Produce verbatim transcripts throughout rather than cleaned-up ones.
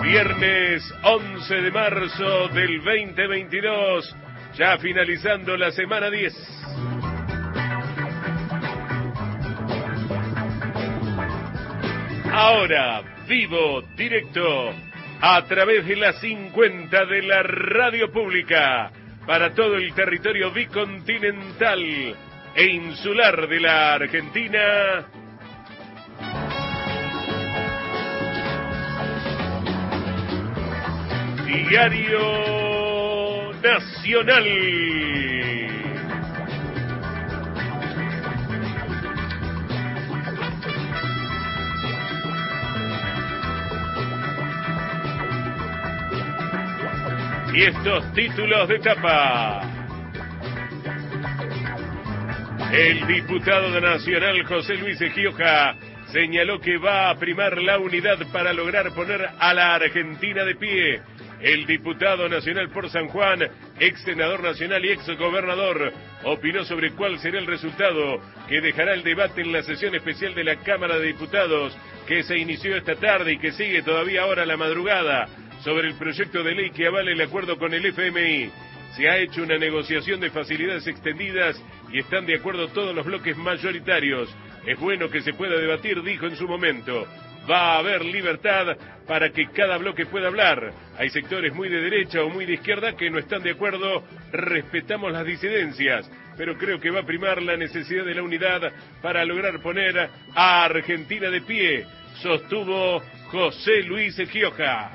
Viernes once de marzo del veinte veintidós, ya finalizando la semana diez. Ahora, vivo, directo, a través de la cincuenta de la radio pública, para todo el territorio bicontinental e insular de la Argentina. Diario Nacional. Y estos títulos de tapa. El diputado nacional José Luis Gioja señaló que va a primar la unidad para lograr poner a la Argentina de pie. El diputado nacional por San Juan, ex senador nacional y ex gobernador, opinó sobre cuál será el resultado que dejará el debate en la sesión especial de la Cámara de Diputados que se inició esta tarde y que sigue todavía ahora a la madrugada sobre el proyecto de ley que avala el acuerdo con el F M I. Se ha hecho una negociación de facilidades extendidas y están de acuerdo todos los bloques mayoritarios. Es bueno que se pueda debatir, dijo en su momento. Va a haber libertad para que cada bloque pueda hablar. Hay sectores muy de derecha o muy de izquierda que no están de acuerdo. Respetamos las disidencias, pero creo que va a primar la necesidad de la unidad para lograr poner a Argentina de pie, sostuvo José Luis Gioja.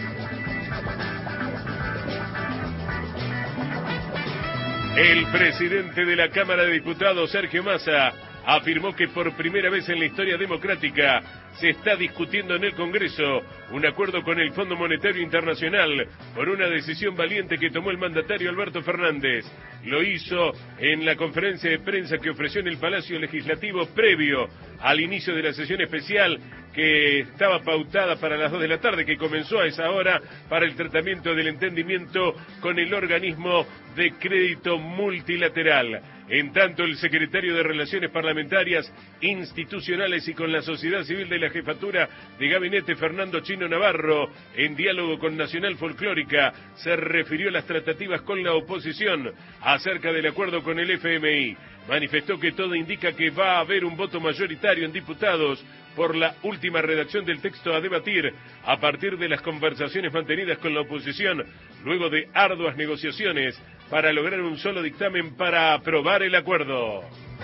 El presidente de la Cámara de Diputados, Sergio Massa, afirmó que por primera vez en la historia democrática se está discutiendo en el Congreso un acuerdo con el Fondo Monetario Internacional por una decisión valiente que tomó el mandatario Alberto Fernández. Lo hizo en la conferencia de prensa que ofreció en el Palacio Legislativo previo al inicio de la sesión especial que estaba pautada para las dos de la tarde, que comenzó a esa hora para el tratamiento del entendimiento con el organismo de crédito multilateral. En tanto, el secretario de Relaciones Parlamentarias, Institucionales y con la Sociedad Civil de la Jefatura de Gabinete, Fernando Chino Navarro, en diálogo con Nacional Folclórica, se refirió a las tratativas con la oposición acerca del acuerdo con el F M I. Manifestó que todo indica que va a haber un voto mayoritario en diputados por la última redacción del texto a debatir a partir de las conversaciones mantenidas con la oposición, luego de arduas negociaciones para lograr un solo dictamen para aprobar el acuerdo.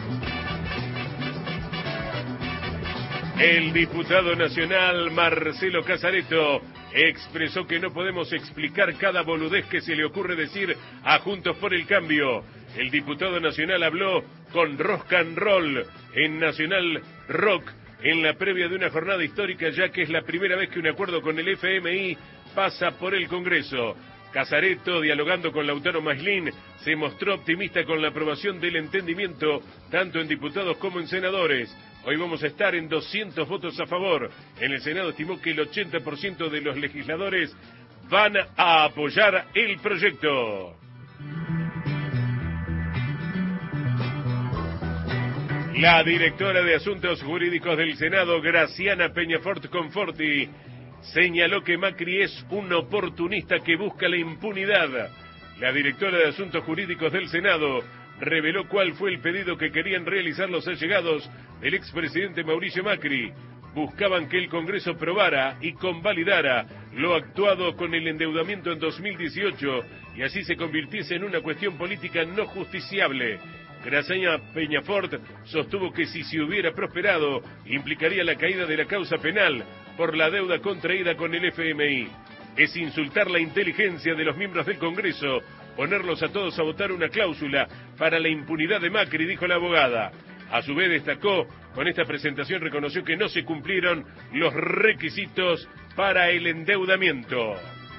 El diputado nacional Marcelo Casareto expresó que no podemos explicar cada boludez que se le ocurre decir a Juntos por el Cambio. El diputado nacional habló con Rock and Roll en Nacional Rock en la previa de una jornada histórica, ya que es la primera vez que un acuerdo con el F M I pasa por el Congreso. Casareto, dialogando con Lautaro Maslin, se mostró optimista con la aprobación del entendimiento, tanto en diputados como en senadores. Hoy vamos a estar en doscientos votos a favor. En el Senado estimó que el ochenta por ciento de los legisladores van a apoyar el proyecto. La directora de Asuntos Jurídicos del Senado, Graciana Peñafort Conforti, señaló que Macri es un oportunista que busca la impunidad. La directora de Asuntos Jurídicos del Senado reveló cuál fue el pedido que querían realizar los allegados del expresidente Mauricio Macri. Buscaban que el Congreso aprobara y convalidara lo actuado con el endeudamiento en dos mil dieciocho y así se convirtiese en una cuestión política no justiciable. Graciana Peñafort sostuvo que si se hubiera prosperado implicaría la caída de la causa penal por la deuda contraída con el F M I. Es insultar la inteligencia de los miembros del Congreso ponerlos a todos a votar una cláusula para la impunidad de Macri, dijo la abogada. A su vez destacó, con esta presentación reconoció que no se cumplieron los requisitos para el endeudamiento.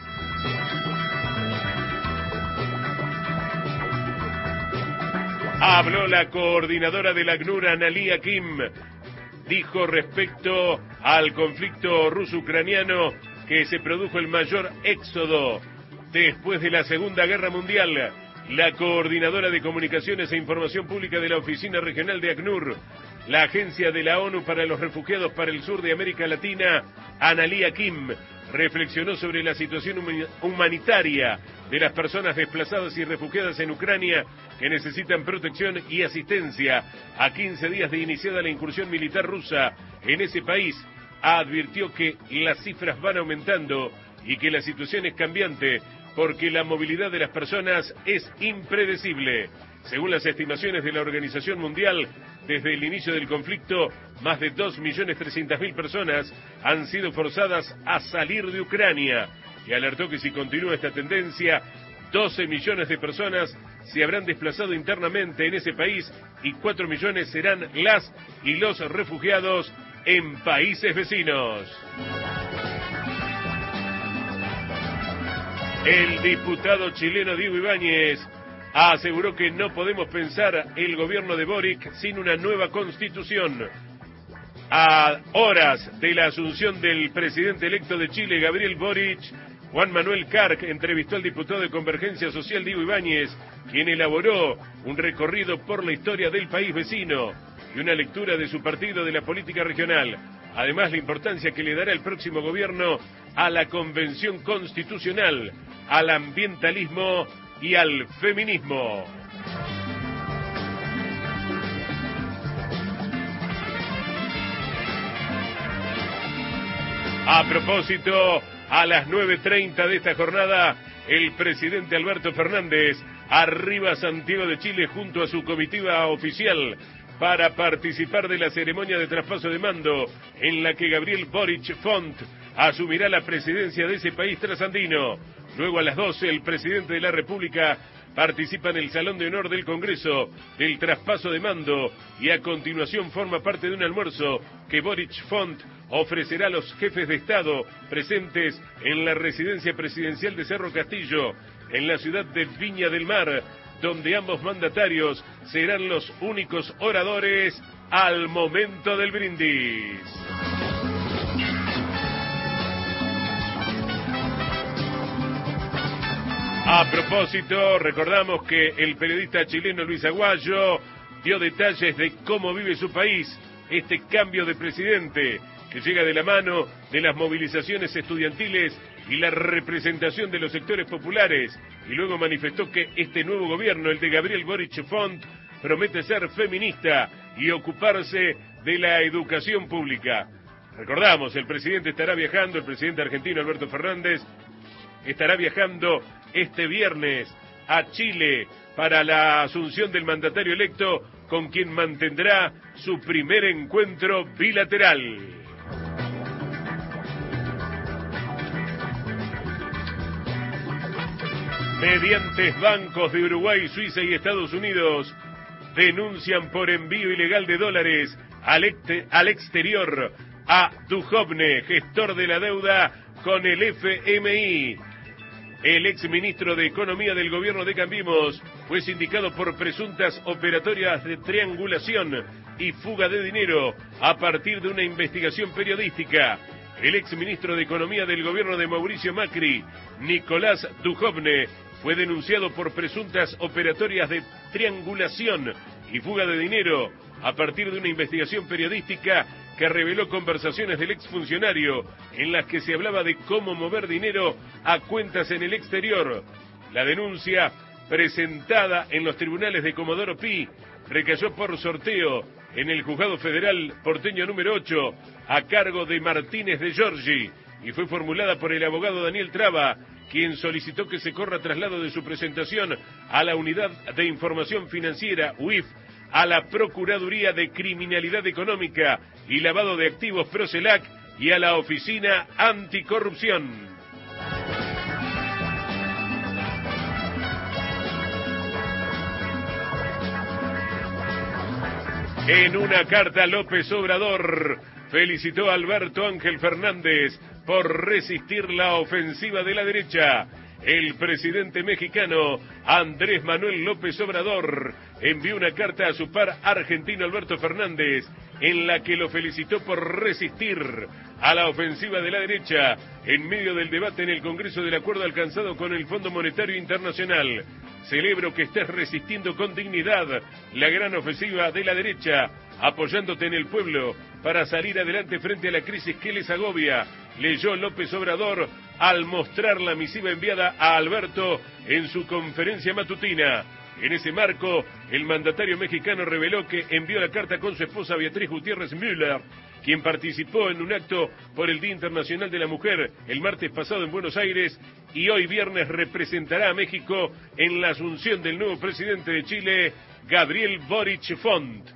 Habló la coordinadora del ACNUR, Analía Kim. Dijo respecto al conflicto ruso-ucraniano que se produjo el mayor éxodo después de la Segunda Guerra Mundial. La coordinadora de Comunicaciones e Información Pública de la Oficina Regional de ACNUR, la Agencia de la ONU para los Refugiados para el Sur de América Latina, Analía Kim, reflexionó sobre la situación humanitaria de las personas desplazadas y refugiadas en Ucrania que necesitan protección y asistencia. A quince días de iniciada la incursión militar rusa en ese país, advirtió que las cifras van aumentando y que la situación es cambiante porque la movilidad de las personas es impredecible. Según las estimaciones de la Organización Mundial, desde el inicio del conflicto, más de dos millones trescientas mil personas han sido forzadas a salir de Ucrania, y alertó que si continúa esta tendencia, doce millones de personas se habrán desplazado internamente en ese país y cuatro millones serán las y los refugiados en países vecinos. El diputado chileno Diego Ibáñez aseguró que no podemos pensar el gobierno de Boric sin una nueva constitución. A horas de la asunción del presidente electo de Chile, Gabriel Boric, Juan Manuel Carc entrevistó al diputado de Convergencia Social Diego Ibáñez, quien elaboró un recorrido por la historia del país vecino y una lectura de su partido de la política regional. Además, la importancia que le dará el próximo gobierno a la Convención Constitucional, al ambientalismo y al feminismo. A propósito, a las nueve treinta de esta jornada, el presidente Alberto Fernández arriba a Santiago de Chile junto a su comitiva oficial para participar de la ceremonia de traspaso de mando en la que Gabriel Boric Font asumirá la presidencia de ese país trasandino. Luego a las doce el presidente de la República participa en el Salón de Honor del Congreso del traspaso de mando y a continuación forma parte de un almuerzo que Boric Font ofrecerá a los jefes de Estado presentes en la residencia presidencial de Cerro Castillo, en la ciudad de Viña del Mar, donde ambos mandatarios serán los únicos oradores al momento del brindis. A propósito, recordamos que el periodista chileno Luis Aguayo dio detalles de cómo vive su país este cambio de presidente, que llega de la mano de las movilizaciones estudiantiles y la representación de los sectores populares, y luego manifestó que este nuevo gobierno, el de Gabriel Boric Font, promete ser feminista y ocuparse de la educación pública. Recordamos, el presidente estará viajando, el presidente argentino Alberto Fernández estará viajando este viernes a Chile para la asunción del mandatario electo, con quien mantendrá su primer encuentro bilateral. Mediantes bancos de Uruguay, Suiza y Estados Unidos denuncian por envío ilegal de dólares al, ex al exterior a Duhovne, gestor de la deuda con el F M I. El exministro de Economía del gobierno de Cambiemos fue sindicado por presuntas operatorias de triangulación y fuga de dinero a partir de una investigación periodística. El exministro de Economía del gobierno de Mauricio Macri, Nicolás Duhovne, fue denunciado por presuntas operatorias de triangulación y fuga de dinero a partir de una investigación periodística que reveló conversaciones del exfuncionario en las que se hablaba de cómo mover dinero a cuentas en el exterior. La denuncia, presentada en los tribunales de Comodoro Pi, recayó por sorteo en el Juzgado Federal Porteño número ocho a cargo de Martínez de Giorgi y fue formulada por el abogado Daniel Traba, quien solicitó que se corra traslado de su presentación a la Unidad de Información Financiera, U I F, a la Procuraduría de Criminalidad Económica y Lavado de Activos Procelac y a la Oficina Anticorrupción. En una carta, López Obrador felicitó a Alberto Ángel Fernández por resistir la ofensiva de la derecha. El presidente mexicano Andrés Manuel López Obrador envió una carta a su par argentino Alberto Fernández en la que lo felicitó por resistir a la ofensiva de la derecha en medio del debate en el Congreso del acuerdo alcanzado con el Fondo Monetario Internacional. Celebro que estés resistiendo con dignidad la gran ofensiva de la derecha, apoyándote en el pueblo para salir adelante frente a la crisis que les agobia, leyó López Obrador al mostrar la misiva enviada a Alberto en su conferencia matutina. En ese marco, el mandatario mexicano reveló que envió la carta con su esposa Beatriz Gutiérrez Müller, quien participó en un acto por el Día Internacional de la Mujer el martes pasado en Buenos Aires y hoy viernes representará a México en la asunción del nuevo presidente de Chile, Gabriel Boric Font.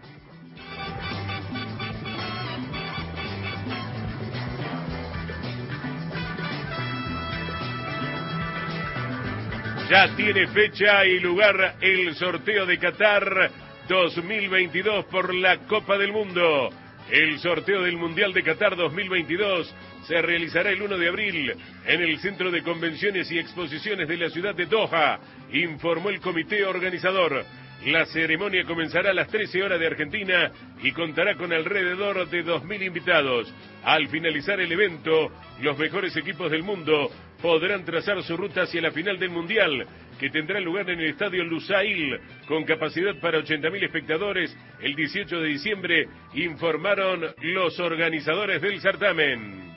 Ya tiene fecha y lugar el sorteo de Qatar dos mil veintidós por la Copa del Mundo. El sorteo del Mundial de Qatar dos mil veintidós se realizará el primero de abril en el Centro de Convenciones y Exposiciones de la ciudad de Doha, informó el comité organizador. La ceremonia comenzará a las trece horas de Argentina y contará con alrededor de dos mil invitados. Al finalizar el evento, los mejores equipos del mundo podrán trazar su ruta hacia la final del Mundial, que tendrá lugar en el estadio Lusail, con capacidad para ochenta mil espectadores, el dieciocho de diciembre, informaron los organizadores del certamen.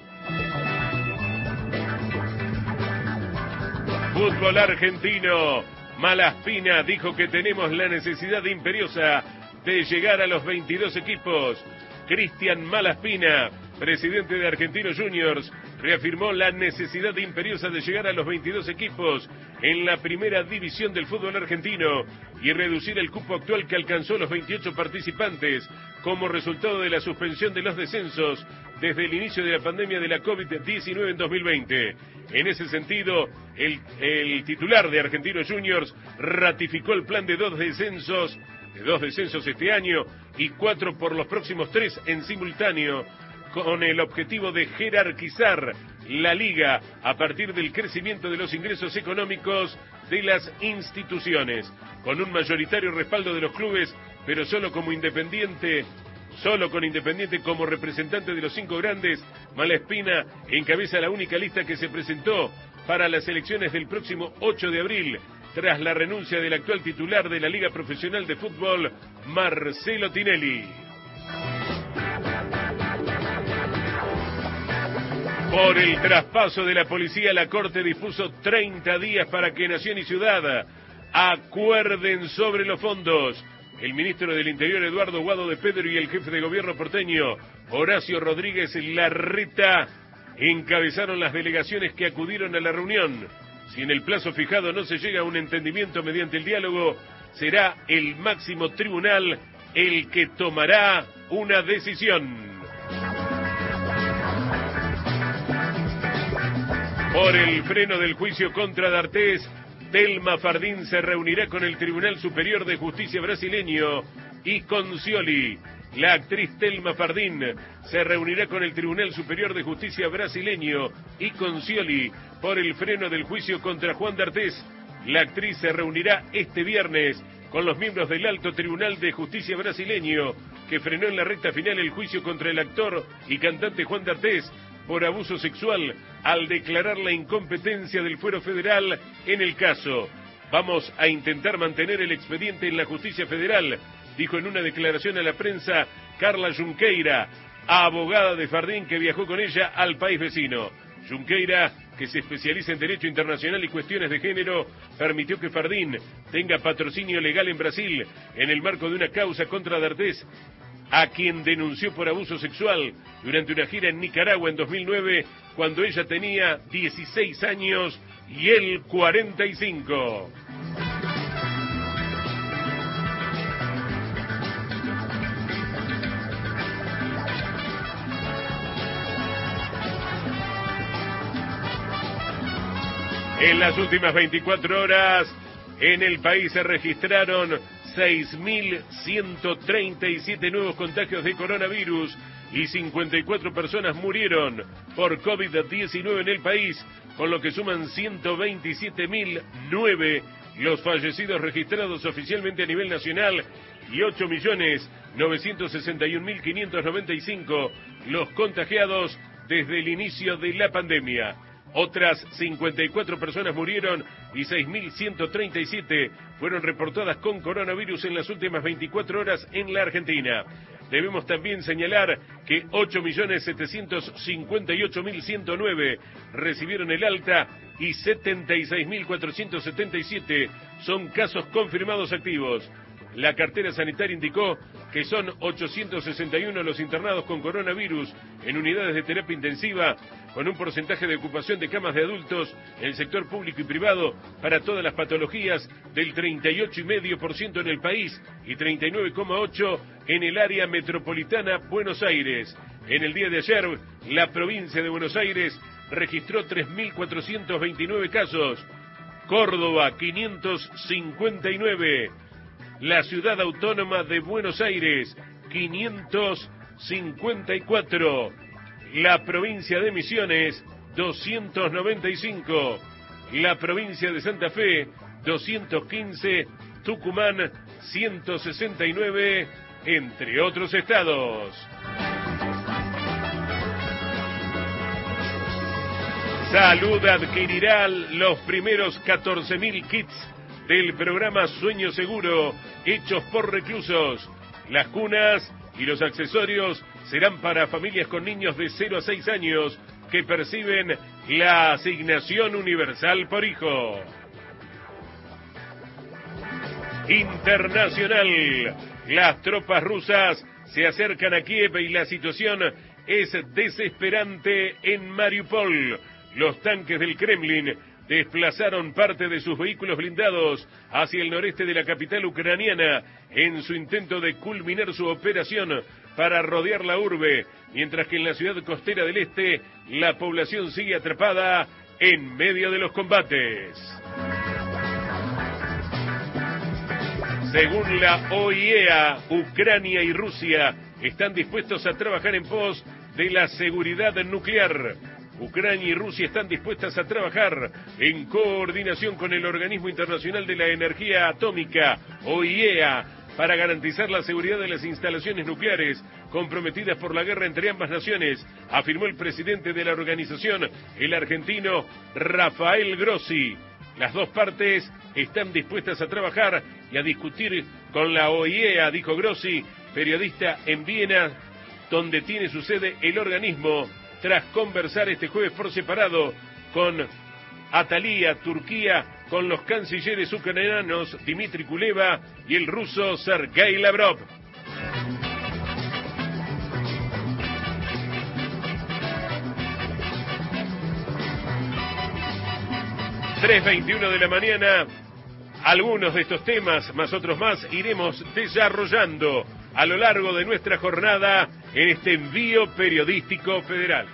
Fútbol argentino. Malaspina dijo que tenemos la necesidad imperiosa de llegar a los veintidós equipos. Cristian Malaspina, presidente de Argentinos Juniors, reafirmó la necesidad imperiosa de llegar a los veintidós equipos en la primera división del fútbol argentino y reducir el cupo actual que alcanzó los veintiocho participantes como resultado de la suspensión de los descensos desde el inicio de la pandemia de la COVID diecinueve en dos mil veinte. En ese sentido, el, el titular de Argentinos Juniors ratificó el plan de dos descensos, de dos descensos este año y cuatro por los próximos tres en simultáneo, con el objetivo de jerarquizar la liga a partir del crecimiento de los ingresos económicos de las instituciones, con un mayoritario respaldo de los clubes, pero solo como independiente, solo con Independiente como representante de los cinco grandes. Malaspina encabeza la única lista que se presentó para las elecciones del próximo ocho de abril, tras la renuncia del actual titular de la Liga Profesional de Fútbol, Marcelo Tinelli. Por el traspaso de la policía, la Corte dispuso treinta días para que Nación y Ciudad acuerden sobre los fondos. El ministro del Interior, Eduardo Guado de Pedro, y el jefe de gobierno porteño, Horacio Rodríguez Larreta, encabezaron las delegaciones que acudieron a la reunión. Si en el plazo fijado no se llega a un entendimiento mediante el diálogo, será el máximo tribunal el que tomará una decisión. Por el freno del juicio contra D'Artés, Thelma Fardín se reunirá con el Tribunal Superior de Justicia brasileño y con Scioli. La actriz Thelma Fardín se reunirá con el Tribunal Superior de Justicia brasileño y con Scioli por el freno del juicio contra Juan D'Artés. La actriz se reunirá este viernes con los miembros del Alto Tribunal de Justicia brasileño, que frenó en la recta final el juicio contra el actor y cantante Juan D'Artés por abuso sexual al declarar la incompetencia del fuero federal en el caso. Vamos a intentar mantener el expediente en la justicia federal, dijo en una declaración a la prensa Carla Junqueira, abogada de Fardín que viajó con ella al país vecino. Junqueira, que se especializa en Derecho Internacional y Cuestiones de Género, permitió que Fardín tenga patrocinio legal en Brasil en el marco de una causa contra D'Artés, a quien denunció por abuso sexual durante una gira en Nicaragua en dos mil nueve, cuando ella tenía dieciséis años y él cuarenta y cinco. En las últimas veinticuatro horas, en el país se registraron seis mil ciento treinta y siete nuevos contagios de coronavirus y cincuenta y cuatro personas murieron por COVID diecinueve en el país, con lo que suman ciento veintisiete mil nueve los fallecidos registrados oficialmente a nivel nacional y ocho millones novecientos sesenta y un mil quinientos noventa y cinco los contagiados desde el inicio de la pandemia. Otras cincuenta y cuatro personas murieron y seis mil ciento treinta y siete fueron reportadas con coronavirus en las últimas veinticuatro horas en la Argentina. Debemos también señalar que ocho millones setecientos cincuenta y ocho mil ciento nueve recibieron el alta y setenta y seis mil cuatrocientos setenta y siete son casos confirmados activos. La cartera sanitaria indicó que son ochocientos sesenta y uno los internados con coronavirus en unidades de terapia intensiva, con un porcentaje de ocupación de camas de adultos en el sector público y privado para todas las patologías del treinta y ocho coma cinco por ciento en el país y treinta y nueve coma ocho por ciento en el área metropolitana Buenos Aires. En el día de ayer, la provincia de Buenos Aires registró tres mil cuatrocientos veintinueve casos, Córdoba quinientos cincuenta y nueve, la ciudad autónoma de Buenos Aires quinientos cincuenta y cuatro, la provincia de Misiones doscientos noventa y cinco, la provincia de Santa Fe doscientos quince, Tucumán ciento sesenta y nueve, entre otros estados. Salud adquirirá los primeros catorce mil kits del programa Sueño Seguro, hechos por reclusos. Las cunas y los accesorios serán para familias con niños de cero a seis años que perciben la asignación universal por hijo. Internacional. Las tropas rusas se acercan a Kiev y la situación es desesperante en Mariupol. Los tanques del Kremlin desplazaron parte de sus vehículos blindados hacia el noreste de la capital ucraniana en su intento de culminar su operación para rodear la urbe, mientras que en la ciudad costera del este la población sigue atrapada en medio de los combates. Según la O I E A, Ucrania y Rusia están dispuestos a trabajar en pos de la seguridad nuclear. Ucrania y Rusia están dispuestas a trabajar en coordinación con el Organismo Internacional de la Energía Atómica, O I E A, para garantizar la seguridad de las instalaciones nucleares comprometidas por la guerra entre ambas naciones, afirmó el presidente de la organización, el argentino Rafael Grossi. Las dos partes están dispuestas a trabajar y a discutir con la O I E A, dijo Grossi, periodista en Viena, donde tiene su sede el organismo, tras conversar este jueves por separado con Antalya, Turquía, con los cancilleres ucranianos Dmitry Kuleba y el ruso Sergei Lavrov. tres veintiuno de la mañana, algunos de estos temas, más otros más, iremos desarrollando a lo largo de nuestra jornada en este envío periodístico federal.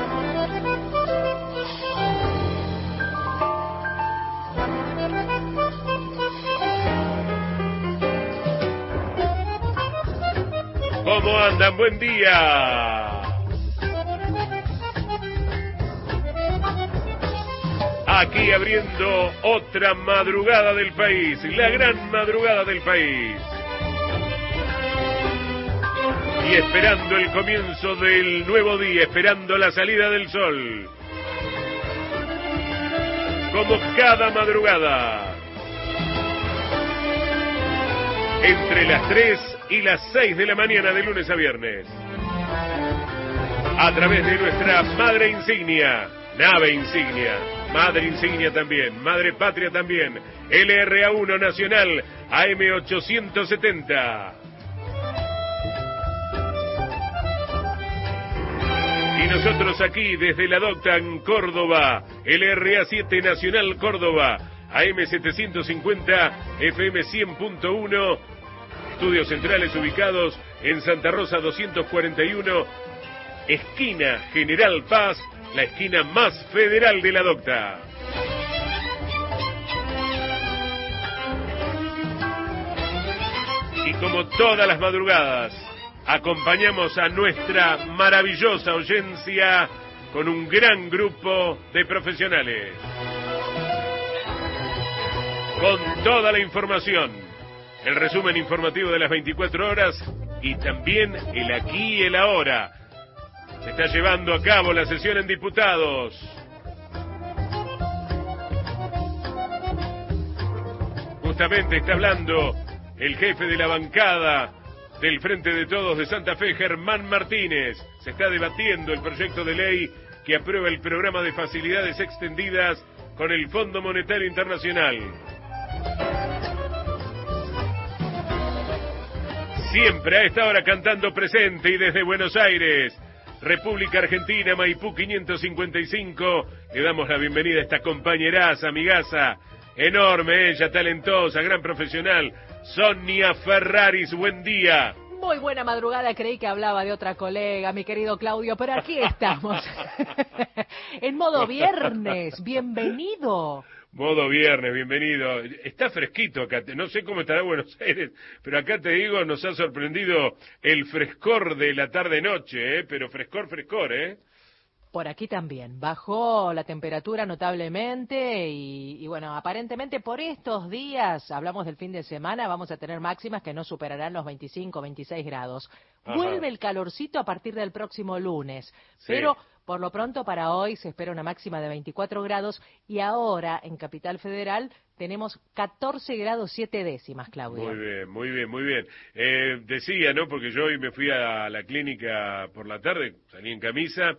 ¿Cómo andan? Buen día. Aquí abriendo otra madrugada del país, la gran madrugada del país. Y esperando el comienzo del nuevo día, esperando la salida del sol. Como cada madrugada. Entre las tres y las seis de la mañana de lunes a viernes. A través de nuestra madre insignia, nave insignia, madre insignia también, madre patria también, L R A uno Nacional, A M ochocientos setenta. Y nosotros aquí desde la Docta en Córdoba, L R A siete Nacional Córdoba, A M setecientos cincuenta, F M cien punto uno, estudios centrales ubicados en Santa Rosa doscientos cuarenta y uno, esquina General Paz, la esquina más federal de la Docta. Y como todas las madrugadas, acompañamos a nuestra maravillosa audiencia con un gran grupo de profesionales. Con toda la información, el resumen informativo de las veinticuatro horas y también el aquí y el ahora. Se está llevando a cabo la sesión en diputados. Justamente está hablando el jefe de la bancada del Frente de Todos de Santa Fe, Germán Martínez. Se está debatiendo el proyecto de ley que aprueba el programa de facilidades extendidas con el Fondo Monetario Internacional. Siempre a esta hora cantando presente y desde Buenos Aires, República Argentina, Maipú quinientos cincuenta y cinco, le damos la bienvenida a esta compañeraza, amigaza, enorme ella, talentosa, gran profesional, Sonia Ferraris. Buen día. Muy buena madrugada, creí que hablaba de otra colega, mi querido Claudio, pero aquí estamos. En modo viernes, bienvenido. Modo viernes, bienvenido. Está fresquito acá, no sé cómo estará Buenos Aires, pero acá te digo, nos ha sorprendido el frescor de la tarde-noche, ¿eh? Pero frescor, frescor, ¿eh? Por aquí también, bajó la temperatura notablemente y, y bueno, aparentemente por estos días, hablamos del fin de semana, vamos a tener máximas que no superarán los veinticinco, veintiséis grados. Ajá. Vuelve el calorcito a partir del próximo lunes, sí. Pero por lo pronto para hoy se espera una máxima de veinticuatro grados y ahora en Capital Federal tenemos catorce grados siete décimas, Claudio. Muy bien, muy bien, muy bien. Eh, decía, ¿no? Porque yo hoy me fui a la clínica por la tarde, salí en camisa,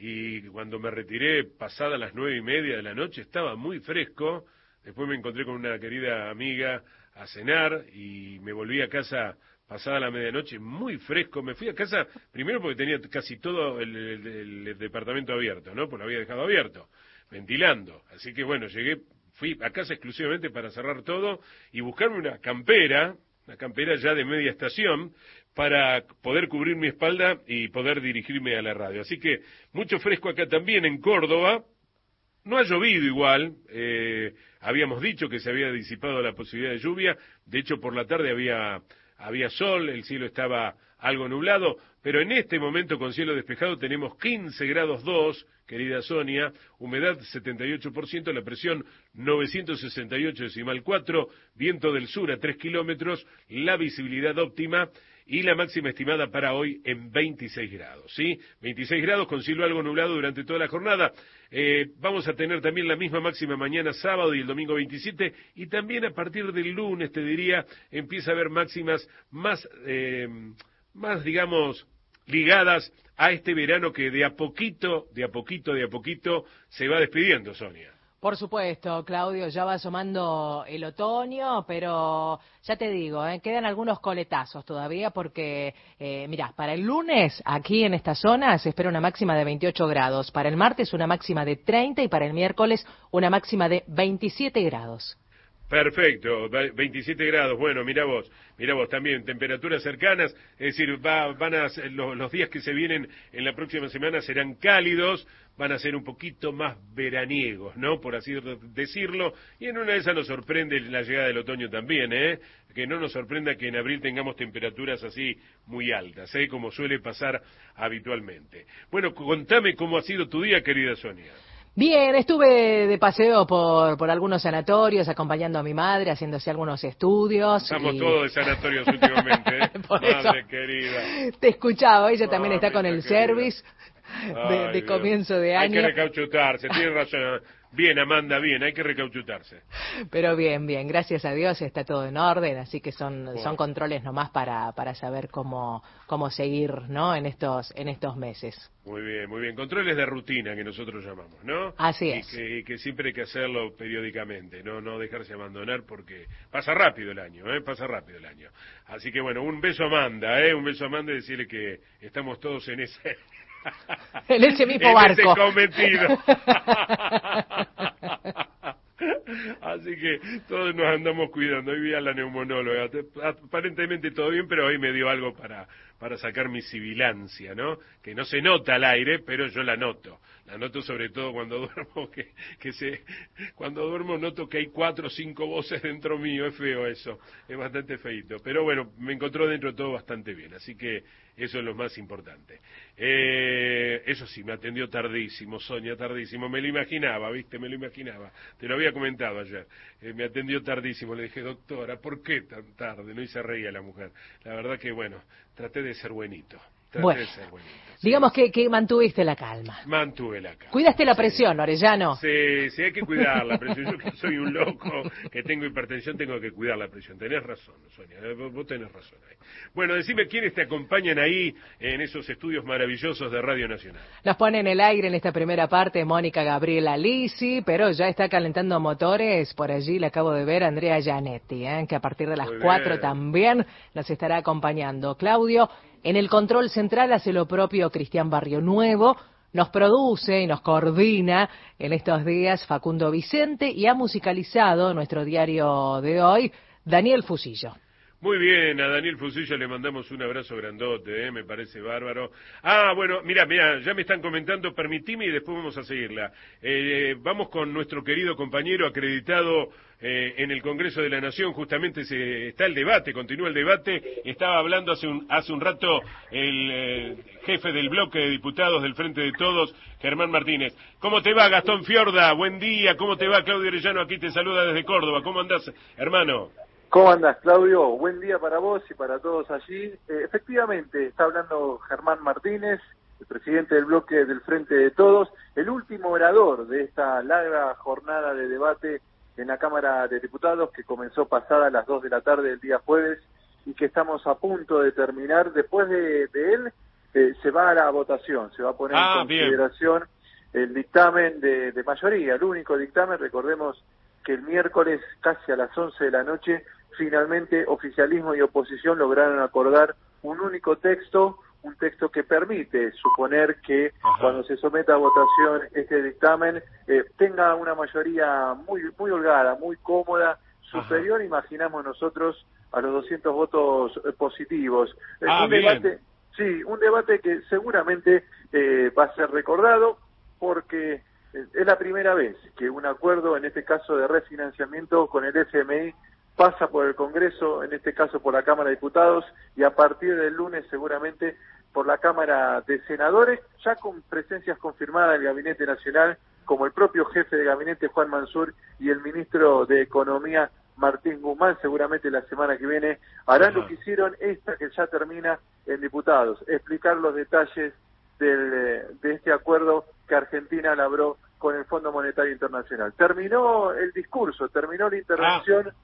y cuando me retiré, pasada las nueve y media de la noche, estaba muy fresco. Después me encontré con una querida amiga a cenar y me volví a casa pasada la medianoche, muy fresco. Me fui a casa, primero porque tenía casi todo el, el, el departamento abierto, ¿no? Porque lo había dejado abierto, ventilando. Así que bueno, llegué, fui a casa exclusivamente para cerrar todo y buscarme una campera, una campera ya de media estación, para poder cubrir mi espalda y poder dirigirme a la radio. Así que mucho fresco acá también en Córdoba. No ha llovido igual, eh, habíamos dicho que se había disipado la posibilidad de lluvia. De hecho, por la tarde había, había sol, el cielo estaba algo nublado, pero en este momento con cielo despejado tenemos quince grados dos, querida Sonia, humedad setenta y ocho por ciento, la presión novecientos sesenta y ocho decimal cuatro, viento del sur a tres kilómetros, la visibilidad óptima y la máxima estimada para hoy en veintiséis grados, ¿sí? veintiséis grados con cielo algo nublado durante toda la jornada. Eh, vamos a tener también la misma máxima mañana sábado y el domingo veintisiete, y también a partir del lunes, te diría, empieza a haber máximas más, eh, más digamos, ligadas a este verano que de a poquito, de a poquito, de a poquito se va despidiendo, Sonia. Por supuesto, Claudio, ya va asomando el otoño, pero ya te digo, ¿eh? Quedan algunos coletazos todavía porque, eh, mirá, para el lunes aquí en esta zona se espera una máxima de veintiocho grados, para el martes una máxima de treinta y para el miércoles una máxima de veintisiete grados. Perfecto, veintisiete grados, bueno, mira vos, mira vos también, temperaturas cercanas, es decir, va, van a ser, los, los días que se vienen en la próxima semana serán cálidos, van a ser un poquito más veraniegos, ¿no? Por así decirlo, y en una de esas nos sorprende la llegada del otoño también, ¿eh? Que no nos sorprenda que en abril tengamos temperaturas así muy altas, ¿eh? Como suele pasar habitualmente. Bueno, contame cómo ha sido tu día, querida Sonia. Bien, estuve de paseo por, por algunos sanatorios, acompañando a mi madre, haciéndose algunos estudios. Estamos y... todos de sanatorios últimamente, ¿eh? Por Madre eso querida. Te escuchaba, ella también Ay, está con el querida. service de, Ay, de comienzo de Hay año. que recauchutarse, tiene razón. Bien, Amanda, bien, hay que recauchutarse. Pero bien, bien, gracias a Dios está todo en orden, así que son, Bueno. son controles nomás para, para saber cómo, cómo seguir, ¿no? En estos, en estos meses. Muy bien, muy bien. Controles de rutina que nosotros llamamos, ¿no? Así y es. Que, y que siempre hay que hacerlo periódicamente, no no dejarse abandonar porque pasa rápido el año, ¿eh? Pasa rápido el año. Así que bueno, un beso a Amanda, ¿eh? Un beso a Amanda y decirle que estamos todos en ese... En ese mismo en barco. ese cometido. Así que todos nos andamos cuidando. Hoy vi a la neumonóloga. Aparentemente todo bien, pero hoy me dio algo para, para sacar mi sibilancia, ¿no? Que no se nota al aire, pero yo la noto. La noto sobre todo cuando duermo, que, que se, cuando duermo noto que hay cuatro o cinco voces dentro mío. Es feo eso, es bastante feíto. Pero bueno, me encontró dentro todo bastante bien, así que eso es lo más importante. Eh, eso sí, me atendió tardísimo, Sonia, tardísimo. Me lo imaginaba, ¿viste? Me lo imaginaba. Te lo había comentado ayer. Eh, me atendió tardísimo. Le dije, doctora, ¿por qué tan tarde? No, y se reía la mujer. La verdad que, bueno, traté de ser buenito. Traté Bueno, de ser bonito. digamos Sí. que, que mantuviste la calma. Mantuve la calma. Cuidaste la sí. presión, Orellano. Sí, sí, hay que cuidar la presión. Yo que soy un loco, que tengo hipertensión, tengo que cuidar la presión. Tenés razón, Sonia, vos, vos tenés razón ahí. Bueno, decime quiénes te acompañan ahí en esos estudios maravillosos de Radio Nacional. Nos pone en el aire en esta primera parte Mónica Gabriela Lisi, pero ya está calentando motores. Por allí le acabo de ver a Andrea Gianetti, ¿eh? que a partir de las Muy cuatro bien. también nos estará acompañando. Claudio, en el control central hace lo propio Cristian Barrio Nuevo. Nos produce y nos coordina en estos días Facundo Vicente y ha musicalizado nuestro diario de hoy Daniel Fusillo. Muy bien, a Daniel Fusillo le mandamos un abrazo grandote, ¿eh? Me parece bárbaro. Ah, bueno, mira, mira, ya me están comentando, permitime y después vamos a seguirla. Eh, vamos con nuestro querido compañero acreditado eh, en el Congreso de la Nación, justamente se, está el debate, continúa el debate. Estaba hablando hace un, hace un rato el eh, jefe del bloque de diputados del Frente de Todos, Germán Martínez. ¿Cómo te va, Gastón Fiorda? Buen día, ¿cómo te va, Claudio Orellano? Aquí te saluda desde Córdoba. ¿Cómo andás, hermano? ¿Cómo andás, Claudio? Buen día para vos y para todos allí. Eh, efectivamente, está hablando Germán Martínez, el presidente del bloque del Frente de Todos, el último orador de esta larga jornada de debate en la Cámara de Diputados que comenzó pasada las dos de la tarde del día jueves y que estamos a punto de terminar. Después de, de él eh, se va a la votación, se va a poner Ah, en consideración bien. el dictamen de, de mayoría, el único dictamen. Recordemos que el miércoles casi a las once de la noche finalmente oficialismo y oposición lograron acordar un único texto, un texto que permite suponer que Ajá. cuando se someta a votación este dictamen eh, tenga una mayoría muy muy holgada, muy cómoda, superior, Ajá. imaginamos nosotros, a los doscientos votos eh, positivos. Ah, un bien. debate, sí, un debate que seguramente eh, va a ser recordado porque es la primera vez que un acuerdo, en este caso de refinanciamiento con el F M I, pasa por el Congreso, en este caso por la Cámara de Diputados, y a partir del lunes seguramente por la Cámara de Senadores, ya con presencias confirmadas del Gabinete Nacional, como el propio jefe de gabinete Juan Mansur y el ministro de Economía Martín Guzmán, seguramente la semana que viene harán Ajá. lo que hicieron esta que ya termina en Diputados, explicar los detalles del, de este acuerdo que Argentina labró con el Fondo Monetario Internacional. Terminó el discurso, terminó la intervención ah.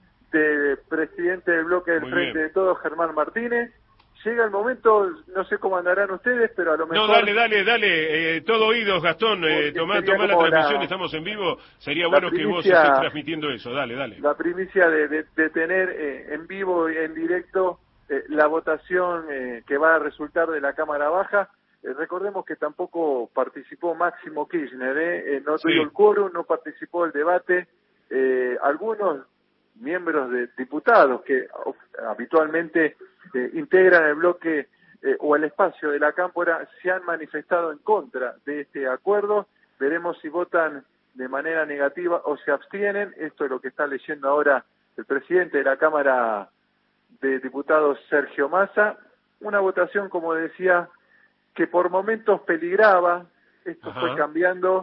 del presidente del bloque del Muy Frente bien. de Todos, Germán Martínez. Llega el momento, no sé cómo andarán ustedes, pero a lo mejor... No, dale, dale, dale, eh, todo oídos, Gastón, eh, tomá, tomá la transmisión, la, estamos en vivo, sería bueno primicia, que vos estés transmitiendo eso, dale, dale. La primicia de, de, de tener eh, en vivo y en directo eh, la votación eh, que va a resultar de la Cámara Baja. Eh, recordemos que tampoco participó Máximo Kirchner, ¿eh? Eh, no sí. tuvo el quórum, no participó del debate. Eh, algunos miembros de diputados que of, habitualmente eh, integran el bloque eh, o el espacio de la Cámpora se han manifestado en contra de este acuerdo. Veremos si votan de manera negativa o se abstienen. Esto es lo que está leyendo ahora el presidente de la Cámara de Diputados, Sergio Massa. Una votación, como decía, que por momentos peligraba. Esto Ajá. fue cambiando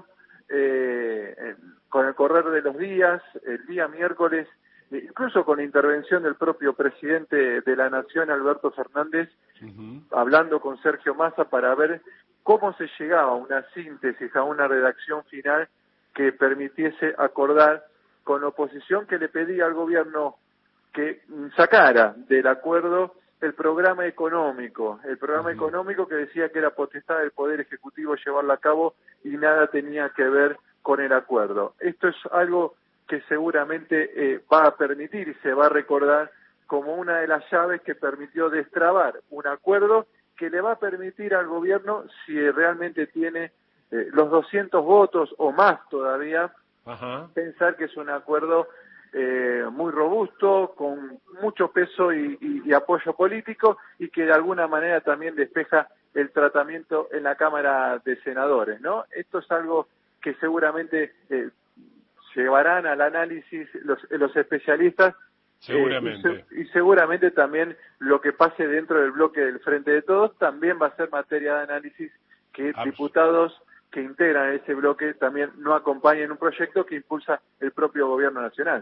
eh, con el correr de los días. El día miércoles, incluso con la intervención del propio presidente de la Nación, Alberto Fernández, uh-huh. hablando con Sergio Massa para ver cómo se llegaba a una síntesis, a una redacción final que permitiese acordar con la oposición, que le pedía al gobierno que sacara del acuerdo el programa económico, el programa uh-huh. económico que decía que era potestad del Poder Ejecutivo llevarlo a cabo y nada tenía que ver con el acuerdo. Esto es algo que seguramente eh, va a permitir y se va a recordar como una de las llaves que permitió destrabar un acuerdo que le va a permitir al gobierno, si realmente tiene eh, los doscientos votos o más todavía, Ajá. pensar que es un acuerdo eh, muy robusto, con mucho peso y, y, y apoyo político, y que de alguna manera también despeja el tratamiento en la Cámara de Senadores, ¿no? Esto es algo que seguramente eh, llevarán al análisis los, los especialistas. Seguramente. Eh, y, se, y seguramente también lo que pase dentro del bloque del Frente de Todos también va a ser materia de análisis, que Absol- diputados que integran ese bloque también no acompañen un proyecto que impulsa el propio gobierno nacional, ¿no?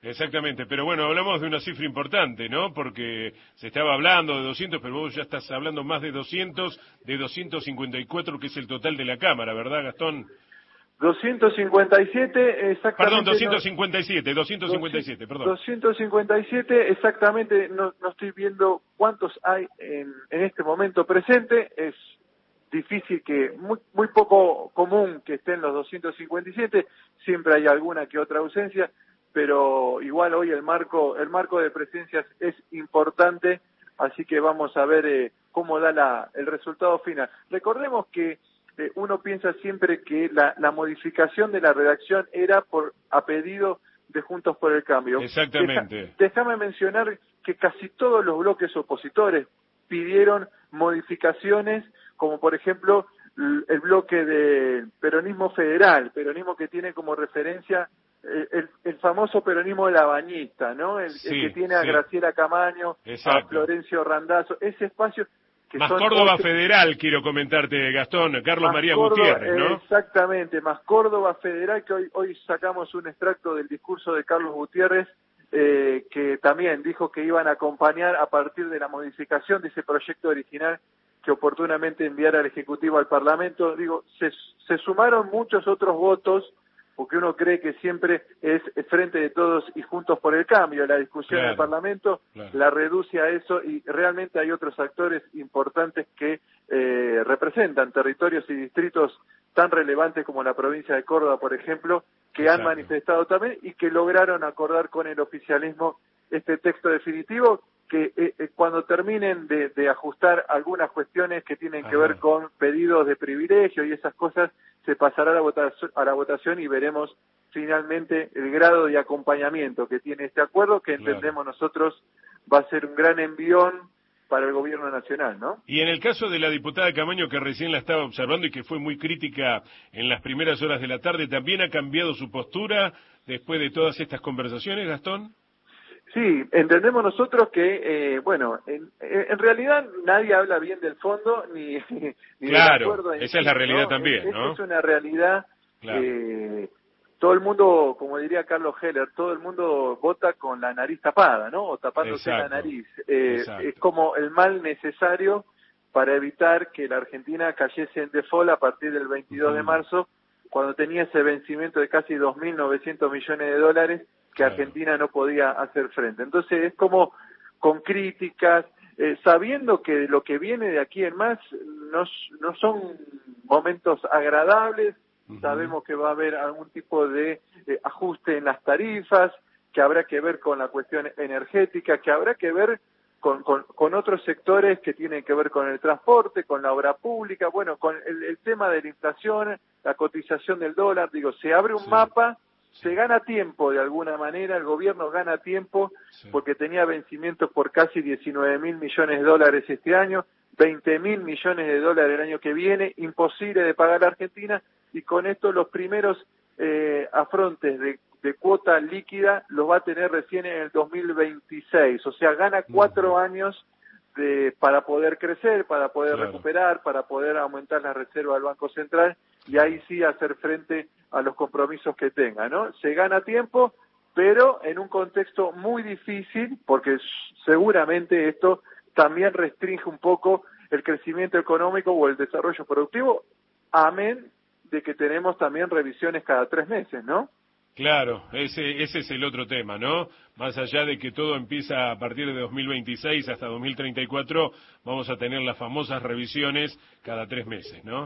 Exactamente, pero bueno, hablamos de una cifra importante, ¿no? Porque se estaba hablando de doscientos, pero vos ya estás hablando más de doscientos, de doscientos cincuenta y cuatro, que es el total de la Cámara, ¿verdad, Gastón? doscientos cincuenta y siete exactamente. Perdón, doscientos cincuenta y siete, doscientos cincuenta y siete, perdón. doscientos cincuenta y siete exactamente, no, no estoy viendo cuántos hay en, en este momento presente, es difícil que, muy, muy poco común que estén los doscientos cincuenta y siete, siempre hay alguna que otra ausencia, pero igual hoy el marco, el marco de presencias es importante, así que vamos a ver eh, cómo da la, el resultado final. Recordemos que Eh, uno piensa siempre que la, la modificación de la redacción era por a pedido de Juntos por el Cambio. Exactamente. Deja, déjame mencionar que casi todos los bloques opositores pidieron modificaciones, como por ejemplo el bloque del peronismo federal, peronismo que tiene como referencia el, el, el famoso peronismo de la bañista, ¿no? El, sí, el que tiene a sí. Graciela Camaño, Exacto. a Florencio Randazzo, ese espacio... Más Córdoba ocho... Federal, quiero comentarte, Gastón, Carlos más María Córdoba, Gutiérrez, ¿no? Exactamente, más Córdoba Federal, que hoy, hoy sacamos un extracto del discurso de Carlos Gutiérrez, eh, que también dijo que iban a acompañar a partir de la modificación de ese proyecto original que oportunamente enviara al Ejecutivo al Parlamento. Digo, se, se sumaron muchos otros votos, porque uno cree que siempre es frente de todos y Juntos por el Cambio, la discusión claro, en el Parlamento claro. la reduce a eso, y realmente hay otros actores importantes que eh, representan territorios y distritos tan relevantes como la provincia de Córdoba, por ejemplo, que Exacto. han manifestado también y que lograron acordar con el oficialismo este texto definitivo, que eh, eh, cuando terminen de, de ajustar algunas cuestiones que tienen Ajá. que ver con pedidos de privilegio y esas cosas, se pasará a la votación, a la votación y veremos finalmente el grado de acompañamiento que tiene este acuerdo, que entendemos claro. nosotros va a ser un gran envión para el gobierno nacional, ¿no? Y en el caso de la diputada Camaño, que recién la estaba observando y que fue muy crítica en las primeras horas de la tarde, ¿también ha cambiado su postura después de todas estas conversaciones, Gastón? Sí, entendemos nosotros que, eh, bueno, en, en realidad nadie habla bien del fondo ni, ni claro, del acuerdo. En esa sí, es la realidad ¿no? también, es, ¿no? Es una realidad. Claro. Eh, todo el mundo, como diría Carlos Heller, todo el mundo vota con la nariz tapada, ¿no? O tapándose Exacto. la nariz. Eh, es como el mal necesario para evitar que la Argentina cayese en default a partir del veintidós uh-huh. de marzo, cuando tenía ese vencimiento de casi dos mil novecientos millones de dólares que claro. Argentina no podía hacer frente. Entonces es como con críticas, eh, sabiendo que lo que viene de aquí en más no, no son momentos agradables, uh-huh. sabemos que va a haber algún tipo de eh, ajuste en las tarifas, que habrá que ver con la cuestión energética, que habrá que ver con, con, con otros sectores que tienen que ver con el transporte, con la obra pública, bueno, con el, el tema de la inflación, la cotización del dólar, digo, se abre un sí. mapa. Se gana tiempo de alguna manera, el gobierno gana tiempo sí. porque tenía vencimientos por casi diecinueve mil millones de dólares este año, veinte mil millones de dólares el año que viene, imposible de pagar a Argentina, y con esto los primeros eh, afrontes de, de cuota líquida los va a tener recién en el dos mil veintiséis, o sea, gana cuatro uh-huh. años de, para poder crecer, para poder claro. recuperar, para poder aumentar la reserva del Banco Central, y ahí sí hacer frente a los compromisos que tenga, ¿no? Se gana tiempo, pero en un contexto muy difícil, porque seguramente esto también restringe un poco el crecimiento económico o el desarrollo productivo, amén de que tenemos también revisiones cada tres meses, ¿no? Claro, ese, ese es el otro tema, ¿no? Más allá de que todo empieza a partir de dos mil veintiséis hasta dos mil treinta y cuatro, vamos a tener las famosas revisiones cada tres meses, ¿no?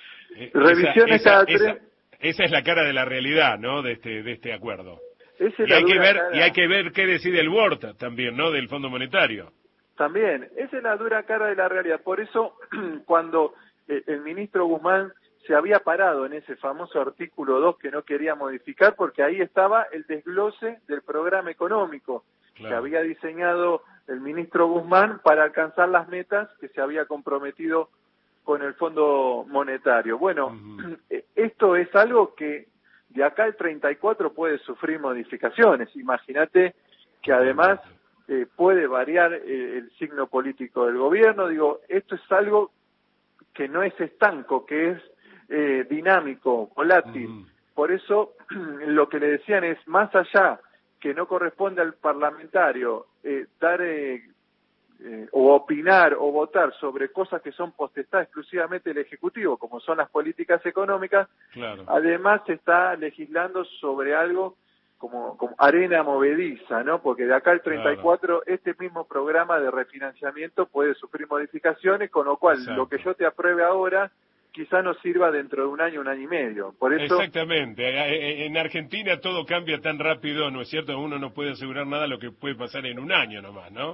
Revisiones esa, cada esa, tres... Esa, esa es la cara de la realidad, ¿no? De este, de este acuerdo. Esa es y, hay que ver, cara... y hay que ver qué decide el Board también, ¿no? Del Fondo Monetario. También, esa es la dura cara de la realidad. Por eso, cuando eh, el ministro Guzmán se había parado en ese famoso artículo dos que no quería modificar, porque ahí estaba el desglose del programa económico claro. que había diseñado el ministro Guzmán para alcanzar las metas que se había comprometido con el Fondo Monetario. Bueno, uh-huh. esto es algo que de acá al treinta y cuatro puede sufrir modificaciones. Imagínate que además eh, puede variar eh, el signo político del gobierno. Digo, esto es algo que no es estanco, que es eh, dinámico, volátil. Uh-huh. Por eso lo que le decían es, más allá que no corresponde al parlamentario eh, dar eh, eh, o opinar o votar sobre cosas que son potestad exclusivamente del Ejecutivo, como son las políticas económicas, claro. Además se está legislando sobre algo como, como arena movediza, ¿no? Porque de acá al treinta y cuatro, claro, este mismo programa de refinanciamiento puede sufrir modificaciones, con lo cual Exacto. lo que yo te apruebe ahora quizá no sirva dentro de un año, un año y medio. Por eso... Exactamente. En Argentina todo cambia tan rápido, ¿no es cierto? Uno no puede asegurar nada de lo que puede pasar en un año nomás, ¿no?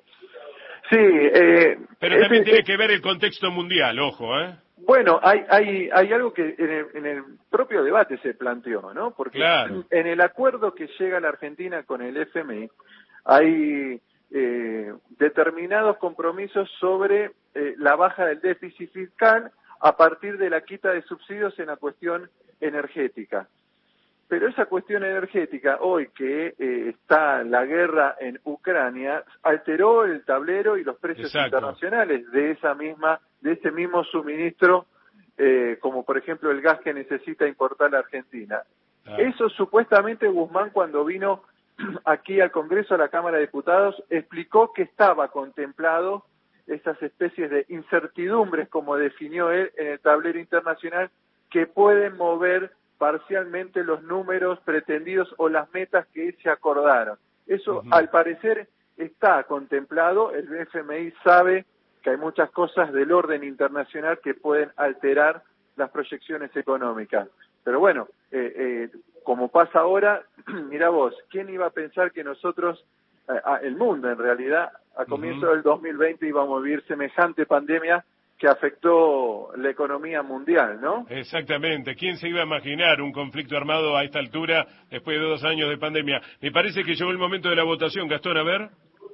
Sí. Eh, Pero también tiene que ver el contexto mundial, ojo, ¿eh? Bueno, hay hay hay algo que en el, en el propio debate se planteó, ¿no? Porque claro. en el acuerdo que llega la Argentina con el F M I hay eh, determinados compromisos sobre eh, la baja del déficit fiscal a partir de la quita de subsidios en la cuestión energética. Pero esa cuestión energética, hoy que eh, está la guerra en Ucrania, alteró el tablero y los precios Exacto. internacionales de esa misma, de ese mismo suministro, eh, como por ejemplo el gas que necesita importar la Argentina. Ah. Eso supuestamente Guzmán, cuando vino aquí al Congreso, a la Cámara de Diputados, explicó que estaba contemplado esas especies de incertidumbres, como definió él, en el tablero internacional, que pueden mover parcialmente los números pretendidos o las metas que se acordaron. Eso, uh-huh. al parecer, está contemplado. El F M I sabe que hay muchas cosas del orden internacional que pueden alterar las proyecciones económicas. Pero bueno, eh, eh, como pasa ahora, mira vos, ¿quién iba a pensar que nosotros, eh, el mundo en realidad, a comienzo uh-huh. del dos mil veinte íbamos a vivir semejante pandemia que afectó la economía mundial, ¿no? Exactamente. ¿Quién se iba a imaginar un conflicto armado a esta altura después de dos años de pandemia? Me parece que llegó el momento de la votación, Gastón, a ver.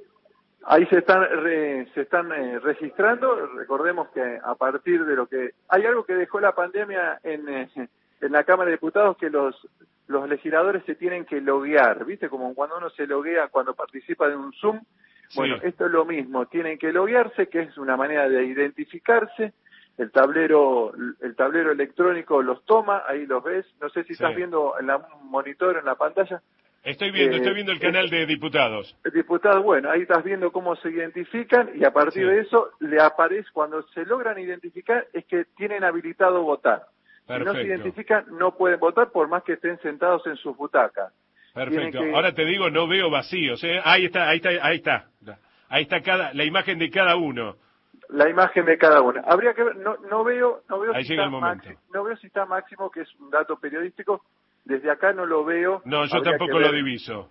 Ahí se están re, se están eh, registrando. Recordemos que a partir de lo que... Hay algo que dejó la pandemia en, eh, en la Cámara de Diputados, que los los legisladores se tienen que loguear, ¿viste? Como cuando uno se loguea cuando participa de un Zoom. Bueno, sí. Esto es lo mismo, tienen que loguearse, que es una manera de identificarse. El tablero el tablero electrónico los toma, ahí los ves. No sé si sí. estás viendo en la monitor, en la pantalla. Estoy viendo, eh, estoy viendo el canal de diputados. Diputados, bueno, ahí estás viendo cómo se identifican y a partir sí. de eso le aparece, cuando se logran identificar, es que tienen habilitado votar. Perfecto. Si no se identifican, no pueden votar por más que estén sentados en sus butacas. Perfecto. Que... Ahora te digo, no veo vacíos, ¿eh? Ahí está, ahí está, ahí está. Ahí está cada, la imagen de cada uno. La imagen de cada uno. Habría que ver, no, no veo, no veo ahí si llega está el momento. Máximo, no veo si está Máximo, que es un dato periodístico. Desde acá no lo veo. No, yo habría tampoco lo diviso.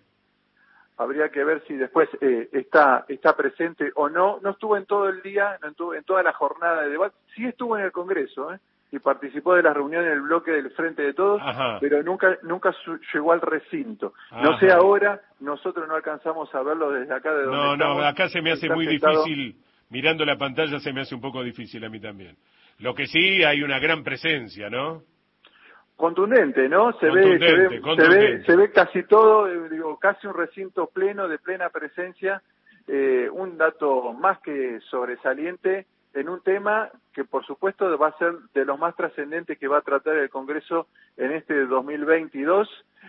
Habría que ver si después eh, está está presente o no. No estuvo en todo el día, no estuvo en toda la jornada de debate. Sí estuvo en el Congreso, ¿eh? Y participó de las reuniones del bloque del Frente de Todos, Ajá. pero nunca nunca su, llegó al recinto. Ajá. No sé ahora, nosotros no alcanzamos a verlo desde acá de donde No, estamos. no, acá se me hace muy sentado. difícil, mirando la pantalla se me hace un poco difícil a mí también. Lo que sí, hay una gran presencia, ¿no? Contundente, ¿no? Se ve, se ve, se ve, se ve casi todo, eh, digo, casi un recinto pleno, de plena presencia, eh, un dato más que sobresaliente en un tema que por supuesto va a ser de los más trascendentes que va a tratar el Congreso en este dos mil veintidós.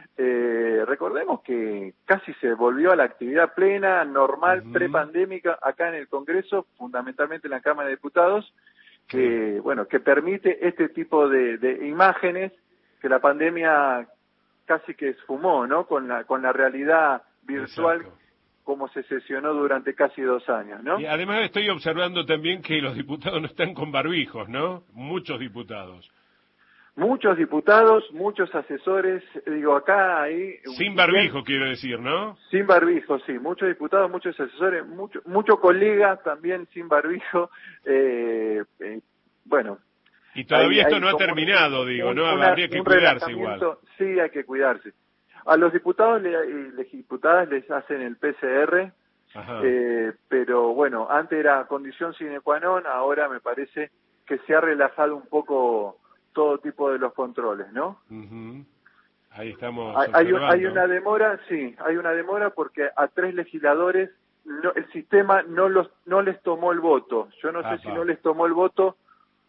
Eh, recordemos que casi se volvió a la actividad plena, normal, uh-huh. prepandémica acá en el Congreso, fundamentalmente en la Cámara de Diputados, que, bueno, que permite este tipo de, de imágenes que la pandemia casi que esfumó, ¿no? Con la, con la realidad virtual. Exacto. Como se sesionó durante casi dos años, ¿no? Y además estoy observando también que los diputados no están con barbijos, ¿no? Muchos diputados. Muchos diputados, muchos asesores, digo, acá hay... Sin barbijo, bien, quiero decir, ¿no? Sin barbijo, sí. Muchos diputados, muchos asesores, mucho, muchos colegas también sin barbijo. Eh, eh, bueno... Y todavía hay, esto hay no ha terminado, un, digo, ¿no? Una, Habría que cuidarse igual. Sí, hay que cuidarse. A los diputados y les diputadas les hacen el P C R, eh, pero bueno, antes era condición sine qua non, ahora me parece que se ha relajado un poco todo tipo de los controles, ¿no? Uh-huh. Ahí estamos hay, hay, hay una demora, sí, hay una demora porque a tres legisladores no, el sistema no los no les tomó el voto. Yo no Apa. sé si no les tomó el voto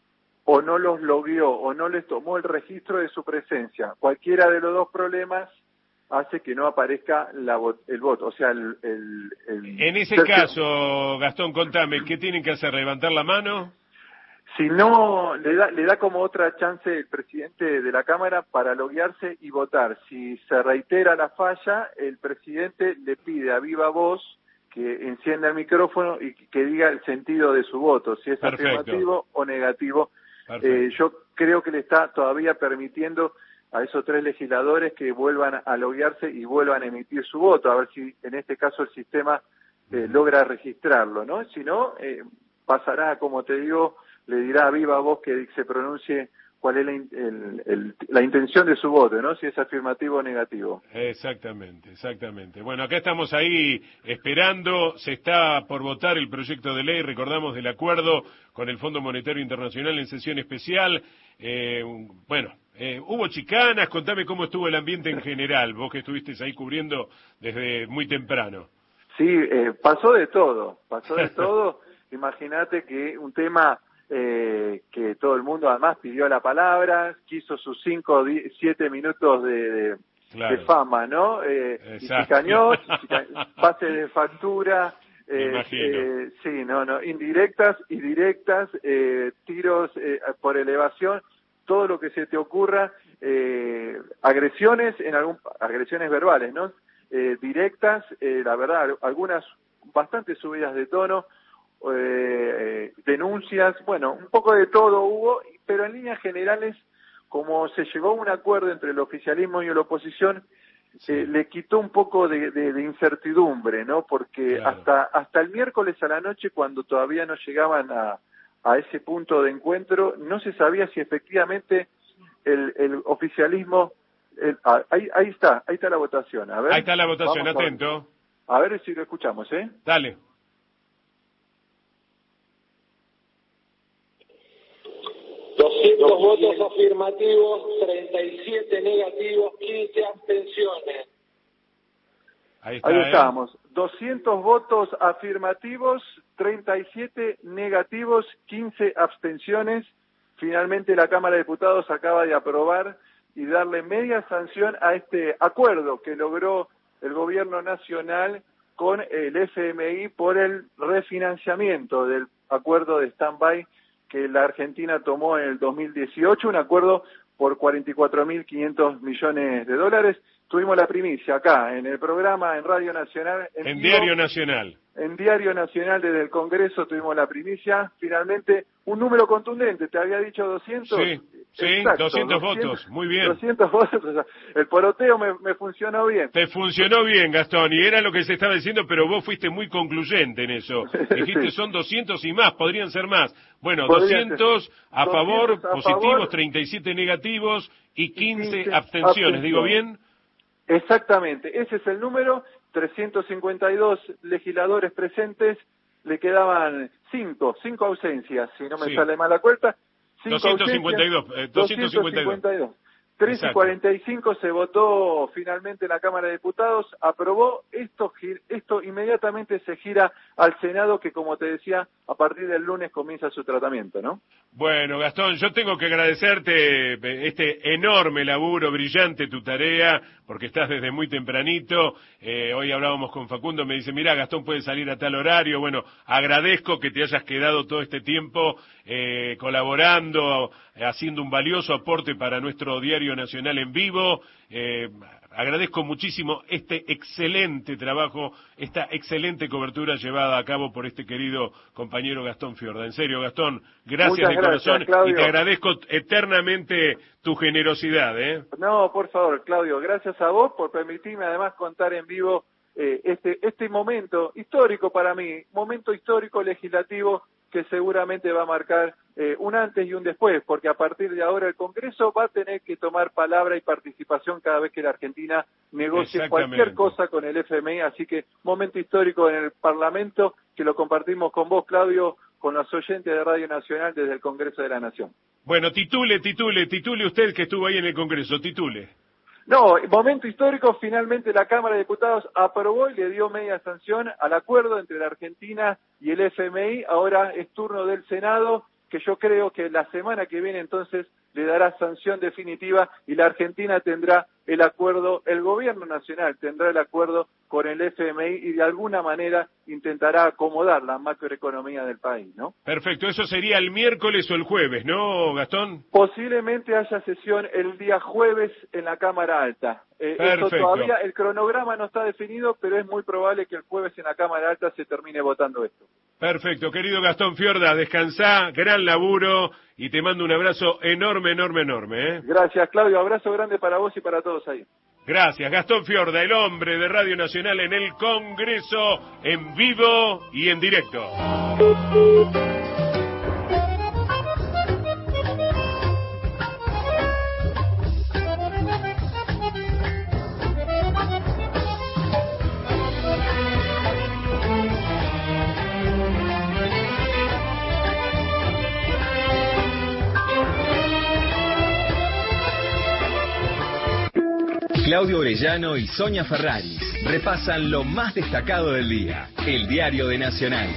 o no los logueó o no les tomó el registro de su presencia. Cualquiera de los dos problemas hace que no aparezca la, el voto. O sea, el, el, el En ese tercio... caso, Gastón, contame, ¿qué tienen que hacer? ¿Levantar la mano? Si no, le da, le da como otra chance el presidente de la Cámara para loguearse y votar. Si se reitera la falla, el presidente le pide a viva voz que encienda el micrófono y que diga el sentido de su voto, si es Perfecto. afirmativo o negativo. Eh, yo creo que le está todavía permitiendo a esos tres legisladores que vuelvan a loguearse y vuelvan a emitir su voto, a ver si en este caso el sistema eh, logra registrarlo, ¿no? Si no, eh, pasará, como te digo, le dirá a viva voz que se pronuncie cuál es la, in, el, el, la intención de su voto, ¿no? Si es afirmativo o negativo. Exactamente, exactamente. Bueno, acá estamos ahí esperando, se está por votar el proyecto de ley, recordamos, del acuerdo con el Fondo Monetario Internacional en sesión especial. Eh, bueno, eh, hubo chicanas, contame cómo estuvo el ambiente en general, vos que estuviste ahí cubriendo desde muy temprano. Sí, eh, pasó de todo, pasó de todo. Imagínate que un tema... Eh, que todo el mundo además pidió la palabra, quiso sus cinco, diez, siete minutos de, de, claro. de fama, ¿no? Eh, y chicañó, pase de factura, eh, eh, sí, no, no, indirectas y directas, eh, tiros eh, por elevación, todo lo que se te ocurra, eh, agresiones, en algún, agresiones verbales, ¿no? Eh, directas, eh, la verdad, algunas bastante subidas de tono. Eh, denuncias, bueno, un poco de todo hubo, pero en líneas generales, como se llegó a un acuerdo entre el oficialismo y la oposición, sí. eh, le quitó un poco de, de, de incertidumbre, ¿no? Porque claro. hasta hasta el miércoles a la noche, cuando todavía no llegaban a, a ese punto de encuentro, no se sabía si efectivamente el, el oficialismo, el, ah, ahí, ahí está, ahí está la votación, a ver. Ahí está la votación, atento. A ver, a ver si lo escuchamos, ¿eh? Dale. doscientos votos afirmativos, treinta y siete negativos, quince abstenciones. Ahí, está, Ahí ¿eh? estamos, doscientos votos afirmativos, treinta y siete negativos, quince abstenciones. Finalmente la Cámara de Diputados acaba de aprobar y darle media sanción a este acuerdo que logró el Gobierno Nacional con el F M I por el refinanciamiento del acuerdo de stand-by que la Argentina tomó en el dos mil dieciocho, un acuerdo por cuarenta y cuatro mil quinientos millones de dólares. Tuvimos la primicia acá, en el programa, en Radio Nacional. En, en vivo, Diario Nacional. En Diario Nacional, desde el Congreso, tuvimos la primicia. Finalmente, un número contundente, te había dicho doscientos. Sí, sí, Exacto, doscientos, doscientos votos, muy bien. doscientos votos, o sea, el poroteo me, me funcionó bien. Te funcionó bien, Gastón, y era lo que se estaba diciendo, pero vos fuiste muy concluyente en eso. Dijiste, sí. Son doscientos y más, podrían ser más. Bueno, Podrían doscientos ser. a doscientos favor, a positivos, favor, treinta y siete negativos y quince, quince abstenciones, abstenciones, ¿digo bien? Exactamente, ese es el número, trescientos cincuenta y dos legisladores presentes, le quedaban cinco, cinco ausencias, si no me sí. sale mal la cuenta. doscientos cincuenta y dos, eh, doscientos cincuenta y dos. tres y cuarenta y cinco se votó finalmente en la Cámara de Diputados, aprobó, esto, esto inmediatamente se gira al Senado que, como te decía, a partir del lunes comienza su tratamiento, ¿no? Bueno, Gastón, yo tengo que agradecerte este enorme laburo, brillante tu tarea, porque estás desde muy tempranito. Eh, hoy hablábamos con Facundo, me dice, mirá, Gastón puede salir a tal horario. Bueno, agradezco que te hayas quedado todo este tiempo eh, colaborando, haciendo un valioso aporte para nuestro Diario Nacional en vivo. Eh, agradezco muchísimo este excelente trabajo, esta excelente cobertura llevada a cabo por este querido compañero Gastón Fiorda. En serio, Gastón, gracias Muchas de gracias, corazón, Claudio. Y te agradezco eternamente tu generosidad, ¿eh? No, por favor, Claudio, gracias a vos por permitirme además contar en vivo eh, este este momento histórico para mí, momento histórico legislativo que seguramente va a marcar eh, un antes y un después, porque a partir de ahora el Congreso va a tener que tomar palabra y participación cada vez que la Argentina negocie cualquier cosa con el F M I, así que momento histórico en el Parlamento que lo compartimos con vos, Claudio, con los oyentes de Radio Nacional desde el Congreso de la Nación. Bueno, titule, titule, titule usted que estuvo ahí en el Congreso, titule. No, momento histórico, finalmente la Cámara de Diputados aprobó y le dio media sanción al acuerdo entre la Argentina y el F M I, ahora es turno del Senado, que yo creo que la semana que viene entonces le dará sanción definitiva y la Argentina tendrá el acuerdo, el gobierno nacional tendrá el acuerdo con el F M I y de alguna manera intentará acomodar la macroeconomía del país, ¿no? Perfecto, eso sería el miércoles o el jueves, ¿no, Gastón? Posiblemente haya sesión el día jueves en la Cámara Alta. Eh, Perfecto. Esto todavía, el cronograma no está definido, pero es muy probable que el jueves en la Cámara Alta se termine votando esto. Perfecto, querido Gastón Fiorda, descansá, gran laburo y te mando un abrazo enorme, enorme, enorme. ¿eh? Gracias, Claudio, abrazo grande para vos y para todos ahí. Gracias, Gastón Fiorda, el hombre de Radio Nacional en el Congreso, en vivo y en directo. Claudio Orellano y Sonia Ferraris repasan lo más destacado del día. El Diario de Nacional.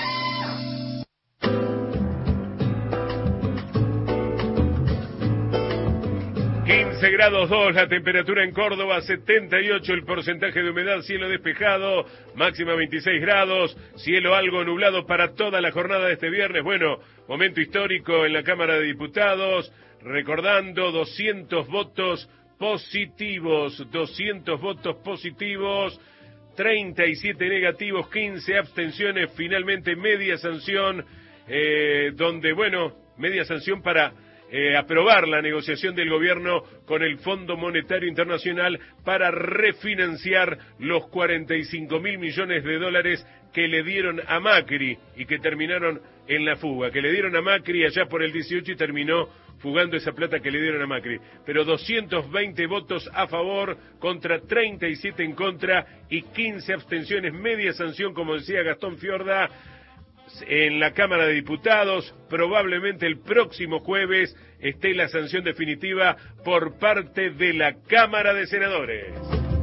quince grados dos la temperatura en Córdoba, setenta y ocho el porcentaje de humedad, cielo despejado, máxima veintiséis grados, cielo algo nublado para toda la jornada de este viernes. Bueno, momento histórico en la Cámara de Diputados, recordando doscientos votos positivos, doscientos votos positivos, treinta y siete negativos, quince abstenciones, finalmente media sanción, eh, donde, bueno, media sanción para eh, aprobar la negociación del gobierno con el Fondo Monetario Internacional para refinanciar los cuarenta y cinco mil millones de dólares que le dieron a Macri y que terminaron en la fuga, que le dieron a Macri allá por el dieciocho y terminó fugando esa plata que le dieron a Macri. Pero doscientos veinte votos a favor contra treinta y siete en contra y quince abstenciones, media sanción, como decía Gastón Fiorda, en la Cámara de Diputados. Probablemente el próximo jueves esté la sanción definitiva por parte de la Cámara de Senadores.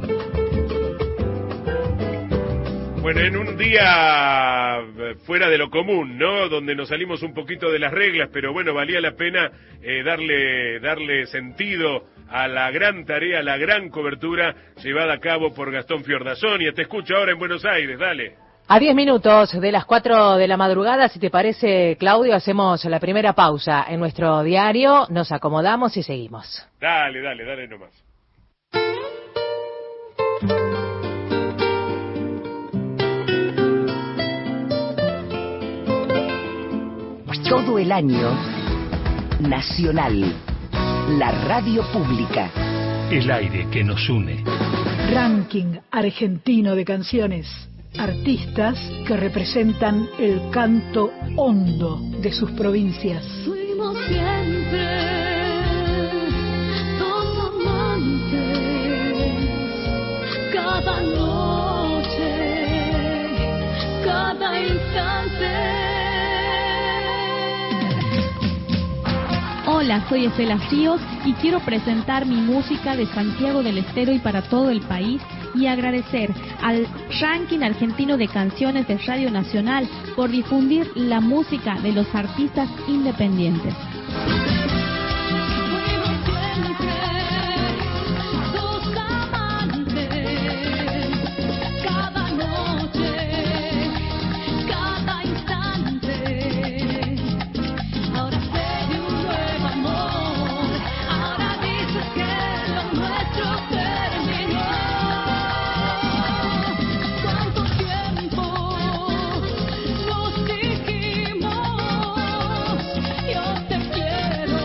Bueno, en un día fuera de lo común, ¿no? Donde nos salimos un poquito de las reglas, pero bueno, valía la pena eh, darle, darle sentido a la gran tarea, a la gran cobertura llevada a cabo por Gastón Fiorda. Sonia, te escucho ahora en Buenos Aires, dale. A diez minutos de las cuatro de la madrugada, si te parece, Claudio, hacemos la primera pausa en nuestro diario, nos acomodamos y seguimos. Dale, dale, dale nomás. Todo el año, Nacional, la radio pública. El aire que nos une. Ranking argentino de canciones. Artistas que representan el canto hondo de sus provincias. Fuimos siempre dos amantes, cada noche, cada instante. Hola, soy Estela Fríos y quiero presentar mi música de Santiago del Estero y para todo el país y agradecer al Ranking Argentino de Canciones de Radio Nacional por difundir la música de los artistas independientes. Yo te quiero.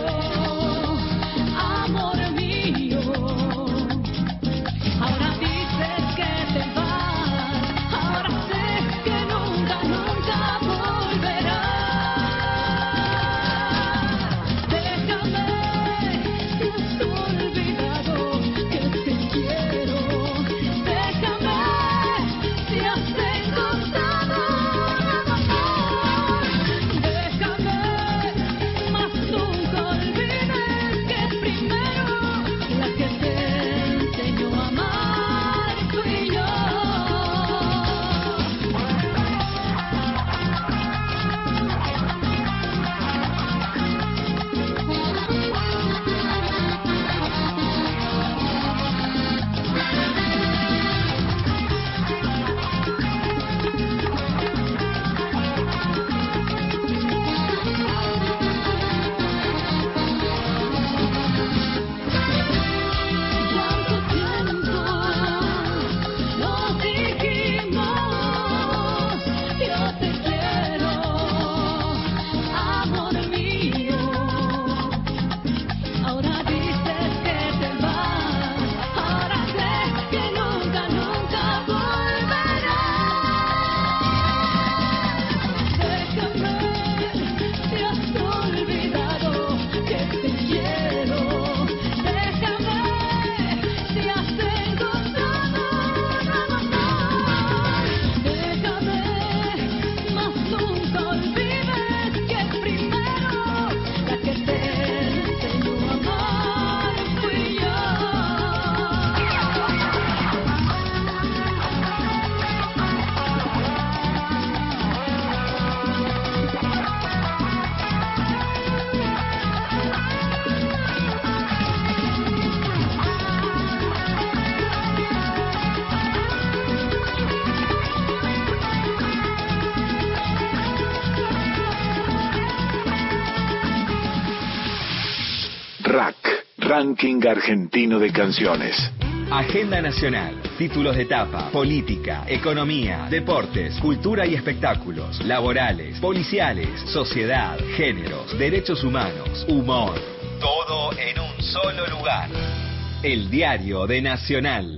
Ranking argentino de canciones. Agenda nacional, títulos de etapa, política, economía, deportes, cultura y espectáculos, laborales, policiales, sociedad, géneros, derechos humanos, humor. Todo en un solo lugar. El Diario de Nacional.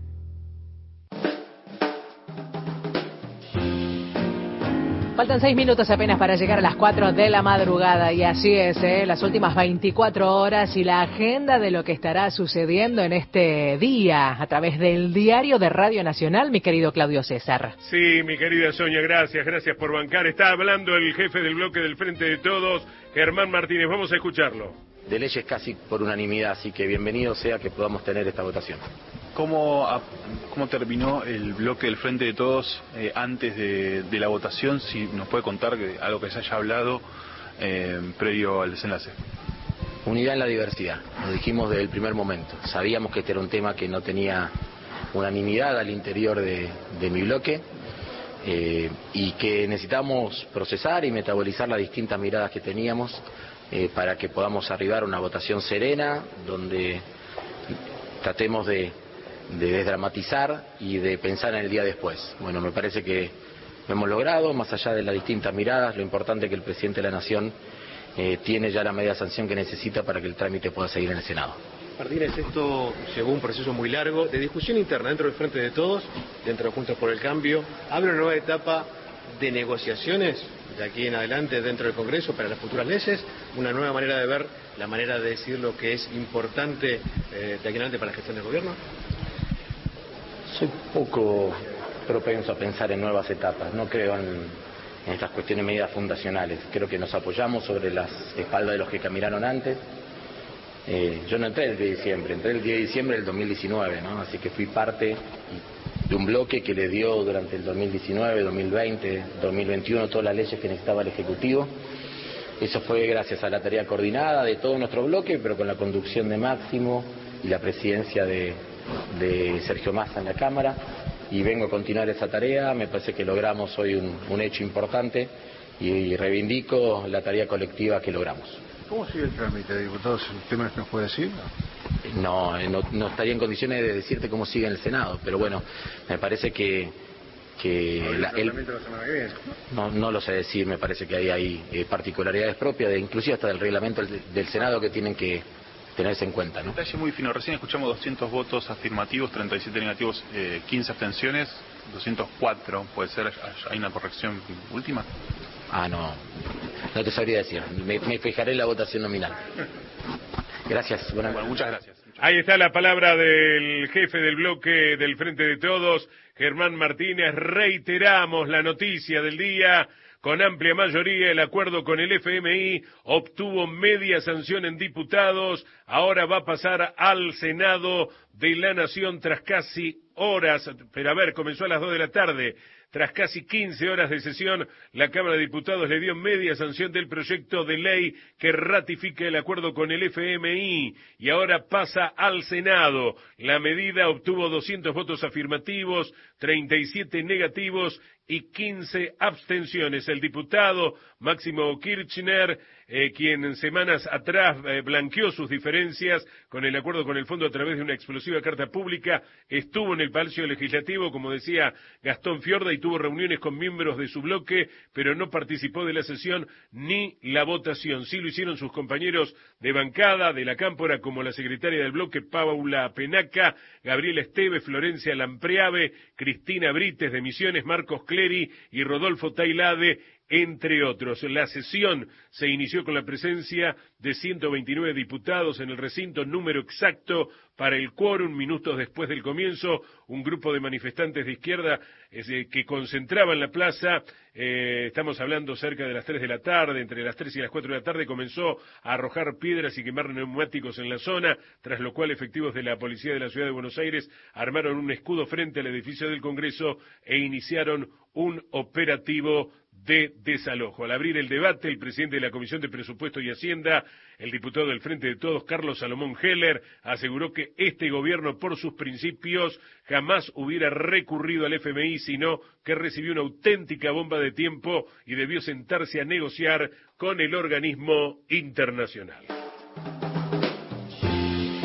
Faltan seis minutos apenas para llegar a las cuatro de la madrugada y así es, ¿eh? Las últimas veinticuatro horas y la agenda de lo que estará sucediendo en este día a través del Diario de Radio Nacional, mi querido Claudio César. Sí, mi querida Sonia, gracias, gracias por bancar. Está hablando el jefe del bloque del Frente de Todos, Germán Martínez. Vamos a escucharlo. De leyes casi por unanimidad, así que bienvenido sea que podamos tener esta votación. ¿Cómo, cómo terminó el bloque del Frente de Todos eh, antes de, de la votación? Si nos puede contar que, algo que se haya hablado eh, previo al desenlace. Unidad en la diversidad, lo dijimos desde el primer momento. Sabíamos que este era un tema que no tenía unanimidad al interior de, de mi bloque eh, y que necesitamos procesar y metabolizar las distintas miradas que teníamos eh, para que podamos arribar a una votación serena donde tratemos de de desdramatizar y de pensar en el día después. Bueno, me parece que lo hemos logrado, más allá de las distintas miradas, lo importante es que el presidente de la Nación eh, tiene ya la media sanción que necesita para que el trámite pueda seguir en el Senado. Martínez, esto llevó un proceso muy largo de discusión interna dentro del Frente de Todos, dentro de Juntos por el Cambio. ¿Abre una nueva etapa de negociaciones de aquí en adelante dentro del Congreso para las futuras leyes? ¿Una nueva manera de ver, la manera de decir lo que es importante eh, de aquí en adelante para la gestión del gobierno? Soy poco propenso a pensar en nuevas etapas, no creo en, en estas cuestiones medidas fundacionales. Creo que nos apoyamos sobre las espaldas de los que caminaron antes. Eh, yo no entré el diez de diciembre, entré el diez de diciembre del dos mil diecinueve, ¿no? Así que fui parte de un bloque que le dio durante el dos mil diecinueve, dos mil veinte, dos mil veintiuno todas las leyes que necesitaba el Ejecutivo. Eso fue gracias a la tarea coordinada de todo nuestro bloque, pero con la conducción de Máximo y la presidencia de... de Sergio Massa en la Cámara, y vengo a continuar esa tarea. Me parece que logramos hoy un, un hecho importante y reivindico la tarea colectiva que logramos. ¿Cómo sigue el trámite, diputados? ¿Usted me nos puede decir? No, no, no estaría en condiciones de decirte cómo sigue en el Senado, pero bueno, me parece que... que ¿No la, el, la semana que viene? No, no lo sé decir, me parece que hay, hay eh, particularidades propias, de, inclusive hasta del reglamento del, del Senado que tienen que tenerse en cuenta, ¿no? Detalle muy fino, recién escuchamos doscientos votos afirmativos, treinta y siete negativos, eh, quince abstenciones, doscientos cuatro, ¿puede ser? ¿Hay una corrección última? Ah, no, no te sabría decir, me, me fijaré en la votación nominal. Gracias, buenas bueno, muchas gracias. Ahí está la palabra del jefe del bloque del Frente de Todos, Germán Martínez. Reiteramos la noticia del día. Con amplia mayoría, el acuerdo con el F M I obtuvo media sanción en diputados. Ahora va a pasar al Senado de la Nación tras casi horas, pero a ver, comenzó a las dos de la tarde. Tras casi quince horas de sesión, la Cámara de Diputados le dio media sanción del proyecto de ley que ratifica el acuerdo con el F M I y ahora pasa al Senado. La medida obtuvo doscientos votos afirmativos, treinta y siete negativos y quince abstenciones. El diputado Máximo Kirchner, eh, quien semanas atrás eh, blanqueó sus diferencias con el acuerdo con el fondo a través de una explosiva carta pública, estuvo en el Palacio Legislativo, como decía Gastón Fiorda, y tuvo reuniones con miembros de su bloque, pero no participó de la sesión ni la votación. Sí lo hicieron sus compañeros de bancada de la Cámpora, como la secretaria del bloque Paula Penaca, Gabriela Esteves, Florencia Lampreave, Cristina Brites de Misiones, Marcos Clery y Rodolfo Tailade, entre otros. La sesión se inició con la presencia de ciento veintinueve diputados en el recinto, número exacto para el quórum. Minutos después del comienzo, un grupo de manifestantes de izquierda eh, que concentraban la plaza, eh, estamos hablando cerca de las tres de la tarde, entre las tres y las cuatro de la tarde, comenzó a arrojar piedras y quemar neumáticos en la zona, tras lo cual efectivos de la Policía de la Ciudad de Buenos Aires armaron un escudo frente al edificio del Congreso e iniciaron un operativo de desalojo. Al abrir el debate, el presidente de la Comisión de Presupuesto y Hacienda, el diputado del Frente de Todos, Carlos Salomón Heller, aseguró que este gobierno, por sus principios, jamás hubiera recurrido al F M I, sino que recibió una auténtica bomba de tiempo y debió sentarse a negociar con el organismo internacional.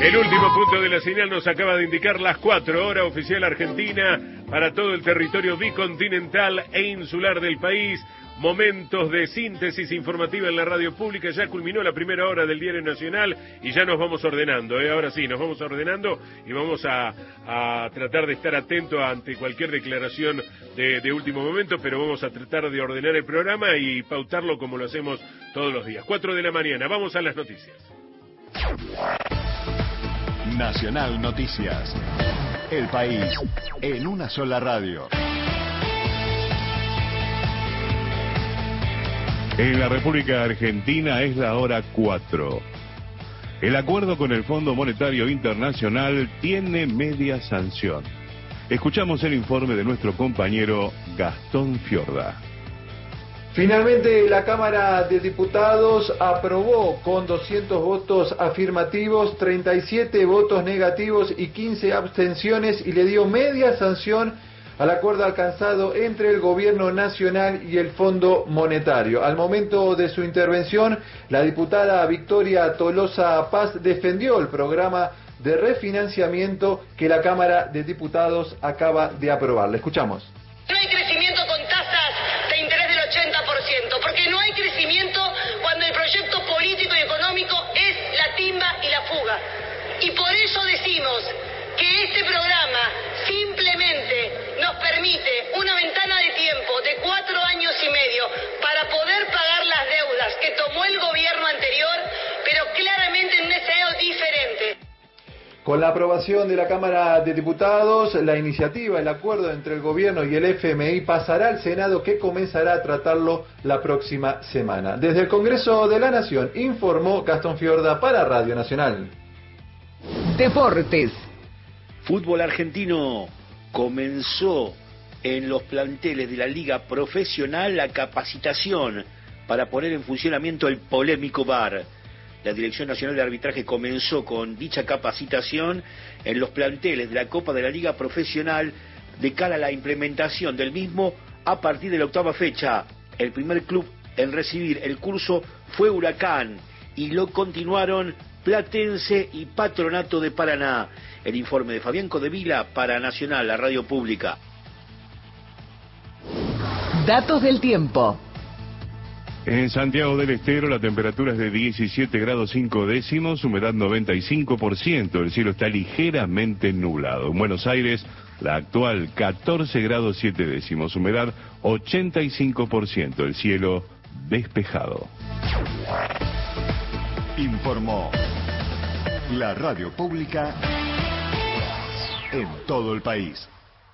El último punto de la señal nos acaba de indicar las cuatro, hora oficial argentina para todo el territorio bicontinental e insular del país. Momentos de síntesis informativa en la radio pública. Ya culminó la primera hora del Diario Nacional y ya nos vamos ordenando, ¿eh? Ahora sí, nos vamos ordenando y vamos a, a tratar de estar atentos ante cualquier declaración de, de último momento, pero vamos a tratar de ordenar el programa y pautarlo como lo hacemos todos los días. Cuatro de la mañana, vamos a las noticias. Nacional Noticias. El país en una sola radio. En la República Argentina es la hora cuatro. El acuerdo con el Fondo Monetario Internacional tiene media sanción. Escuchamos el informe de nuestro compañero Gastón Fiorda. Finalmente, la Cámara de Diputados aprobó con doscientos votos afirmativos, treinta y siete votos negativos y quince abstenciones y le dio media sanción al acuerdo alcanzado entre el Gobierno Nacional y el Fondo Monetario. Al momento de su intervención, la diputada Victoria Tolosa Paz defendió el programa de refinanciamiento que la Cámara de Diputados acaba de aprobar. Le escuchamos. No hay crecimiento con tasas de interés del ochenta por ciento, porque no hay crecimiento cuando el proyecto político y económico es la timba y la fuga. Y por eso decimos que este programa simplemente nos permite una ventana de tiempo de cuatro años y medio para poder pagar las deudas que tomó el gobierno anterior, pero claramente en un escenario diferente. Con la aprobación de la Cámara de Diputados, la iniciativa, el acuerdo entre el Gobierno y el F M I pasará al Senado, que comenzará a tratarlo la próxima semana. Desde el Congreso de la Nación, informó Gastón Fiorda para Radio Nacional. Deportes. Fútbol argentino. Comenzó en los planteles de la Liga Profesional la capacitación para poner en funcionamiento el polémico V A R. La Dirección Nacional de Arbitraje comenzó con dicha capacitación en los planteles de la Copa de la Liga Profesional de cara a la implementación del mismo a partir de la octava fecha. El primer club en recibir el curso fue Huracán y lo continuaron Platense y Patronato de Paraná. El informe de Fabián Codevila para Nacional, la radio pública. Datos del tiempo. En Santiago del Estero la temperatura es de diecisiete grados cinco décimos, humedad noventa y cinco por ciento, el cielo está ligeramente nublado. En Buenos Aires la actual catorce grados siete décimos, humedad ochenta y cinco por ciento, el cielo despejado. Informó la radio pública en todo el país.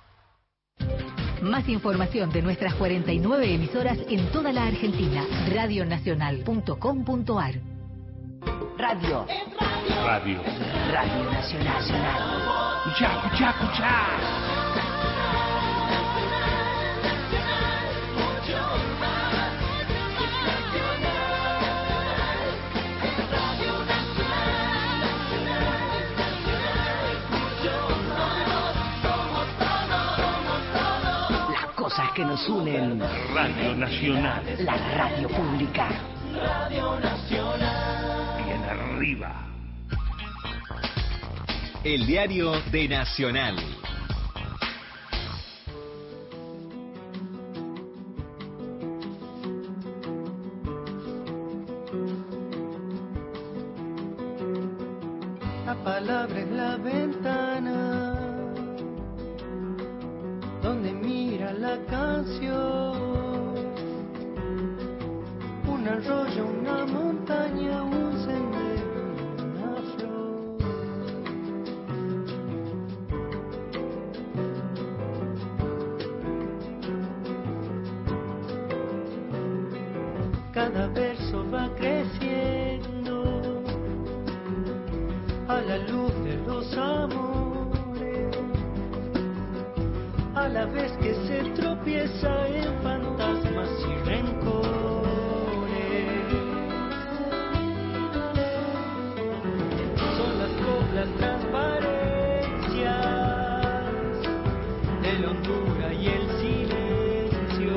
Más información de nuestras cuarenta y nueve emisoras en toda la Argentina. radio nacional punto com punto ar. Radio. Radio. Radio Nacional. Escuchá, escuchá, escuchá. Cosas que nos unen. Radio Nacional. La radio pública. Radio Nacional. Bien arriba. El diario de Nacional. La palabra es la ventana donde mira la canción, un arroyo, una montaña, un sendero, una flor. Cada verso va creciendo a la luz de los amores, a la vez que se tropieza en fantasmas y rencores. Son las coplas transparencias de la hondura y el silencio,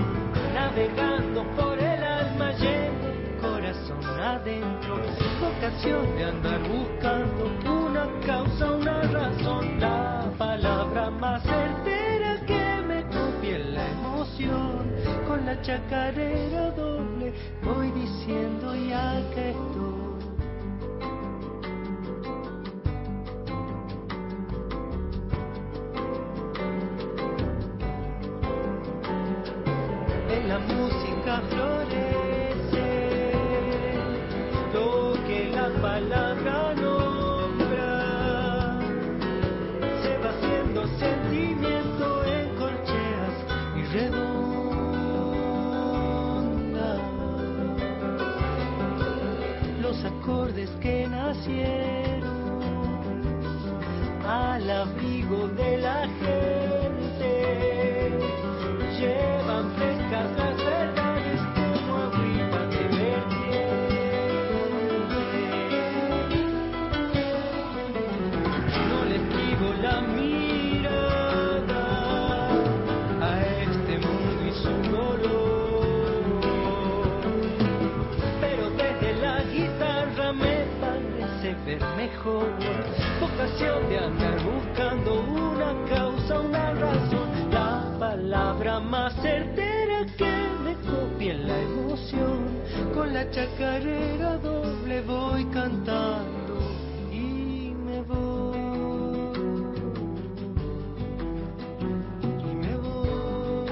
navegando por el alma y el corazón adentro. Bocas vocación de andar buscando una causa, una razón, la palabra más certera que me copie en la emoción. Con la chacarera doble voy diciendo ya que estoy. En la música florece lo que la palabra nombra, se va haciendo sentimiento en corcheas y redonda. Los acordes que nacieron al abrigo de la gente llevan frescas las verdades como agüita de vertiente. No le esquivo la mirada a este mundo y su dolor, pero desde la guitarra me parece ver mejor. Vocación de andar buscando una causa, una razón, la palabra más certera que me copie en la emoción. Con la chacarera doble voy cantando y me voy, y me voy.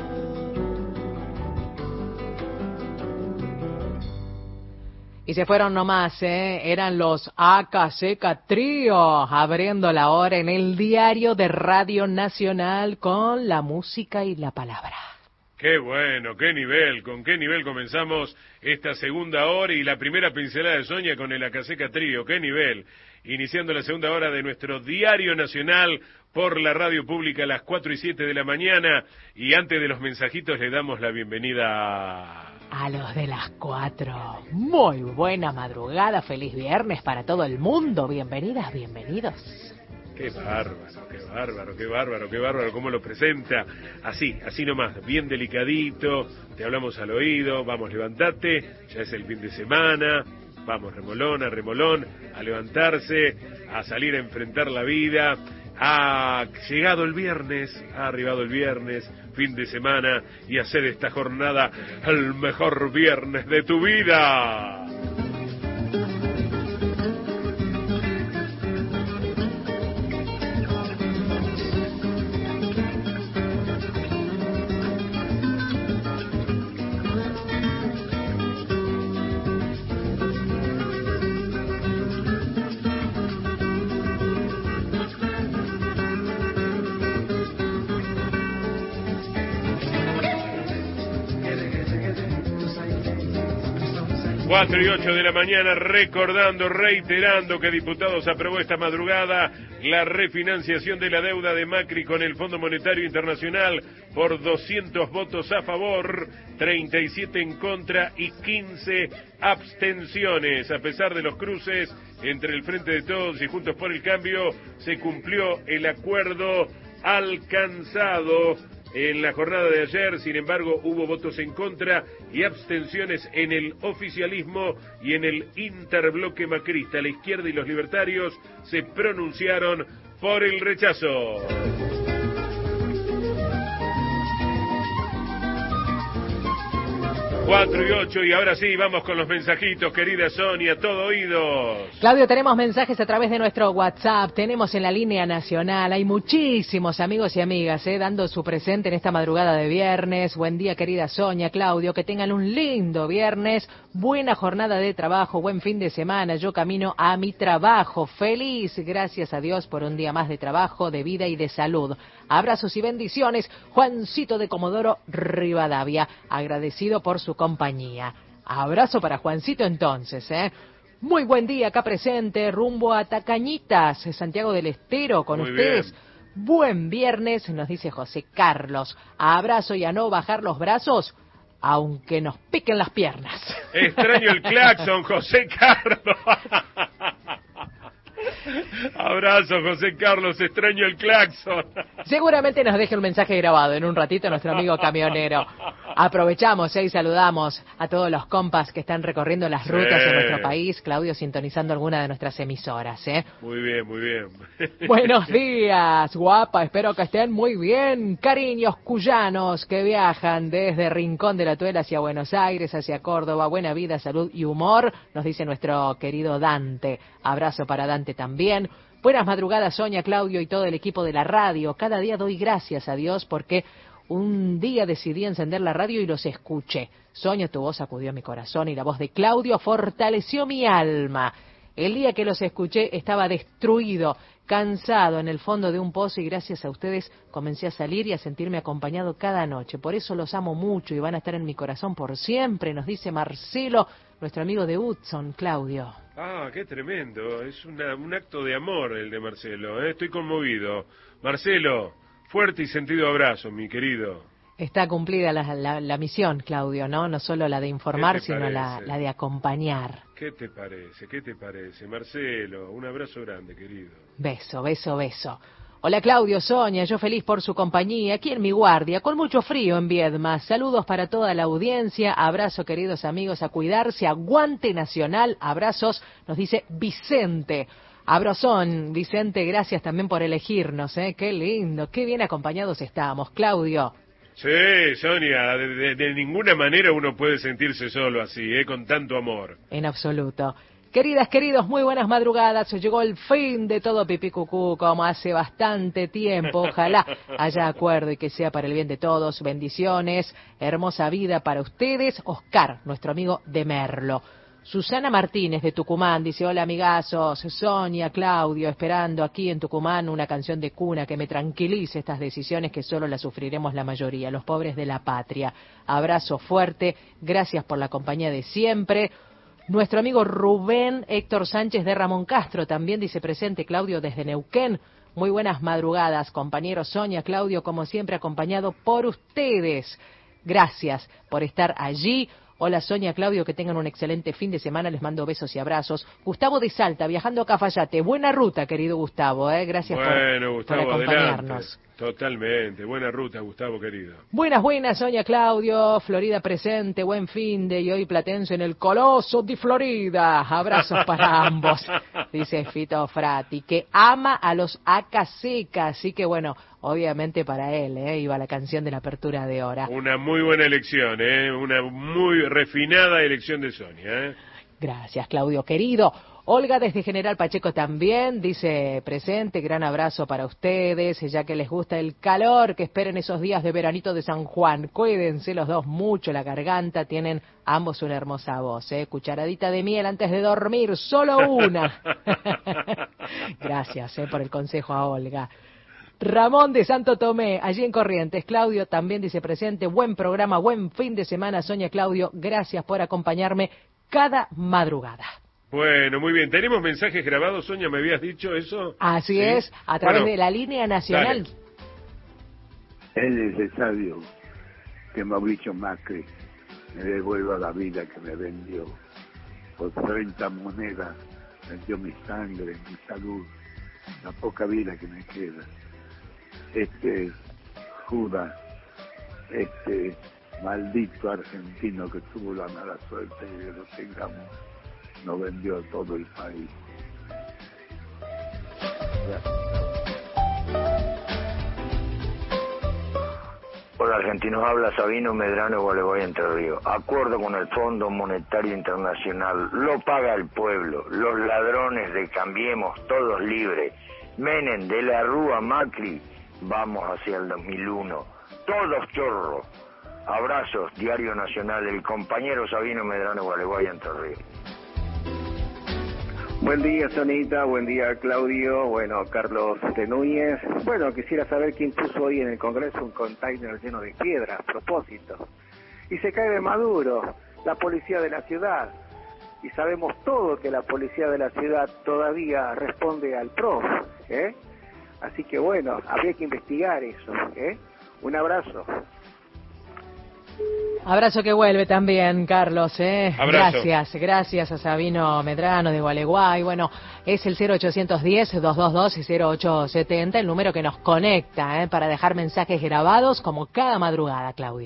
Y se fueron nomás, ¿eh? Eran los Acaseca Trío, abriendo la hora en el diario de Radio Nacional con la música y la palabra. Qué bueno, qué nivel, con qué nivel comenzamos esta segunda hora y la primera pincelada de Sonia con el Acaseca Trío, qué nivel. Iniciando la segunda hora de nuestro diario nacional por la radio pública a las cuatro y siete de la mañana. Y antes de los mensajitos le damos la bienvenida a... A los de las cuatro. Muy buena madrugada, feliz viernes para todo el mundo. Bienvenidas, bienvenidos. Qué bárbaro, qué bárbaro, qué bárbaro, qué bárbaro, cómo lo presenta. Así, así nomás, bien delicadito, te hablamos al oído, vamos, levantate, ya es el fin de semana, vamos, remolón a remolón, a levantarse, a salir a enfrentar la vida. Ha llegado el viernes, ha arribado el viernes, fin de semana, y hacer esta jornada el mejor viernes de tu vida. cuatro y ocho de la mañana, recordando, reiterando que Diputados aprobó esta madrugada la refinanciación de la deuda de Macri con el Fondo Monetario Internacional por doscientos votos a favor, treinta y siete en contra y quince abstenciones. A pesar de los cruces entre el Frente de Todos y Juntos por el Cambio, se cumplió el acuerdo alcanzado en la jornada de ayer. Sin embargo, hubo votos en contra y abstenciones en el oficialismo y en el interbloque macrista. La izquierda y los libertarios se pronunciaron por el rechazo. cuatro y ocho, y ahora sí, vamos con los mensajitos, querida Sonia, todo oídos. Claudio, tenemos mensajes a través de nuestro WhatsApp, tenemos en la línea nacional, hay muchísimos amigos y amigas, eh, dando su presente en esta madrugada de viernes. Buen día, querida Sonia, Claudio, que tengan un lindo viernes, buena jornada de trabajo, buen fin de semana, yo camino a mi trabajo, feliz, gracias a Dios por un día más de trabajo, de vida y de salud. Abrazos y bendiciones, Juancito de Comodoro Rivadavia, agradecido por su compañía. Abrazo para Juancito entonces, ¿eh? Muy buen día acá presente, rumbo a Tacañitas, Santiago del Estero, con Muy ustedes. Bien. Buen viernes, nos dice José Carlos. Abrazo y a no bajar los brazos, aunque nos piquen las piernas. Extraño el claxon, José Carlos. Abrazo, José Carlos, extraño el claxon. Seguramente nos deje un mensaje grabado en un ratito nuestro amigo camionero. Aprovechamos ¿eh? y saludamos a todos los compas que están recorriendo las rutas Sí. de nuestro país, Claudio, sintonizando alguna de nuestras emisoras. ¿eh? Muy bien, muy bien. Buenos días, guapa, espero que estén muy bien. Cariños cuyanos que viajan desde Rincón de la Tuela hacia Buenos Aires, hacia Córdoba. Buena vida, salud y humor, nos dice nuestro querido Dante. Abrazo para Dante también. Buenas madrugadas, Sonia, Claudio y todo el equipo de la radio. Cada día doy gracias a Dios porque un día decidí encender la radio y los escuché. Sonia, tu voz sacudió mi corazón y la voz de Claudio fortaleció mi alma. El día que los escuché estaba destruido, cansado en el fondo de un pozo y gracias a ustedes comencé a salir y a sentirme acompañado cada noche. Por eso los amo mucho y van a estar en mi corazón por siempre, nos dice Marcelo, nuestro amigo de Hudson, Claudio. Ah, qué tremendo. Es una, un acto de amor el de Marcelo. ¿eh? Estoy conmovido. Marcelo, fuerte y sentido abrazo, mi querido. Está cumplida la, la, la misión, Claudio, ¿no? No solo la de informar, sino la, parece? la de acompañar. ¿Qué te parece? ¿Qué te parece? Marcelo, un abrazo grande, querido. Beso, beso, beso. Hola Claudio, Sonia, yo feliz por su compañía, aquí en mi guardia, con mucho frío en Viedma. Saludos para toda la audiencia, abrazo queridos amigos, a cuidarse, aguante nacional, abrazos, nos dice Vicente. Abrazón, Vicente, gracias también por elegirnos, ¿eh? Qué lindo, qué bien acompañados estamos, Claudio. Sí, Sonia, de, de, de ninguna manera uno puede sentirse solo así, ¿eh? Con tanto amor. En absoluto. Queridas, queridos, muy buenas madrugadas. Llegó el fin de todo pipí cucú, como hace bastante tiempo. Ojalá haya acuerdo y que sea para el bien de todos. Bendiciones, hermosa vida para ustedes. Oscar, nuestro amigo de Merlo. Susana Martínez de Tucumán dice, hola amigazos, Sonia, Claudio, esperando aquí en Tucumán una canción de cuna que me tranquilice estas decisiones que solo las sufriremos la mayoría, los pobres de la patria. Abrazo fuerte, gracias por la compañía de siempre. Nuestro amigo Rubén Héctor Sánchez de Ramón Castro también dice presente, Claudio desde Neuquén. Muy buenas madrugadas, compañeros Sonia, Claudio, como siempre acompañado por ustedes. Gracias por estar allí. Hola Sonia, Claudio, que tengan un excelente fin de semana, les mando besos y abrazos. Gustavo de Salta, viajando a Cafayate, buena ruta, querido Gustavo, ¿eh? Gracias bueno, por, Gustavo, por acompañarnos. Adelante. Totalmente, buena ruta, Gustavo, querido. Buenas, buenas, Sonia, Claudio, Florida presente, buen fin de y hoy Platense en el Coloso de Florida. Abrazos para ambos, dice Fito Frati, que ama a los Acaseca, así que bueno, obviamente para él, ¿eh? Iba la canción de la apertura de hora. Una muy buena elección, ¿eh? Una muy refinada elección de Sonia, ¿eh? Gracias, Claudio, querido. Olga desde General Pacheco también dice presente, gran abrazo para ustedes, ya que les gusta el calor, que esperen esos días de veranito de San Juan. Cuídense los dos mucho la garganta, tienen ambos una hermosa voz, ¿eh? Cucharadita de miel antes de dormir, solo una. Gracias ¿eh? por el consejo a Olga. Ramón de Santo Tomé, allí en Corrientes. Claudio también dice presente, buen programa, buen fin de semana. Sonia, Claudio, gracias por acompañarme cada madrugada. Bueno, muy bien. ¿Tenemos mensajes grabados, Sonia? ¿Me habías dicho eso? Así ¿Sí? es, a través bueno, de la línea nacional. Dale. Es necesario que Mauricio Macri me devuelva la vida que me vendió. Por treinta monedas vendió mi sangre, mi salud, la poca vida que me queda. Este Judas, este maldito argentino que tuvo la mala suerte de que lo tengamos, nos vendió a todo el país. Gracias. Hola argentinos, habla Sabino Medrano de Gualeguay, Entre Ríos. Acuerdo con el Fondo Monetario Internacional, lo paga el pueblo, los ladrones de Cambiemos, todos libres. Menem, de la Rúa, Macri, vamos hacia el dos mil uno, todos chorros. Abrazos, Diario Nacional, el compañero Sabino Medrano de Gualeguay, Entre Ríos. Buen día, Sonita. Buen día, Claudio. Bueno, Carlos de Núñez. Bueno, quisiera saber quién puso hoy en el Congreso un container lleno de piedras, a propósito. Y se cae de Maduro, la policía de la ciudad. Y sabemos todo que la policía de la ciudad todavía responde al P R O F, ¿eh? Así que bueno, habría que investigar eso, ¿eh? Un abrazo. Abrazo que vuelve también, Carlos, ¿eh? Abrazo. Gracias, gracias a Sabino Medrano de Gualeguay. Bueno, es el cero ochocientos diez, doscientos veintidós, cero ocho setenta, el número que nos conecta, ¿eh? Para dejar mensajes grabados como cada madrugada, Claudio.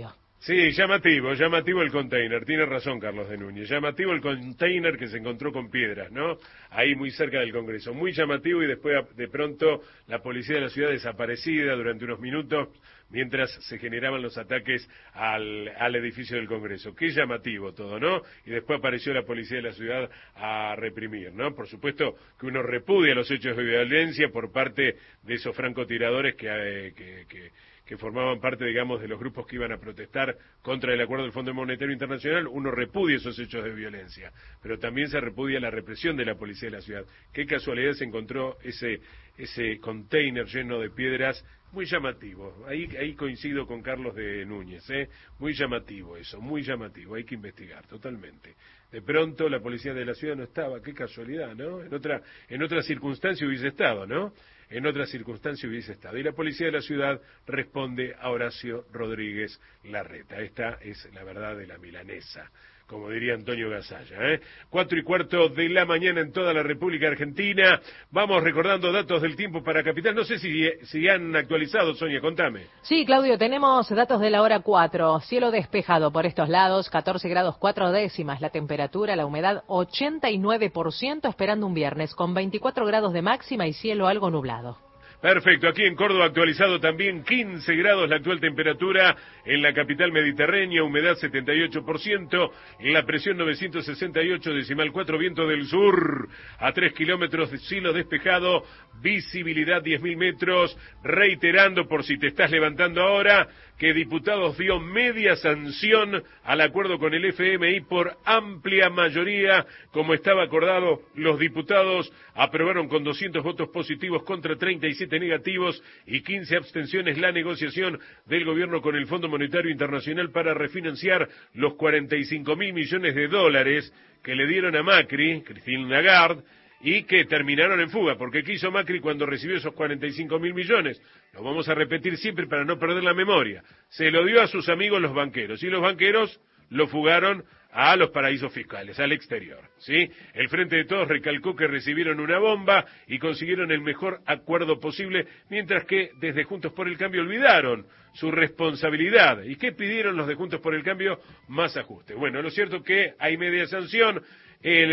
Sí, llamativo, llamativo el container, tiene razón Carlos de Núñez, llamativo el container que se encontró con piedras, ¿no? Ahí muy cerca del Congreso, muy llamativo, y después de pronto la policía de la ciudad desaparecida durante unos minutos mientras se generaban los ataques al, al edificio del Congreso. Qué llamativo todo, ¿no? Y después apareció la policía de la ciudad a reprimir, ¿no? Por supuesto que uno repudia los hechos de violencia por parte de esos francotiradores que, eh, que, que que formaban parte, digamos, de los grupos que iban a protestar contra el acuerdo del Fondo Monetario Internacional. Uno repudia esos hechos de violencia, pero también se repudia la represión de la policía de la ciudad. Qué casualidad se encontró ese ese container lleno de piedras, muy llamativo. Ahí ahí coincido con Carlos de Núñez, ¿eh? Muy llamativo eso, muy llamativo, hay que investigar totalmente. De pronto la policía de la ciudad no estaba, qué casualidad, ¿no? En otra en otra circunstancia hubiese estado, ¿no? En otra circunstancia hubiese estado. Y la policía de la ciudad responde a Horacio Rodríguez Larreta. Esta es la verdad de la milanesa, como diría Antonio Gasalla, ¿eh? Cuatro y cuarto de la mañana en toda la República Argentina. Vamos recordando datos del tiempo para Capital. No sé si, si han actualizado, Sonia, contame. Sí, Claudio, tenemos datos de la hora cuatro. Cielo despejado por estos lados, catorce grados cuatro décimas. La temperatura, la humedad ochenta y nueve por ciento, esperando un viernes con veinticuatro grados de máxima y cielo algo nublado. Perfecto, aquí en Córdoba actualizado también quince grados la actual temperatura en la capital mediterránea, humedad setenta y ocho por ciento, la presión novecientos sesenta y ocho decimal cuatro, viento del sur a tres kilómetros, cielo despejado, visibilidad diez mil metros, reiterando por si te estás levantando ahora que Diputados dio media sanción al acuerdo con el F M I por amplia mayoría, como estaba acordado. Los diputados aprobaron con doscientos votos positivos contra treinta y siete negativos y quince abstenciones la negociación del gobierno con el Fondo Monetario Internacional para refinanciar los cuarenta y cinco mil millones de dólares que le dieron a Macri, Christine Lagarde, y que terminaron en fuga, porque ¿qué hizo Macri cuando recibió esos cuarenta y cinco mil millones? Lo vamos a repetir siempre para no perder la memoria. Se lo dio a sus amigos los banqueros, y los banqueros lo fugaron a los paraísos fiscales, al exterior, ¿sí? El Frente de Todos recalcó que recibieron una bomba y consiguieron el mejor acuerdo posible, mientras que desde Juntos por el Cambio olvidaron su responsabilidad. ¿Y qué pidieron los de Juntos por el Cambio? Más ajuste. Bueno, lo cierto que hay media sanción. El,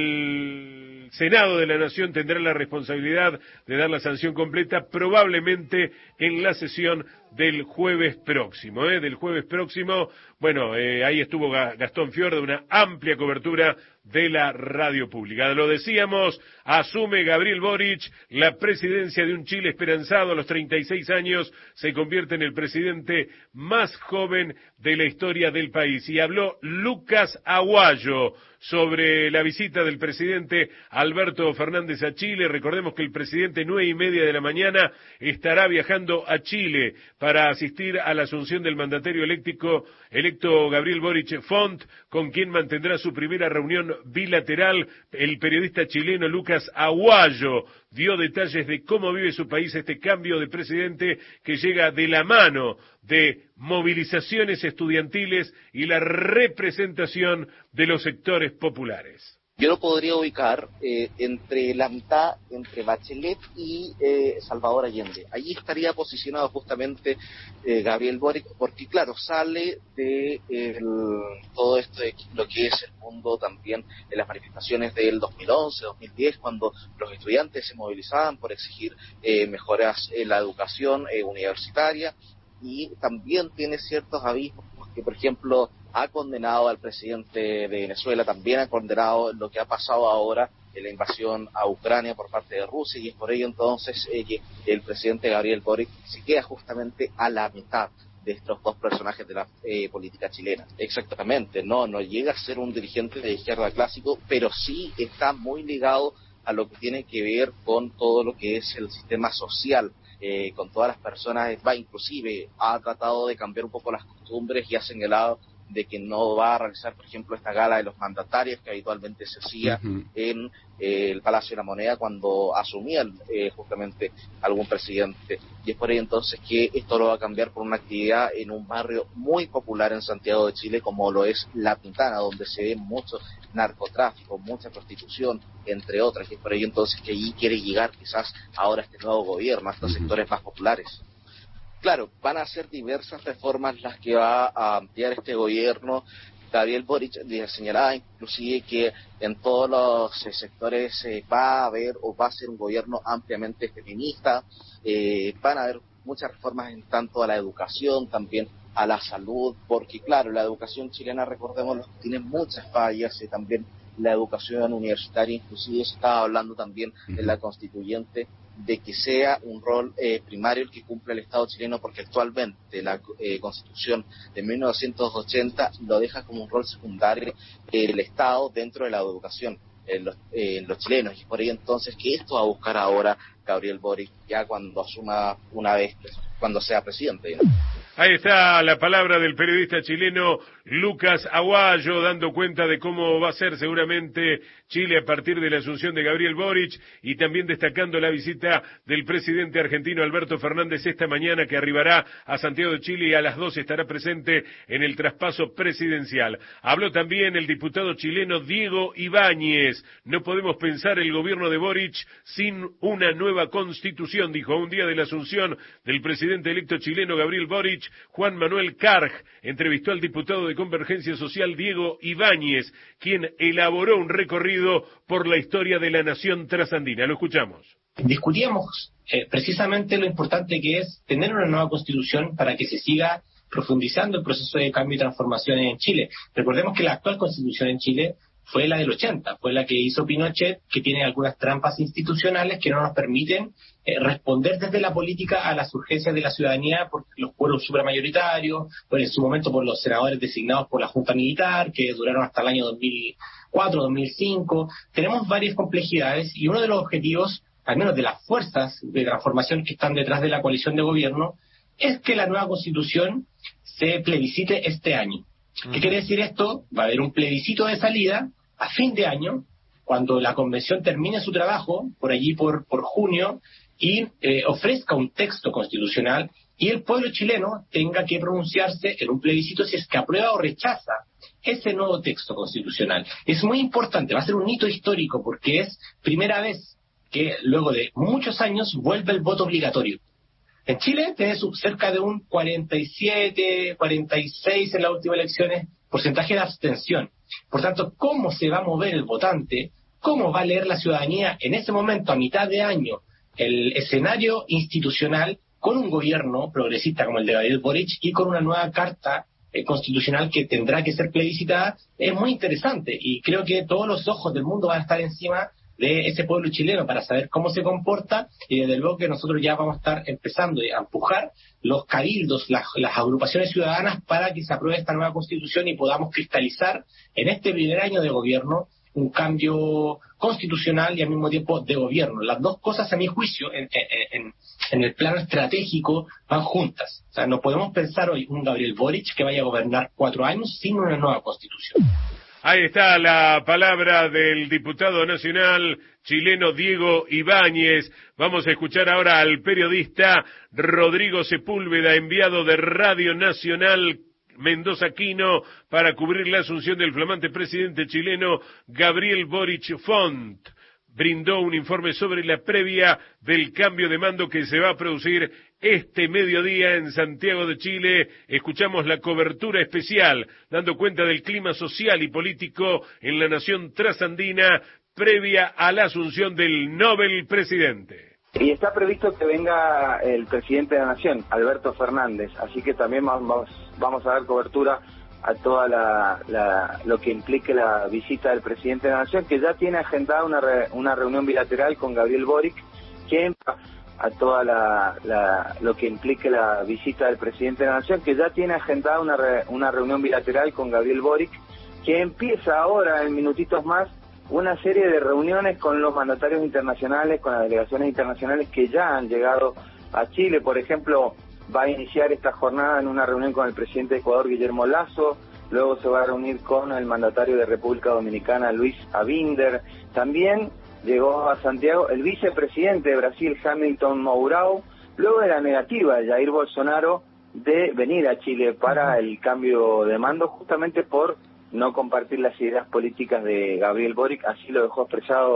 el Senado de la Nación tendrá la responsabilidad de dar la sanción completa, probablemente en la sesión del jueves próximo, ¿eh? Del jueves próximo. Bueno, eh, ahí estuvo Gastón Fiorda, una amplia cobertura de la radio pública. Lo decíamos, asume Gabriel Boric la presidencia de un Chile esperanzado a los treinta y seis años, se convierte en el presidente más joven de la historia del país. Y habló Lucas Aguayo sobre la visita del presidente Alberto Fernández a Chile. Recordemos que el presidente nueve y media de la mañana estará viajando a Chile para asistir a la asunción del mandatario electo, electo Gabriel Boric Font, con quien mantendrá su primera reunión bilateral. El periodista chileno Lucas Aguayo dio detalles de cómo vive su país este cambio de presidente que llega de la mano de movilizaciones estudiantiles y la representación de los sectores populares. Yo lo podría ubicar eh, entre la mitad, entre Bachelet y eh, Salvador Allende. Allí estaría posicionado justamente eh, Gabriel Boric, porque claro, sale de eh, el, todo esto de lo que es el mundo también de las manifestaciones del dos mil once, dos mil diez, cuando los estudiantes se movilizaban por exigir eh, mejoras en la educación eh, universitaria, y también tiene ciertos avisos que, por ejemplo, ha condenado al presidente de Venezuela, también ha condenado lo que ha pasado ahora en la invasión a Ucrania por parte de Rusia, y es por ello entonces eh, que el presidente Gabriel Boric se queda justamente a la mitad de estos dos personajes de la eh, política chilena. Exactamente, no, no llega a ser un dirigente de izquierda clásico, pero sí está muy ligado a lo que tiene que ver con todo lo que es el sistema social, eh, con todas las personas, va, inclusive ha tratado de cambiar un poco las costumbres y ha señalado de que no va a realizar, por ejemplo, esta gala de los mandatarios que habitualmente se hacía uh-huh. en eh, el Palacio de la Moneda cuando asumía eh, justamente algún presidente. Y es por ello entonces que esto lo va a cambiar por una actividad en un barrio muy popular en Santiago de Chile, como lo es La Pintana, donde se ve mucho narcotráfico, mucha prostitución, entre otras. Y es por ello entonces que allí quiere llegar quizás ahora este nuevo gobierno, a estos uh-huh. sectores más populares. claro, van a ser diversas reformas las que va a ampliar este gobierno. Gabriel Boric señalaba inclusive que en todos los eh, sectores eh, va a haber o va a ser un gobierno ampliamente feminista, eh, van a haber muchas reformas en tanto a la educación, también a la salud, porque claro, la educación chilena, recordemos, tiene muchas fallas, y también la educación universitaria, inclusive se estaba hablando también en la constituyente de que sea un rol eh, primario el que cumple el Estado chileno, porque actualmente la eh, Constitución de mil novecientos ochenta lo deja como un rol secundario eh, el Estado dentro de la educación en los, eh, en los chilenos, y por ahí entonces que esto va a buscar ahora Gabriel Boric ya cuando asuma una vez, cuando sea presidente, ¿no? Ahí está la palabra del periodista chileno Lucas Aguayo, dando cuenta de cómo va a ser seguramente Chile a partir de la asunción de Gabriel Boric, y también destacando la visita del presidente argentino Alberto Fernández esta mañana, que arribará a Santiago de Chile y a las doce estará presente en el traspaso presidencial. Habló también el diputado chileno Diego Ibáñez. No podemos pensar el gobierno de Boric sin una nueva constitución, dijo. A un día de la asunción del presidente electo chileno Gabriel Boric, Juan Manuel Carg entrevistó al diputado de Convergencia Social Diego Ibáñez, quien elaboró un recorrido por la historia de la nación trasandina. Lo escuchamos. Discutíamos eh, precisamente lo importante que es tener una nueva constitución para que se siga profundizando el proceso de cambio y transformación en Chile. Recordemos que la actual constitución en Chile fue la del ochenta, fue la que hizo Pinochet, que tiene algunas trampas institucionales que no nos permiten eh, responder desde la política a las urgencias de la ciudadanía por los pueblos supramayoritarios, por en su momento por los senadores designados por la Junta Militar, que duraron hasta el año dos mil cuatro, dos mil cinco. Tenemos varias complejidades, y uno de los objetivos, al menos de las fuerzas de transformación que están detrás de la coalición de gobierno, es que la nueva constitución se plebiscite este año. ¿Qué quiere decir esto? Va a haber un plebiscito de salida a fin de año, cuando la convención termine su trabajo, por allí por, por junio, y eh, ofrezca un texto constitucional, y el pueblo chileno tenga que pronunciarse en un plebiscito si es que aprueba o rechaza ese nuevo texto constitucional. Es muy importante, va a ser un hito histórico, porque es primera vez que luego de muchos años vuelve el voto obligatorio. En Chile tiene cerca de un cuarenta y siete, cuarenta y seis en las últimas elecciones, porcentaje de abstención. Por tanto, ¿cómo se va a mover el votante? ¿Cómo va a leer la ciudadanía en ese momento, a mitad de año, el escenario institucional con un gobierno progresista como el de Gabriel Boric y con una nueva carta eh, constitucional que tendrá que ser plebiscitada? Es muy interesante, y creo que todos los ojos del mundo van a estar encima de ese pueblo chileno para saber cómo se comporta, y desde luego que nosotros ya vamos a estar empezando a empujar los cabildos, las, las agrupaciones ciudadanas para que se apruebe esta nueva constitución y podamos cristalizar en este primer año de gobierno un cambio constitucional y al mismo tiempo de gobierno. Las dos cosas, a mi juicio, en, en, en el plano estratégico van juntas. O sea, no podemos pensar hoy un Gabriel Boric que vaya a gobernar cuatro años sin una nueva constitución. Ahí está la palabra del diputado nacional chileno Diego Ibáñez. Vamos a escuchar ahora al periodista Rodrigo Sepúlveda, enviado de Radio Nacional Mendoza Quino, para cubrir la asunción del flamante presidente chileno Gabriel Boric Font. Brindó un informe sobre la previa del cambio de mando que se va a producir este mediodía en Santiago de Chile. Escuchamos la cobertura especial, dando cuenta del clima social y político en la nación trasandina previa a la asunción del Nobel presidente. Y está previsto que venga el presidente de la Nación, Alberto Fernández, así que también vamos, vamos a dar cobertura a toda la, la lo que implique la visita del presidente de la Nación, que ya tiene agendada una, re, una reunión bilateral con Gabriel Boric, que a toda la, la lo que implique la visita del presidente de la Nación, que ya tiene agendada una, re, una reunión bilateral con Gabriel Boric, que empieza ahora en minutitos más una serie de reuniones con los mandatarios internacionales, con las delegaciones internacionales que ya han llegado a Chile. Por ejemplo, va a iniciar esta jornada en una reunión con el presidente de Ecuador, Guillermo Lasso, luego se va a reunir con el mandatario de República Dominicana, Luis Abinader. También llegó a Santiago el vicepresidente de Brasil, Hamilton Mourão, luego de la negativa de Jair Bolsonaro de venir a Chile para el cambio de mando, justamente por no compartir las ideas políticas de Gabriel Boric. Así lo dejó expresado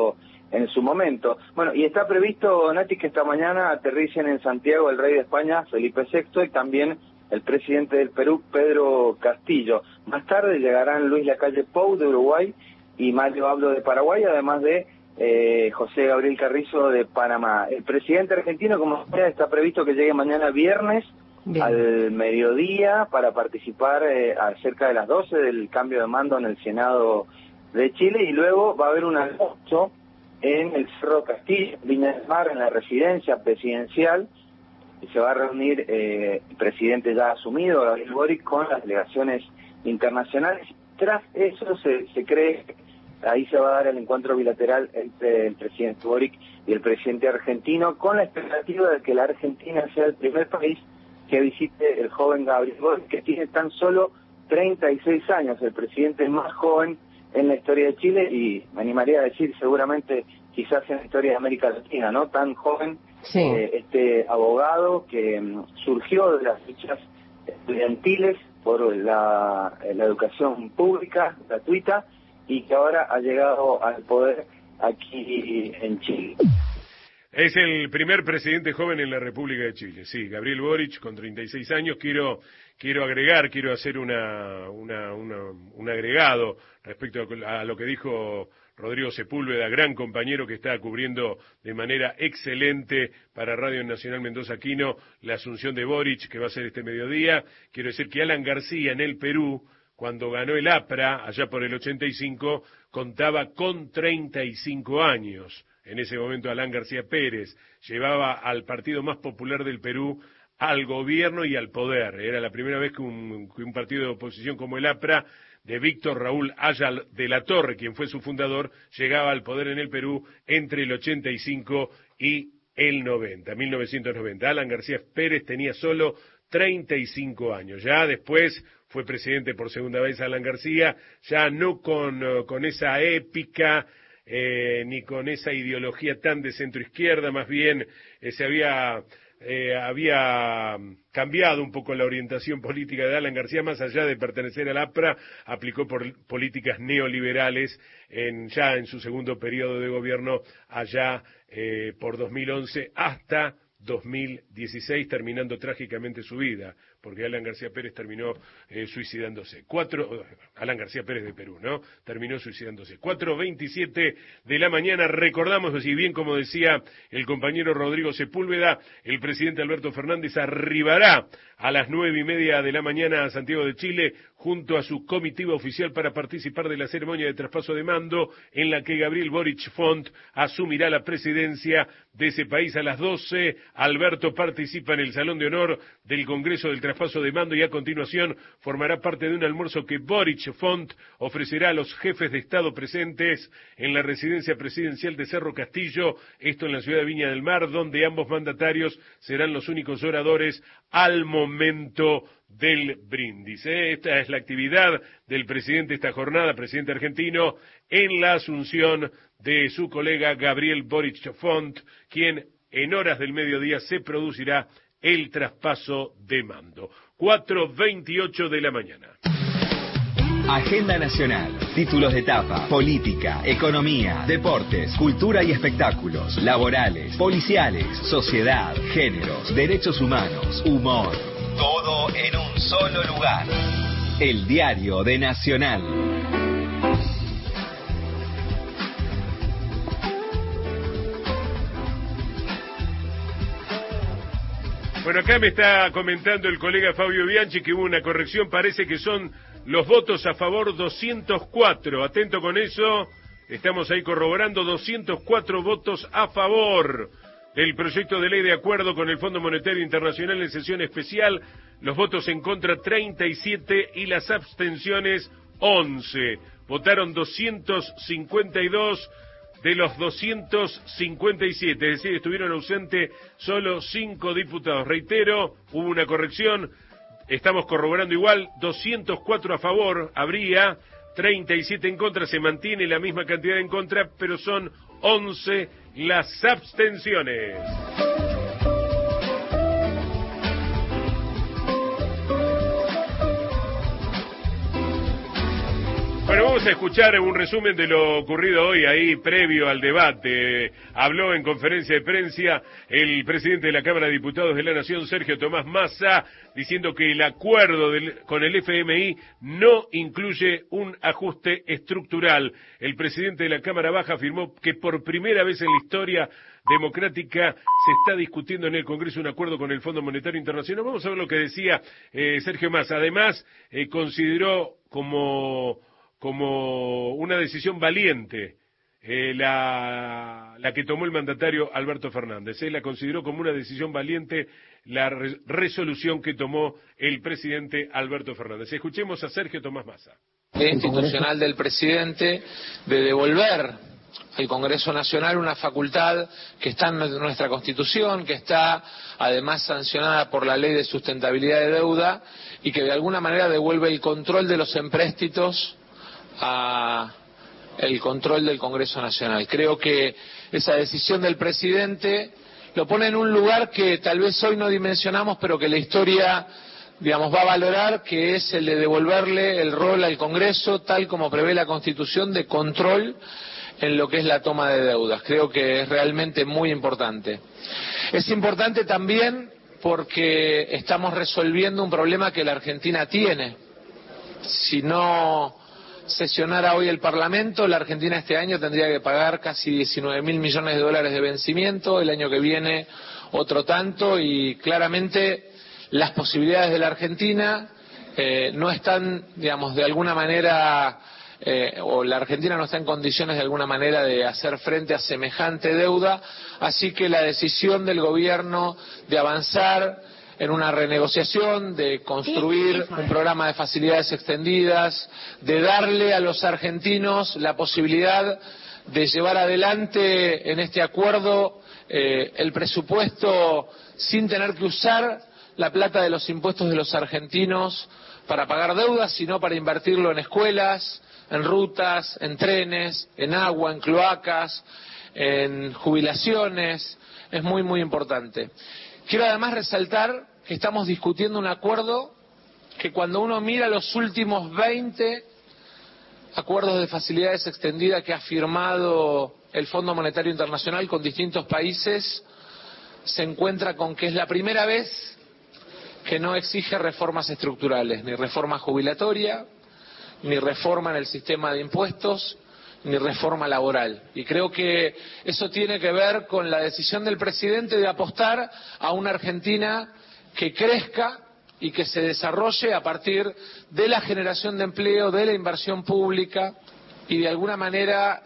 en su momento. Bueno, y está previsto, Nati, que esta mañana aterricen en Santiago el rey de España, Felipe sexto, y también el presidente del Perú, Pedro Castillo. Más tarde llegarán Luis Lacalle Pou de Uruguay y Mario Abdo de Paraguay, además de eh, José Gabriel Carrizo de Panamá. El presidente argentino, como sea, está previsto que llegue mañana viernes Bien. al mediodía para participar eh, a cerca de las doce del cambio de mando en el Senado de Chile, y luego va a haber un almuerzo en el Cerro Castillo, Viña del Mar, en la residencia presidencial, y se va a reunir eh, el presidente ya asumido, Gabriel Boric, con las delegaciones internacionales. Tras eso se, se cree que ahí se va a dar el encuentro bilateral entre el presidente Boric y el presidente argentino, con la expectativa de que la Argentina sea el primer país que visite el joven Gabriel Boric, que tiene tan solo treinta y seis años, el presidente más joven en la historia de Chile, y me animaría a decir seguramente quizás en la historia de América Latina, ¿no? Tan joven, sí. eh, este abogado que um, surgió de las luchas estudiantiles por la, la educación pública, gratuita, y que ahora ha llegado al poder aquí en Chile. Es el primer presidente joven en la República de Chile, sí, Gabriel Boric, con treinta y seis años. Quiero quiero agregar, quiero hacer una, una, una un agregado respecto a lo que dijo Rodrigo Sepúlveda, gran compañero que está cubriendo de manera excelente para Radio Nacional Mendoza Quino la asunción de Boric, que va a ser este mediodía. Quiero decir que Alan García en el Perú, cuando ganó el APRA, allá por el ochenta y cinco, contaba con treinta y cinco años. En ese momento Alan García Pérez llevaba al partido más popular del Perú al gobierno y al poder. Era la primera vez que un, que un partido de oposición como el APRA, de Víctor Raúl Aya de la Torre, quien fue su fundador, llegaba al poder en el Perú entre el ochenta y cinco y el noventa, mil novecientos noventa. Alan García Pérez tenía solo treinta y cinco años. Ya después fue presidente por segunda vez Alan García, ya no con, con esa épica, Eh, ni con esa ideología tan de centro izquierda, más bien eh, se había eh, había cambiado un poco la orientación política de Alan García. Más allá de pertenecer al APRA, aplicó por políticas neoliberales en, ya en su segundo periodo de gobierno, allá eh, por dos mil once hasta dos mil dieciséis, terminando trágicamente su vida, porque Alan García Pérez terminó eh, suicidándose. Cuatro, Alan García Pérez de Perú, ¿no? Terminó suicidándose. cuatro veintisiete de la mañana, recordamos, y bien como decía el compañero Rodrigo Sepúlveda, el presidente Alberto Fernández arribará a las nueve y media de la mañana a Santiago de Chile, junto a su comitiva oficial para participar de la ceremonia de traspaso de mando, en la que Gabriel Boric Font asumirá la presidencia de ese país a las doce. Alberto participa en el Salón de Honor del Congreso del Traspaso de Mando y a continuación formará parte de un almuerzo que Boric Font ofrecerá a los jefes de Estado presentes en la residencia presidencial de Cerro Castillo, esto en la ciudad de Viña del Mar, donde ambos mandatarios serán los únicos oradores al momento del brindis. ¿eh? Esta es la actividad del presidente esta jornada, presidente argentino, en la asunción de su colega Gabriel Boric Font, quien en horas del mediodía se producirá el traspaso de mando. cuatro veintiocho de la mañana. Agenda nacional, títulos de etapa, política, economía, deportes, cultura y espectáculos, laborales, policiales, sociedad, géneros, derechos humanos, humor. Todo en un solo lugar. El Diario de Nacional. Bueno, acá me está comentando el colega Fabio Bianchi que hubo una corrección, parece que son los votos a favor doscientos cuatro, atento con eso, estamos ahí corroborando, doscientos cuatro votos a favor del proyecto de ley de acuerdo con el Fondo Monetario Internacional en sesión especial, los votos en contra treinta y siete y las abstenciones once, votaron doscientos cincuenta y dos de los doscientos cincuenta y siete, es decir, estuvieron ausentes solo cinco diputados. Reitero, hubo una corrección, estamos corroborando igual, doscientos cuatro a favor, habría treinta y siete en contra, se mantiene la misma cantidad en contra, pero son once las abstenciones. Bueno, vamos Vamos a escuchar un resumen de lo ocurrido hoy ahí previo al debate. Habló en conferencia de prensa el presidente de la Cámara de Diputados de la Nación, Sergio Tomás Massa, diciendo que el acuerdo del, con el F M I no incluye un ajuste estructural. El presidente de la Cámara Baja afirmó que por primera vez en la historia democrática se está discutiendo en el Congreso un acuerdo con el Fondo Monetario Internacional. Vamos a ver lo que decía eh, Sergio Massa. Además, eh, consideró como... como una decisión valiente eh, la, la que tomó el mandatario Alberto Fernández. Él la consideró como una decisión valiente la re resolución que tomó el presidente Alberto Fernández. Escuchemos a Sergio Tomás Massa. Institucional del presidente de devolver al Congreso Nacional una facultad que está en nuestra Constitución, que está además sancionada por la Ley de Sustentabilidad de Deuda y que de alguna manera devuelve el control de los empréstitos a el control del Congreso Nacional. Creo que esa decisión del presidente lo pone en un lugar que tal vez hoy no dimensionamos, pero que la historia, digamos, va a valorar, que es el de devolverle el rol al Congreso, tal como prevé la Constitución, de control en lo que es la toma de deudas. Creo que es realmente muy importante. Es importante también porque estamos resolviendo un problema que la Argentina tiene. Si no sesionara hoy el Parlamento, la Argentina este año tendría que pagar casi diecinueve mil millones de dólares de vencimiento, el año que viene otro tanto, y claramente las posibilidades de la Argentina eh, no están, digamos, de alguna manera, eh, o la Argentina no está en condiciones de alguna manera de hacer frente a semejante deuda, así que la decisión del gobierno de avanzar en una renegociación, de construir un programa de facilidades extendidas, de darle a los argentinos la posibilidad de llevar adelante en este acuerdo eh, el presupuesto sin tener que usar la plata de los impuestos de los argentinos para pagar deudas, sino para invertirlo en escuelas, en rutas, en trenes, en agua, en cloacas, en jubilaciones. Es muy, muy importante. Quiero además resaltar que estamos discutiendo un acuerdo que, cuando uno mira los últimos veinte acuerdos de facilidades extendidas que ha firmado el Fondo Monetario Internacional con distintos países, se encuentra con que es la primera vez que no exige reformas estructurales, ni reforma jubilatoria, ni reforma en el sistema de impuestos, ni reforma laboral. Y creo que eso tiene que ver con la decisión del presidente de apostar a una Argentina que crezca y que se desarrolle a partir de la generación de empleo, de la inversión pública y de alguna manera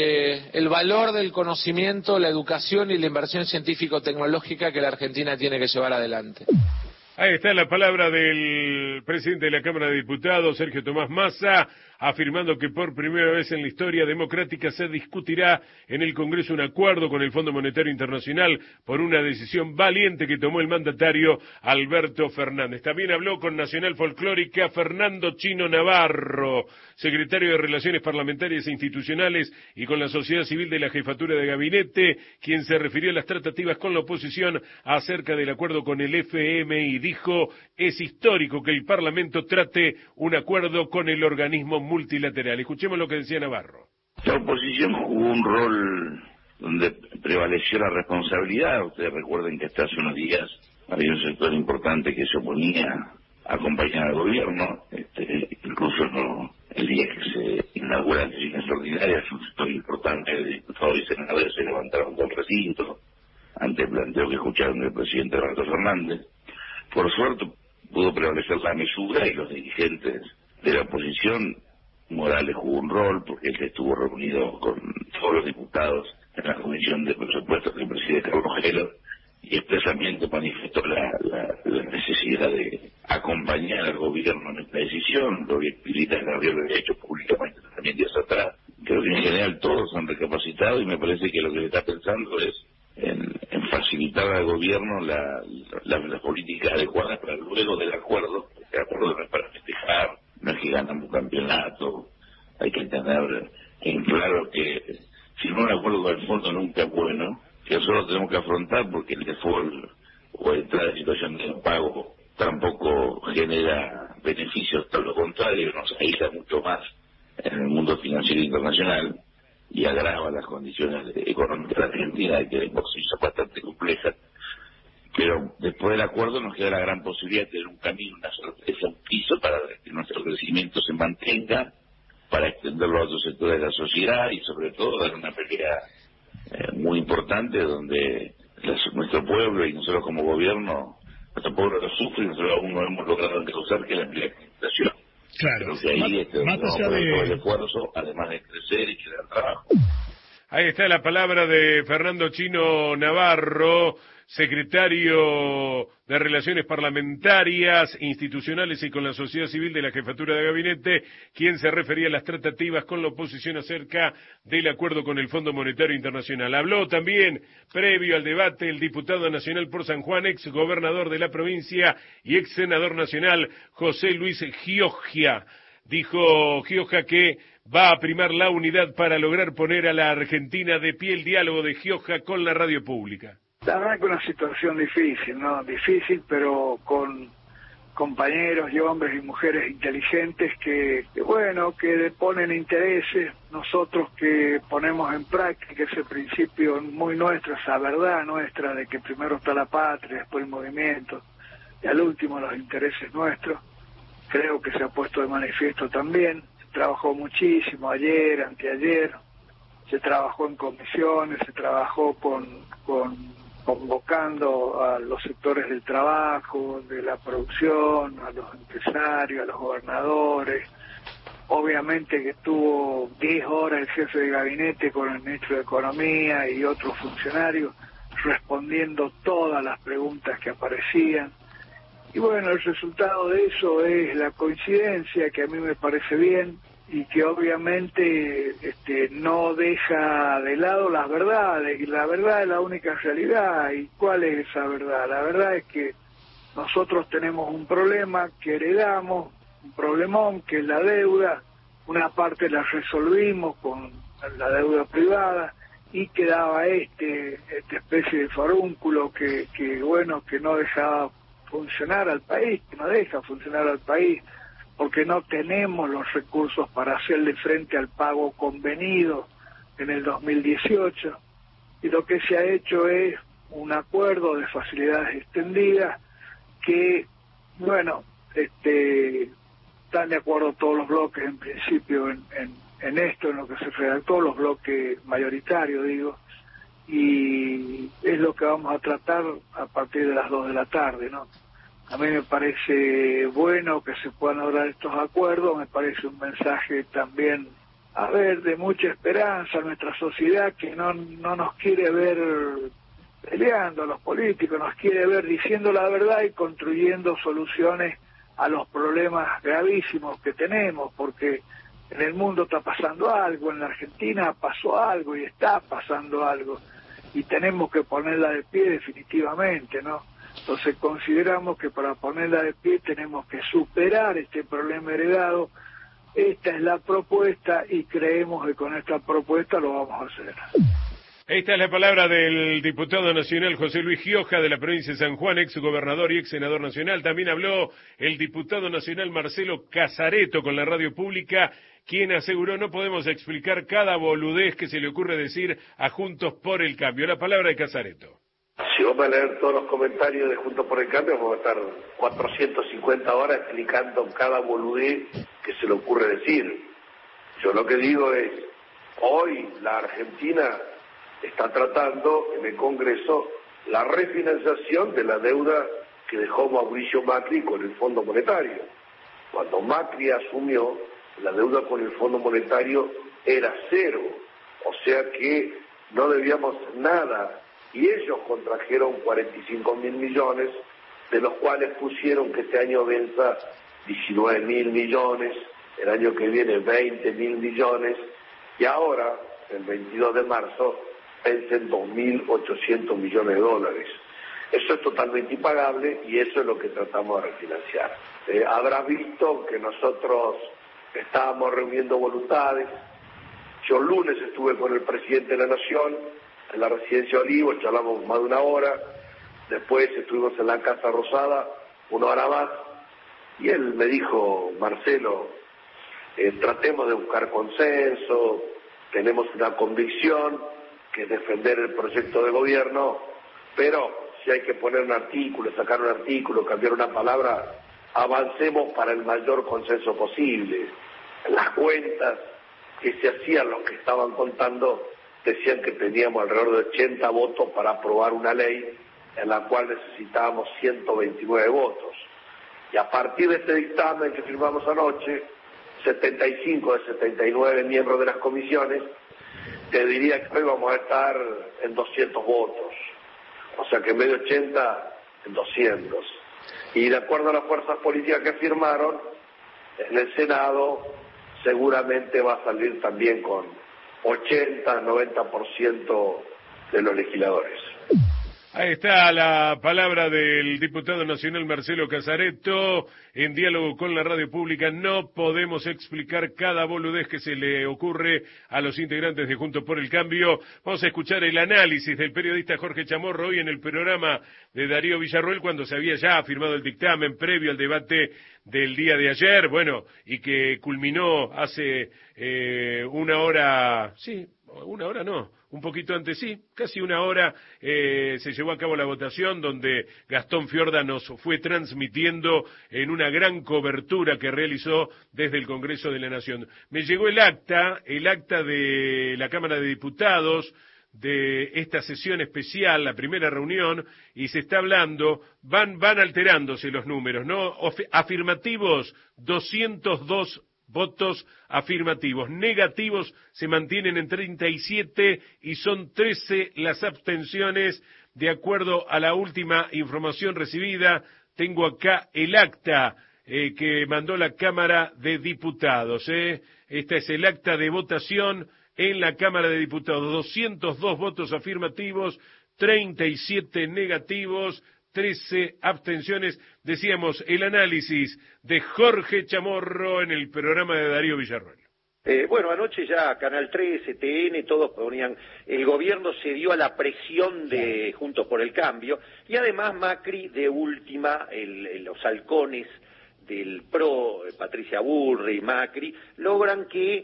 de el valor del conocimiento, la educación y la inversión científico-tecnológica que la Argentina tiene que llevar adelante. Ahí está la palabra del presidente de la Cámara de Diputados, Sergio Tomás Massa, afirmando que por primera vez en la historia democrática se discutirá en el Congreso un acuerdo con el Fondo Monetario Internacional por una decisión valiente que tomó el mandatario Alberto Fernández. También habló con Nacional Folclórica Fernando Chino Navarro, secretario de Relaciones Parlamentarias e Institucionales, y con la sociedad civil de la Jefatura de Gabinete, quien se refirió a las tratativas con la oposición acerca del acuerdo con el F M I. Dijo, es histórico que el Parlamento trate un acuerdo con el organismo multilateral. Escuchemos lo que decía Navarro. La oposición jugó un rol donde prevaleció la responsabilidad. Ustedes recuerden que hasta hace unos días había un sector importante que se oponía a acompañar al gobierno. Este, incluso no, el día que se inauguran sesiones ordinarias, un sector importante de diputados y senadores se levantaron del recinto ante el planteo que escucharon del presidente Alberto Fernández. Por suerte pudo prevalecer la mesura y los dirigentes de la oposición. Morales jugó un rol porque él estuvo reunido con todos los diputados en la comisión de presupuestos que preside Carlos Gelo y expresamente manifestó la, la, la necesidad de acompañar al gobierno en esta decisión. Lo que Pilita Gabriel lo había hecho públicamente también días atrás. Creo que en general todos han recapacitado y me parece que lo que se está pensando es en, en facilitar al gobierno la, la, las políticas adecuadas para luego del acuerdo. El acuerdo no es para festejar, no es que ganamos un campeonato. Hay que tener en claro que firmar un acuerdo con el fondo nunca es bueno, que eso lo tenemos que afrontar porque el default o entrar en situación de impago tampoco genera beneficios, todo lo contrario, nos aísla mucho más en el mundo financiero internacional y agrava las condiciones económicas de la Argentina, que de por sí son bastante complejas. Pero después del acuerdo nos queda la gran posibilidad de tener un camino, una sorpresa, un piso para que nuestro crecimiento se mantenga, para extenderlo a otros sectores de la sociedad y sobre todo dar una pelea eh, muy importante donde las, nuestro pueblo y nosotros como gobierno, nuestro pueblo lo sufre y nosotros aún no hemos logrado causar que la implementación. Claro. Creo que ahí este, más vamos a allá poner de... todo el esfuerzo, además de crecer y crear trabajo. Ahí está la palabra de Fernando Chino Navarro, secretario de Relaciones Parlamentarias, Institucionales y con la Sociedad Civil de la Jefatura de Gabinete, quien se refería a las tratativas con la oposición acerca del acuerdo con el Fondo Monetario Internacional. Habló también, previo al debate, el diputado nacional por San Juan, ex gobernador de la provincia y ex senador nacional, José Luis Gioja. Dijo Gioja que va a primar la unidad para lograr poner a la Argentina de pie. El diálogo de Gioja con la radio pública. La verdad que una situación difícil, ¿no? Difícil, pero con compañeros y hombres y mujeres inteligentes que, que bueno, que ponen intereses, nosotros que ponemos en práctica ese principio muy nuestro, esa verdad nuestra de que primero está la patria, después el movimiento, y al último los intereses nuestros. Creo que se ha puesto de manifiesto también. Se trabajó muchísimo ayer, anteayer, se trabajó en comisiones, se trabajó con, con convocando a los sectores del trabajo, de la producción, a los empresarios, a los gobernadores. Obviamente que estuvo diez horas el jefe de gabinete con el ministro de Economía y otros funcionarios respondiendo todas las preguntas que aparecían. Y bueno, el resultado de eso es la coincidencia, que a mí me parece bien, y que obviamente este, no deja de lado las verdades, y la verdad es la única realidad. ¿Y cuál es esa verdad? La verdad es que nosotros tenemos un problema que heredamos, un problemón que es la deuda. Una parte la resolvimos con la deuda privada y quedaba este, esta especie de farúnculo que, que bueno, que no dejaba funcionar al país, que no deja funcionar al país, porque no tenemos los recursos para hacerle frente al pago convenido en el dos mil dieciocho, y lo que se ha hecho es un acuerdo de facilidades extendidas que, bueno, este, están de acuerdo todos los bloques en principio en, en, en esto, en lo que se redactó, los bloques mayoritarios, digo, y es lo que vamos a tratar a partir de las dos de la tarde, ¿no? A mí me parece bueno que se puedan lograr estos acuerdos, me parece un mensaje también, a ver, de mucha esperanza a nuestra sociedad que no, no nos quiere ver peleando a los políticos, nos quiere ver diciendo la verdad y construyendo soluciones a los problemas gravísimos que tenemos, porque en el mundo está pasando algo, en la Argentina pasó algo y está pasando algo, y tenemos que ponerla de pie definitivamente, ¿no? Entonces consideramos que para ponerla de pie tenemos que superar este problema heredado. Esta es la propuesta y creemos que con esta propuesta lo vamos a hacer. Esta es la palabra del diputado nacional José Luis Gioja de la provincia de San Juan, ex gobernador y ex senador nacional. También habló el diputado nacional Marcelo Casareto con la radio pública, quien aseguró no podemos explicar cada boludez que se le ocurre decir a Juntos por el Cambio. La palabra de Casareto. Si vamos a leer todos los comentarios de Juntos por el Cambio, vamos a estar cuatrocientas cincuenta horas explicando cada boludez que se le ocurre decir. Yo lo que digo es, hoy la Argentina está tratando en el Congreso la refinanciación de la deuda que dejó Mauricio Macri con el Fondo Monetario. Cuando Macri asumió, la deuda con el Fondo Monetario era cero, o sea que no debíamos nada, y ellos contrajeron cuarenta y cinco mil millones, de los cuales pusieron que este año venza diecinueve mil millones, el año que viene veinte mil millones, y ahora, el veintidós de marzo, vencen dos mil ochocientos millones de dólares. Eso es totalmente impagable y eso es lo que tratamos de refinanciar. Eh, habrás visto que nosotros estábamos reuniendo voluntades. Yo el lunes estuve con el presidente de la Nación en la residencia Olivos, charlamos más de una hora, después estuvimos en la Casa Rosada una hora más, y él me dijo, Marcelo, eh, tratemos de buscar consenso, tenemos una convicción que es defender el proyecto de gobierno, pero si hay que poner un artículo, sacar un artículo, cambiar una palabra, avancemos para el mayor consenso posible. Las cuentas que se hacían, los que estaban contando, decían que teníamos alrededor de ochenta votos para aprobar una ley en la cual necesitábamos ciento veintinueve votos. Y a partir de este dictamen que firmamos anoche, setenta y cinco de setenta y nueve miembros de las comisiones, te diría que hoy vamos a estar en doscientos votos. O sea que en vez de ochenta, en doscientos. Y de acuerdo a las fuerzas políticas que firmaron, en el Senado seguramente va a salir también con ochenta, noventa por ciento de los legisladores. Ahí está la palabra del diputado nacional Marcelo Casaretto, en diálogo con la radio pública. No podemos explicar cada boludez que se le ocurre a los integrantes de Juntos por el Cambio. Vamos a escuchar el análisis del periodista Jorge Chamorro hoy en el programa de Darío Villarroel, cuando se había ya firmado el dictamen previo al debate del día de ayer, bueno, y que culminó hace eh, una hora, sí, una hora no, un poquito antes, sí, casi una hora, eh, se llevó a cabo la votación donde Gastón Fiorda nos fue transmitiendo en una gran cobertura que realizó desde el Congreso de la Nación. Me llegó el acta, el acta de la Cámara de Diputados, de esta sesión especial, la primera reunión, y se está hablando, van, van alterándose los números, ¿no? Afirmativos, doscientos dos votos afirmativos, negativos se mantienen en treinta y siete y son trece las abstenciones de acuerdo a la última información recibida. Tengo acá el acta eh, que mandó la Cámara de Diputados. Eh. Esta es el acta de votación en la Cámara de Diputados. doscientos dos votos afirmativos, treinta y siete negativos, trece abstenciones. Decíamos, el análisis de Jorge Chamorro en el programa de Darío Villarroel. Eh, bueno, anoche ya Canal trece, T N, todos ponían, el gobierno cedió a la presión de Juntos por el Cambio, y además Macri de última, el, el, los halcones del PRO, Patricia Bullrich y Macri, logran que,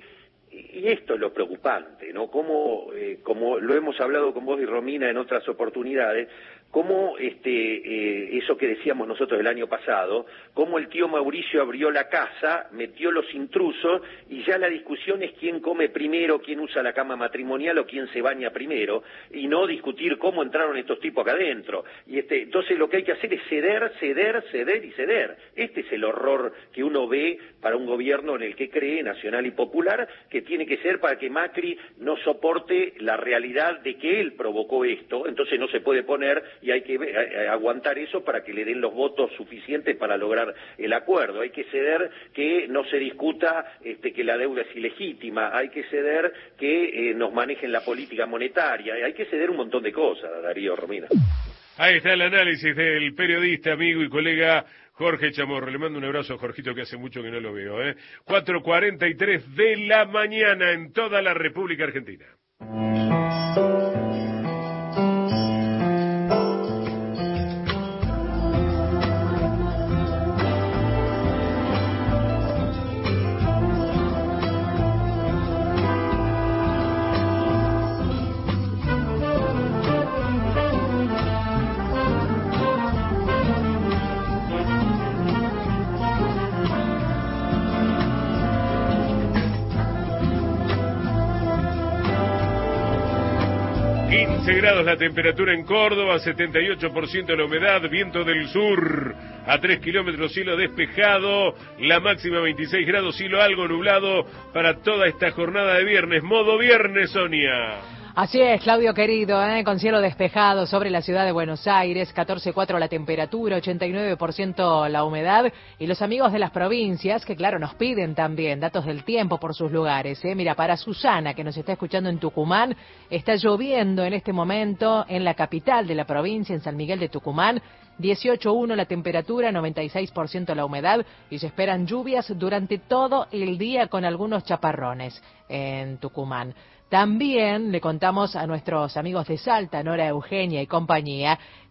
y esto es lo preocupante, ¿no? Como, eh, como lo hemos hablado con vos y Romina en otras oportunidades, cómo este, eh, eso que decíamos nosotros el año pasado, cómo el tío Mauricio abrió la casa, metió los intrusos, y ya la discusión es quién come primero, quién usa la cama matrimonial o quién se baña primero, y no discutir cómo entraron estos tipos acá adentro. Y este, entonces lo que hay que hacer es ceder, ceder, ceder y ceder. Este es el horror que uno ve para un gobierno en el que cree, nacional y popular, que tiene que ser para que Macri no soporte la realidad de que él provocó esto, entonces no se puede poner, y hay que aguantar eso para que le den los votos suficientes para lograr el acuerdo. Hay que ceder que no se discuta este, que la deuda es ilegítima, hay que ceder que eh, nos manejen la política monetaria, hay que ceder un montón de cosas, Darío, Romina. Ahí está el análisis del periodista, amigo y colega Jorge Chamorro. Le mando un abrazo a Jorgito, que hace mucho que no lo veo. ¿eh? cuatro cuarenta y tres de la mañana en toda la República Argentina. quince grados la temperatura en Córdoba, setenta y ocho por ciento la humedad, viento del sur a tres kilómetros, cielo despejado, la máxima veintiséis grados, cielo algo nublado para toda esta jornada de viernes, modo viernes, Sonia. Así es, Claudio querido, ¿eh? Con cielo despejado sobre la ciudad de Buenos Aires, catorce coma cuatro la temperatura, ochenta y nueve por ciento la humedad, y los amigos de las provincias, que claro, nos piden también datos del tiempo por sus lugares, ¿eh? Mira, para Susana, que nos está escuchando en Tucumán, está lloviendo en este momento en la capital de la provincia, en San Miguel de Tucumán, dieciocho coma uno la temperatura, noventa y seis por ciento la humedad, y se esperan lluvias durante todo el día con algunos chaparrones en Tucumán. También le contamos a nuestros amigos de Salta, Nora Eugenia y compañía,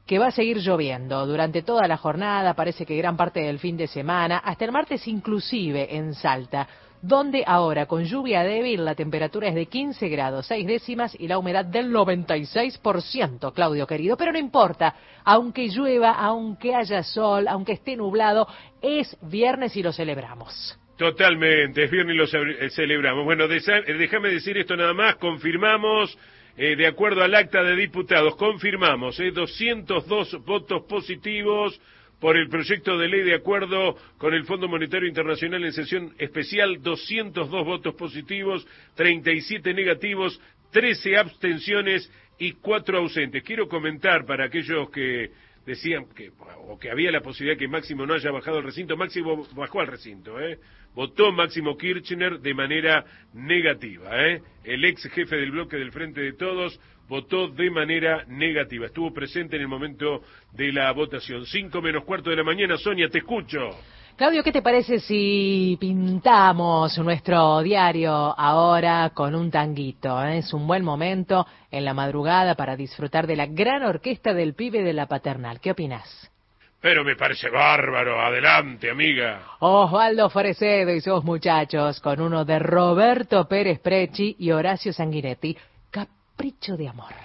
que va a seguir lloviendo durante toda la jornada, parece que gran parte del fin de semana, hasta el martes inclusive en Salta, donde ahora con lluvia débil la temperatura es de quince grados, seis décimas y la humedad del noventa y seis por ciento, Claudio querido. Pero no importa, aunque llueva, aunque haya sol, aunque esté nublado, es viernes y lo celebramos. Totalmente, es viernes y lo ce- celebramos. Bueno, desa- déjame decir esto nada más, confirmamos... Eh, de acuerdo al acta de diputados, confirmamos eh, doscientos dos votos positivos por el proyecto de ley de acuerdo con el Fondo Monetario Internacional en sesión especial, doscientos dos votos positivos, treinta y siete negativos, trece abstenciones y cuatro ausentes. Quiero comentar para aquellos que decían que, o que había la posibilidad que Máximo no haya bajado al recinto. Máximo bajó al recinto, ¿eh? Votó Máximo Kirchner de manera negativa, ¿eh? El ex jefe del bloque del Frente de Todos votó de manera negativa. Estuvo presente en el momento de la votación. Cinco menos cuarto de la mañana. Sonia, te escucho. Claudio, ¿qué te parece si pintamos nuestro diario ahora con un tanguito? ¿Eh? Es un buen momento en la madrugada para disfrutar de la gran orquesta del pibe de la Paternal. ¿Qué opinás? Pero me parece bárbaro. Adelante, amiga. Osvaldo Fresedo y sus muchachos con uno de Roberto Pérez Preci y Horacio Sanguinetti, Capricho de amor.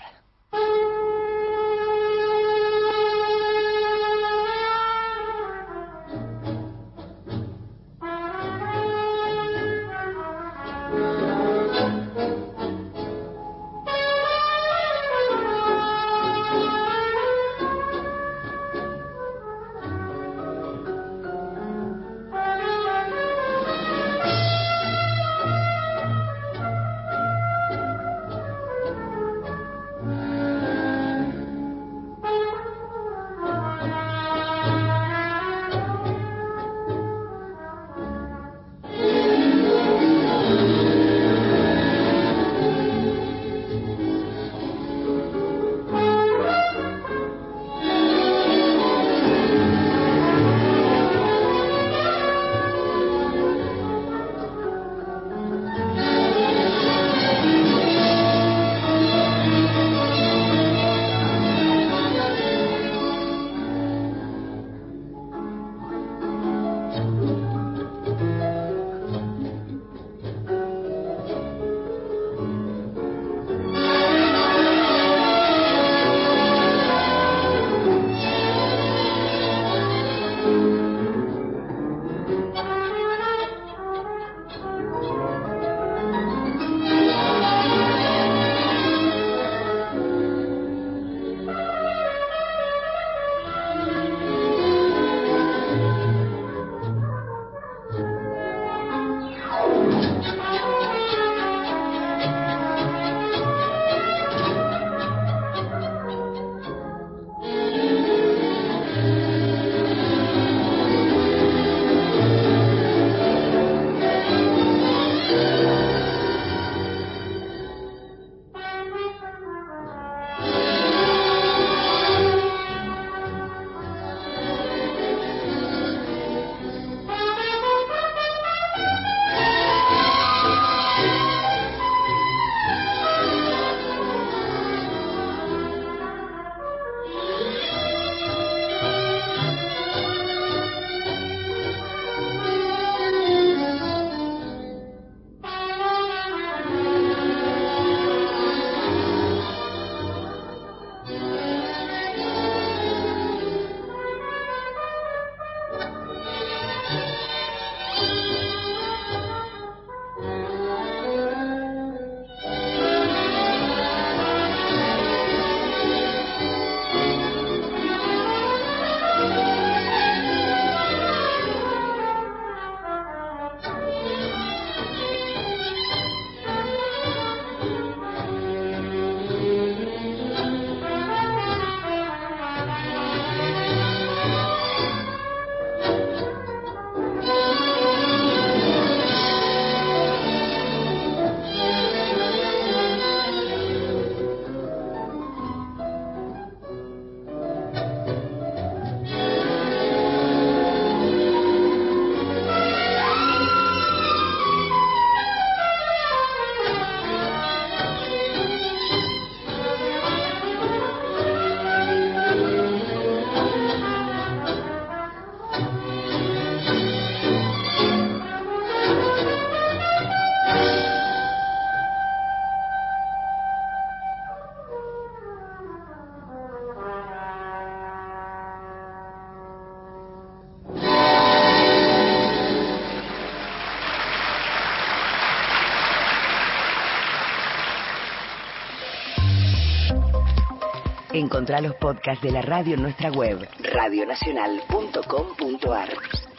Encontrá los podcasts de la radio en nuestra web, radio nacional punto com punto ar.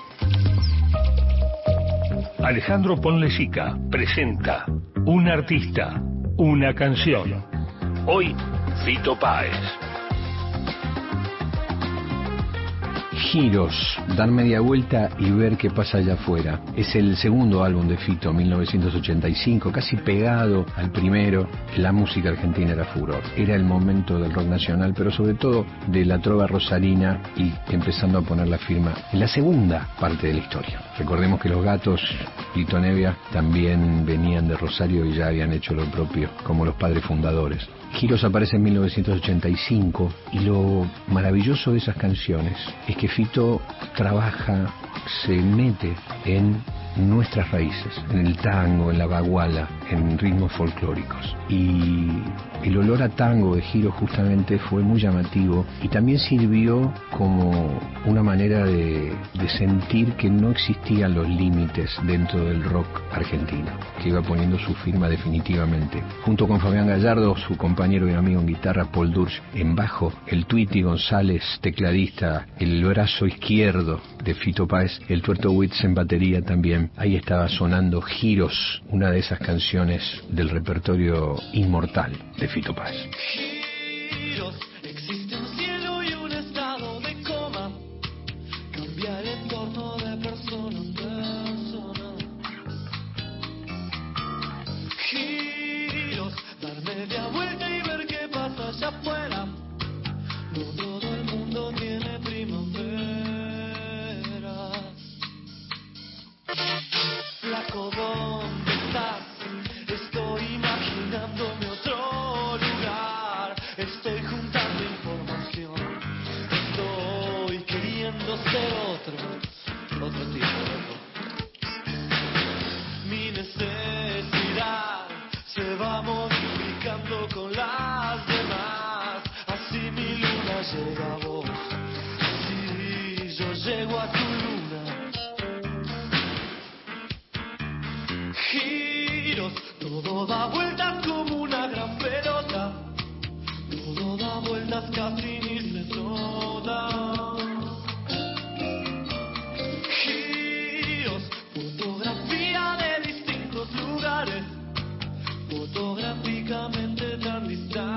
Alejandro Ponlecica presenta Un artista, una canción. Hoy, Fito Páez. Giros, dar media vuelta y ver qué pasa allá afuera. Es el segundo álbum de Fito, mil novecientos ochenta y cinco, casi pegado al primero. La música argentina era furor. Era el momento del rock nacional, pero sobre todo de la trova rosarina y empezando a poner la firma en la segunda parte de la historia. Recordemos que los Gatos, Lito Nevia, también venían de Rosario y ya habían hecho lo propio, como los padres fundadores. Giros aparece en mil novecientos ochenta y cinco y lo maravilloso de esas canciones es que Fito trabaja, se mete en nuestras raíces, en el tango, en la baguala, en ritmos folclóricos. Y el olor a tango de Giros justamente fue muy llamativo y también sirvió como una manera de, de sentir que no existían los límites dentro del rock argentino, que iba poniendo su firma definitivamente. Junto con Fabián Gallardo, su compañero y amigo en guitarra, Paul Dursch en bajo, el Tweety González, tecladista, el brazo izquierdo de Fito Páez, el Tuerto Witz en batería también. Ahí estaba sonando Giros, una de esas canciones del repertorio inmortal de Fito Páez. Giros, existe un cielo y un estado de coma. Cambia el entorno de persona en persona. Giros, dar media vuelta y ver qué pasa allá afuera. No todo el mundo tiene primavera. Flaco, ¿dónde estás? Estoy imaginándome otro lugar. Estoy juntando información. Estoy queriendo ser otro, otro tipo de otro. Mi necesidad se va modificando con las demás. Así mi luna llega a vos. Así yo llego a tu luna. Giros, todo da vueltas como una gran pelota. Todo da vueltas casi ni se nota. Giros, fotografía de distintos lugares, fotográficamente tan distantes.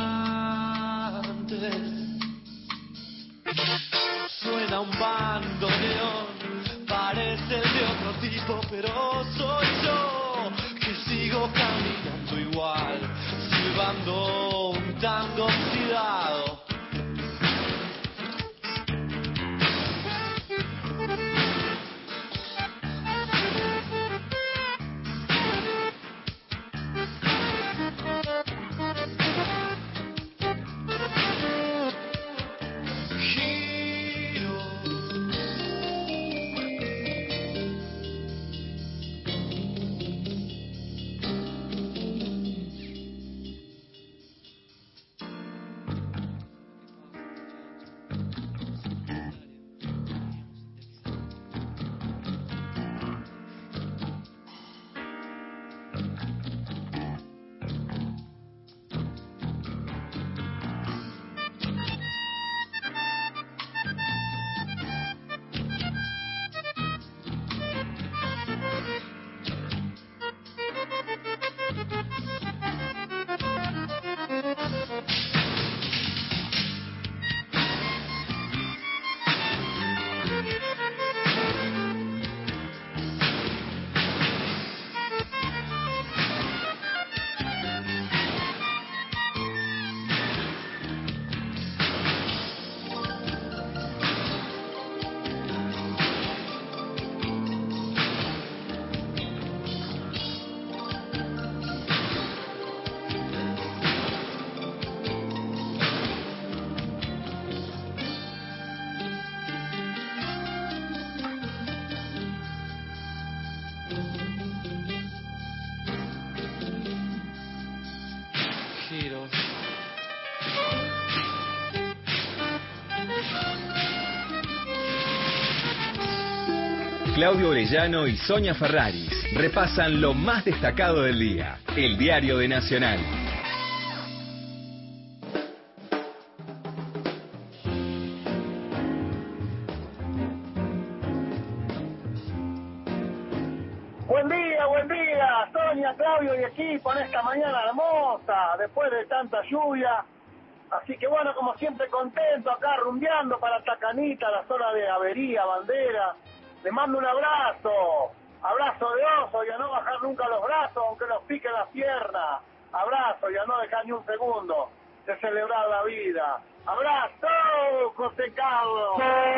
Suena un bandoneón, parece el de otro tipo, pero soy yo. Sigo caminando igual, silbando un tango oxidado. Claudio Orellano y Sonia Ferraris repasan lo más destacado del día. El diario de Nacional. compañía, Claudio y equipo, en esta mañana hermosa, después de tanta lluvia. Así que bueno, como siempre contento acá rumbeando para Tacanita, la zona de Avería, Bandera. Les mando un abrazo, abrazo de oso y a no bajar nunca los brazos, aunque nos piquen las piernas. Abrazo y a no dejar ni un segundo de celebrar la vida. ¡Abrazo, José Carlos!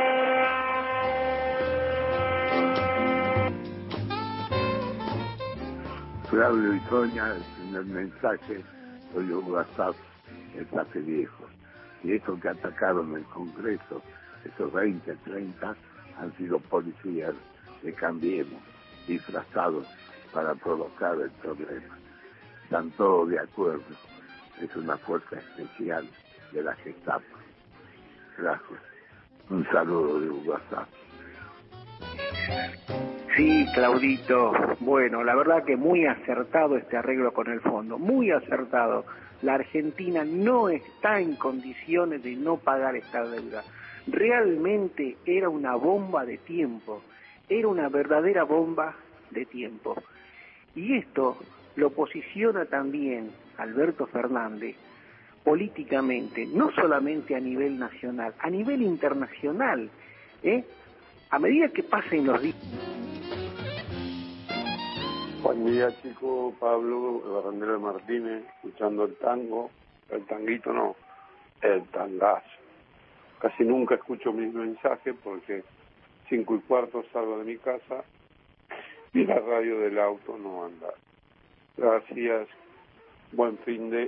Claudio y Sonia, en el mensaje, soy un WhatsApp, mensaje viejo. Y esos que atacaron el Congreso, esos veinte, treinta, han sido policías de Cambiemos, disfrazados para provocar el problema. Están todos de acuerdo. Es una fuerza especial de la Gestapo. Gracias. Un saludo de WhatsApp. Sí, Claudito. Bueno, la verdad que muy acertado este arreglo con el fondo, muy acertado. La Argentina no está en condiciones de no pagar esta deuda. Realmente era una bomba de tiempo, era una verdadera bomba de tiempo. Y esto lo posiciona también Alberto Fernández políticamente, no solamente a nivel nacional, a nivel internacional, ¿eh? A medida que pasen los días. Buen día, chico. Pablo, el barrendero de Martínez, escuchando el tango, el tanguito no, el tangazo. Casi nunca escucho mis mensajes porque cinco y cuarto salgo de mi casa y la radio del auto no anda. Gracias, buen fin de...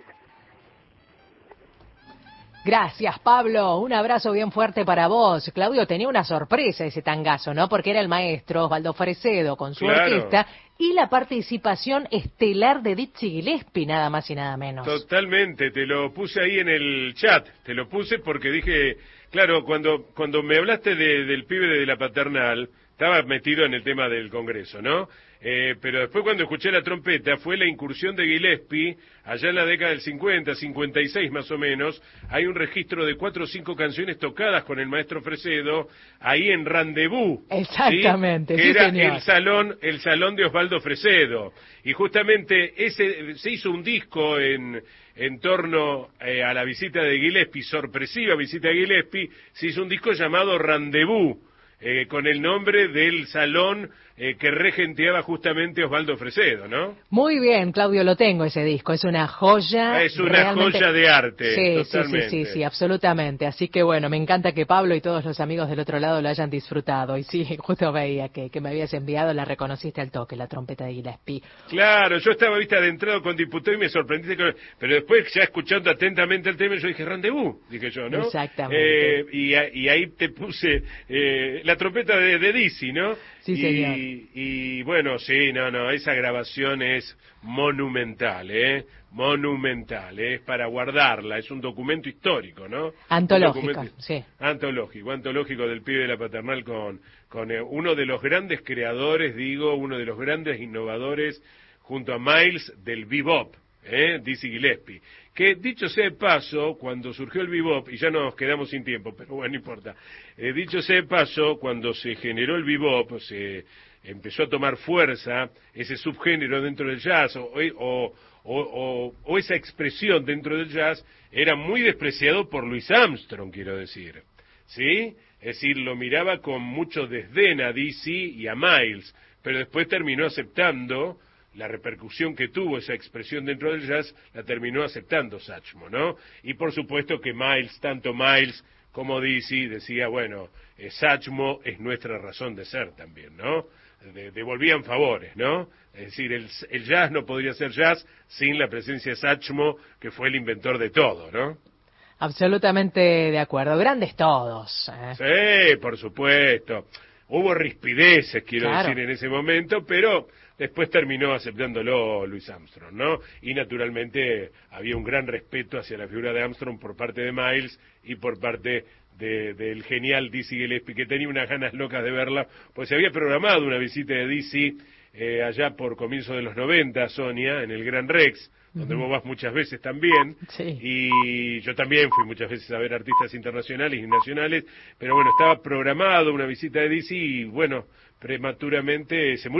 Gracias, Pablo. Un abrazo bien fuerte para vos. Claudio, tenía una sorpresa ese tangazo, ¿no? Porque era el maestro Osvaldo Fresedo con su Claro. orquesta y la participación estelar de Dizzy Gillespie, nada más y nada menos. Totalmente, te lo puse ahí en el chat, te lo puse porque dije, claro, cuando cuando me hablaste de, del pibe de la paternal, estaba metido en el tema del Congreso, ¿no? Eh, pero después cuando escuché la trompeta fue la incursión de Gillespie, allá en la década del cincuenta, cincuenta y seis más o menos, hay un registro de cuatro o cinco canciones tocadas con el maestro Fresedo, ahí en Rendezvous. Exactamente, ¿sí? sí, Que era señor. el salón, el salón de Osvaldo Fresedo. Y justamente ese se hizo un disco en, en torno eh, a la visita de Gillespie, sorpresiva visita de Gillespie, se hizo un disco llamado Rendezvous. Eh, con el nombre del salón eh, que regenteaba justamente Osvaldo Fresedo, ¿no? Muy bien, Claudio, lo tengo ese disco, es una joya. Es una realmente... joya de arte, sí, totalmente. Sí, sí, sí, sí, absolutamente. Así que bueno, me encanta que Pablo y todos los amigos del otro lado lo hayan disfrutado. Y sí, justo veía que, que me habías enviado, la reconociste al toque, la trompeta de Gillespie. Claro, yo estaba vista adentrado con diputado y me sorprendiste, con... pero después ya escuchando atentamente el tema, yo dije, Rendezvous, dije yo, ¿no? Exactamente. Eh, y, y ahí te puse eh, la trompeta de, de Dizzy, ¿no? Sí, y, señor. Y bueno, sí, no, no, esa grabación es monumental, ¿eh? Monumental, ¿eh? Es para guardarla, es un documento histórico, ¿no? Antológico, Un documento... sí. Antológico, antológico del pibe de la paternal con, con eh, uno de los grandes creadores, digo, uno de los grandes innovadores junto a Miles del bebop, ¿eh? Dizzy Gillespie. Que dicho sea de paso, cuando surgió el bebop, y ya nos quedamos sin tiempo, pero bueno, no importa, eh, dicho sea de paso, cuando se generó el bebop, se empezó a tomar fuerza ese subgénero dentro del jazz, o, o, o, o, o esa expresión dentro del jazz, era muy despreciado por Louis Armstrong, quiero decir, ¿sí? Es decir, lo miraba con mucho desdén a Dizzy y a Miles, pero después terminó aceptando la repercusión que tuvo esa expresión dentro del jazz, la terminó aceptando Satchmo, ¿no? Y por supuesto que Miles, tanto Miles como Dizzy, decía, bueno, eh, Satchmo es nuestra razón de ser también, ¿no? De, devolvían favores, ¿no? Es decir, el, el jazz no podría ser jazz sin la presencia de Satchmo, que fue el inventor de todo, ¿no? Absolutamente de acuerdo, grandes todos. ¿eh? Sí, por supuesto. Hubo rispideces, quiero Claro. decir, en ese momento, pero después terminó aceptándolo Louis Armstrong, ¿no? Y naturalmente había un gran respeto hacia la figura de Armstrong por parte de Miles y por parte de, del genial Dizzy Gillespie, que tenía unas ganas locas de verla, pues se había programado una visita de Dizzy eh, allá por comienzo de los noventa, Sonia, en el Gran Rex, donde Ujú. vos vas muchas veces también, Sí. y yo también fui muchas veces a ver artistas internacionales y nacionales, pero bueno, estaba programado una visita de Dizzy y bueno, prematuramente se murió,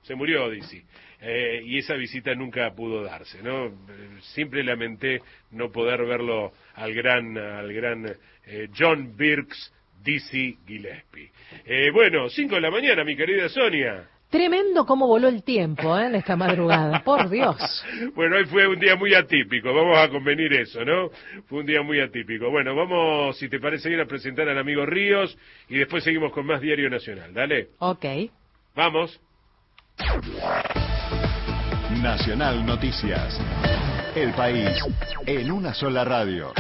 se murió Dizzy. Eh, y esa visita nunca pudo darse, ¿no? Siempre lamenté no poder verlo al gran, al gran eh, John Birks Dizzy Gillespie. Eh, bueno, cinco de la mañana, mi querida Sonia. Tremendo cómo voló el tiempo, ¿eh? En esta madrugada, por Dios. Bueno, hoy fue un día muy atípico, vamos a convenir eso, ¿no? Fue un día muy atípico. Bueno, vamos, si te parece bien, a presentar al amigo Ríos y después seguimos con más Diario Nacional, ¿dale? Ok. Vamos. Nacional Noticias. El país en una sola radio.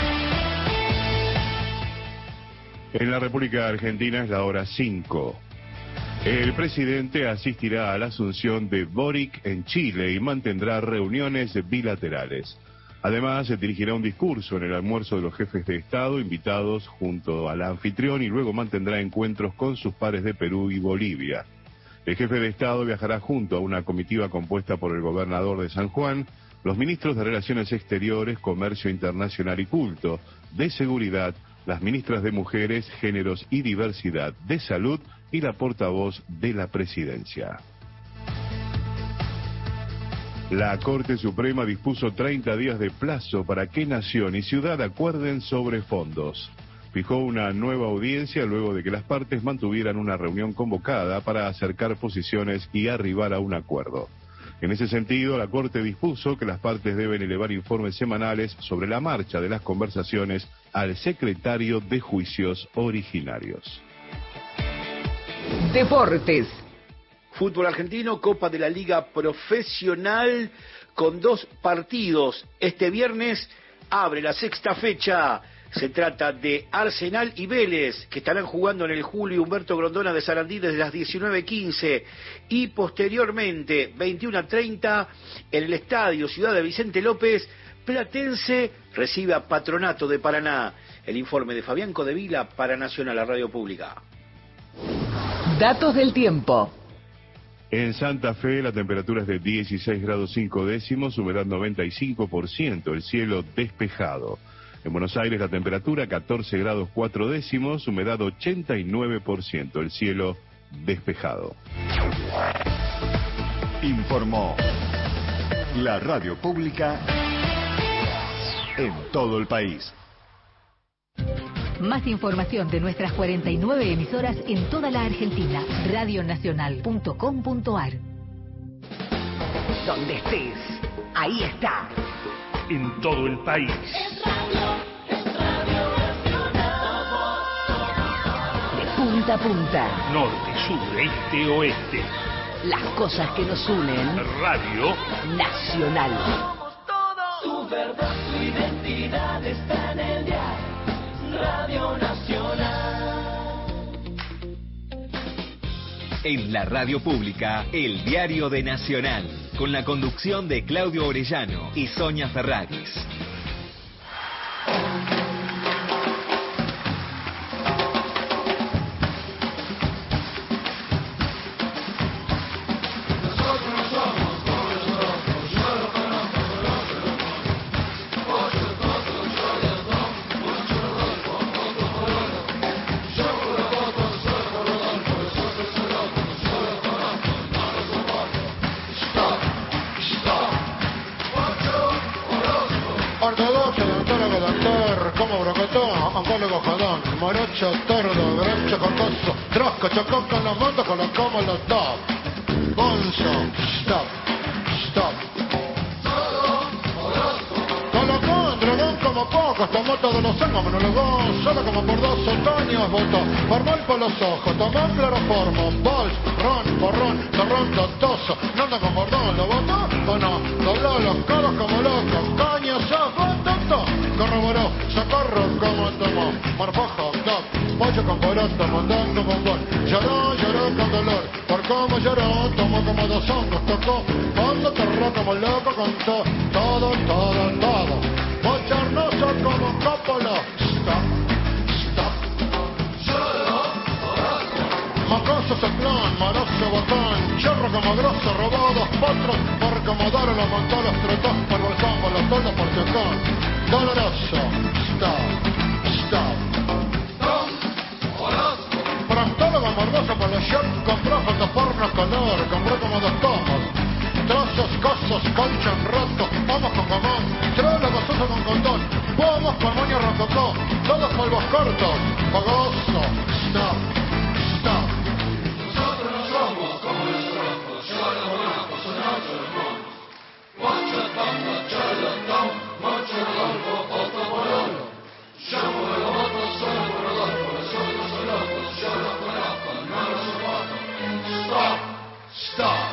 En la República Argentina es la hora cinco. El presidente asistirá a la asunción de Boric en Chile y mantendrá reuniones bilaterales. Además, se dirigirá un discurso en el almuerzo de los jefes de Estado invitados junto al anfitrión y luego mantendrá encuentros con sus pares de Perú y Bolivia. El jefe de Estado viajará junto a una comitiva compuesta por el gobernador de San Juan, los ministros de Relaciones Exteriores, Comercio Internacional y Culto, de Seguridad, las ministras de Mujeres, Géneros y Diversidad, de Salud y la portavoz de la Presidencia. La Corte Suprema dispuso treinta días de plazo para que Nación y Ciudad acuerden sobre fondos. Fijó una nueva audiencia luego de que las partes mantuvieran una reunión convocada para acercar posiciones y arribar a un acuerdo. En ese sentido, la Corte dispuso que las partes deben elevar informes semanales sobre la marcha de las conversaciones al secretario de Juicios Originarios. Deportes. Fútbol argentino, Copa de la Liga Profesional con dos partidos. Este viernes abre la sexta fecha. Se trata de Arsenal y Vélez, que estarán jugando en el Julio Humberto Grondona de Sarandí desde las diecinueve quince. Y posteriormente, veintiuno a treinta, en el Estadio Ciudad de Vicente López, Platense recibe a Patronato de Paraná. El informe de Fabián Codevila para Nacional, la radio pública. Datos del tiempo. En Santa Fe la temperatura es de dieciséis grados cinco décimos, humedad noventa y cinco por ciento, el cielo despejado. En Buenos Aires la temperatura catorce grados cuatro décimos, humedad ochenta y nueve por ciento, el cielo despejado. Informó la radio pública en todo el país. Más información de nuestras cuarenta y nueve emisoras en toda la Argentina. radio nacional punto com punto ar. Donde estés, ahí está. En todo el país. Es radio, es radio nacional. De punta a punta. Norte, sur, este, oeste. Las cosas que nos unen. Radio Nacional. Somos todos. Tu verdad, tu identidad está en el diario. Radio Nacional. En la radio pública, el diario de Nacional, con la conducción de Claudio Orellano y Sonia Ferraris. Oncólogo jodón, morocho, tordo, grancho, cocoso, trosco, chocó con los motos, colocamos los dos. Gonzo, stop, stop. Colocó un dragón como pocos, tomó todos los años, monólogo, solo como por dos otoños votó. Formol por los ojos, tomó cloroformo, bols, ron, borrón, torrón, totoso. No anda con bordón, ¿lo votó o no? Dobló los codos como locos, coño, sos vos, tonto. Corroboró, socorro como tomó, morfó hot dog, pollo con poroto, mondongo con bol. Lloró, lloró con dolor, por cómo lloró, tomó como dos hongos, tocó, fondo, terró como loco, contó, todo, todo, todo. Bochornoso como un cópolo, stop, stop. Lloró, mocoso, soplón, moroso, botón, chorro como grosso, robó dos potros, por Comodoro los montó, los tretó, por bolsón, por los toldos, por chocón. Doloroso, stop, stop. Proctólogo morboso por los shock, compró fotoporno color, compró como doctor, colchón roto, vamos con gomón, trólogos uso con condón, vamos con moño rococó, todos polvos cortos, fogoso, stop, stop. Nosotros no somos como los rojos, yo los conozco, son ocho hermanos. Mocho Tongo, Cholo Tom, Mocho Rodolfo, Otto Pololo. Yo muevo votos solo por Rodolfo, los otros son locos, yo los conozco, no los soporto. Stop, stop.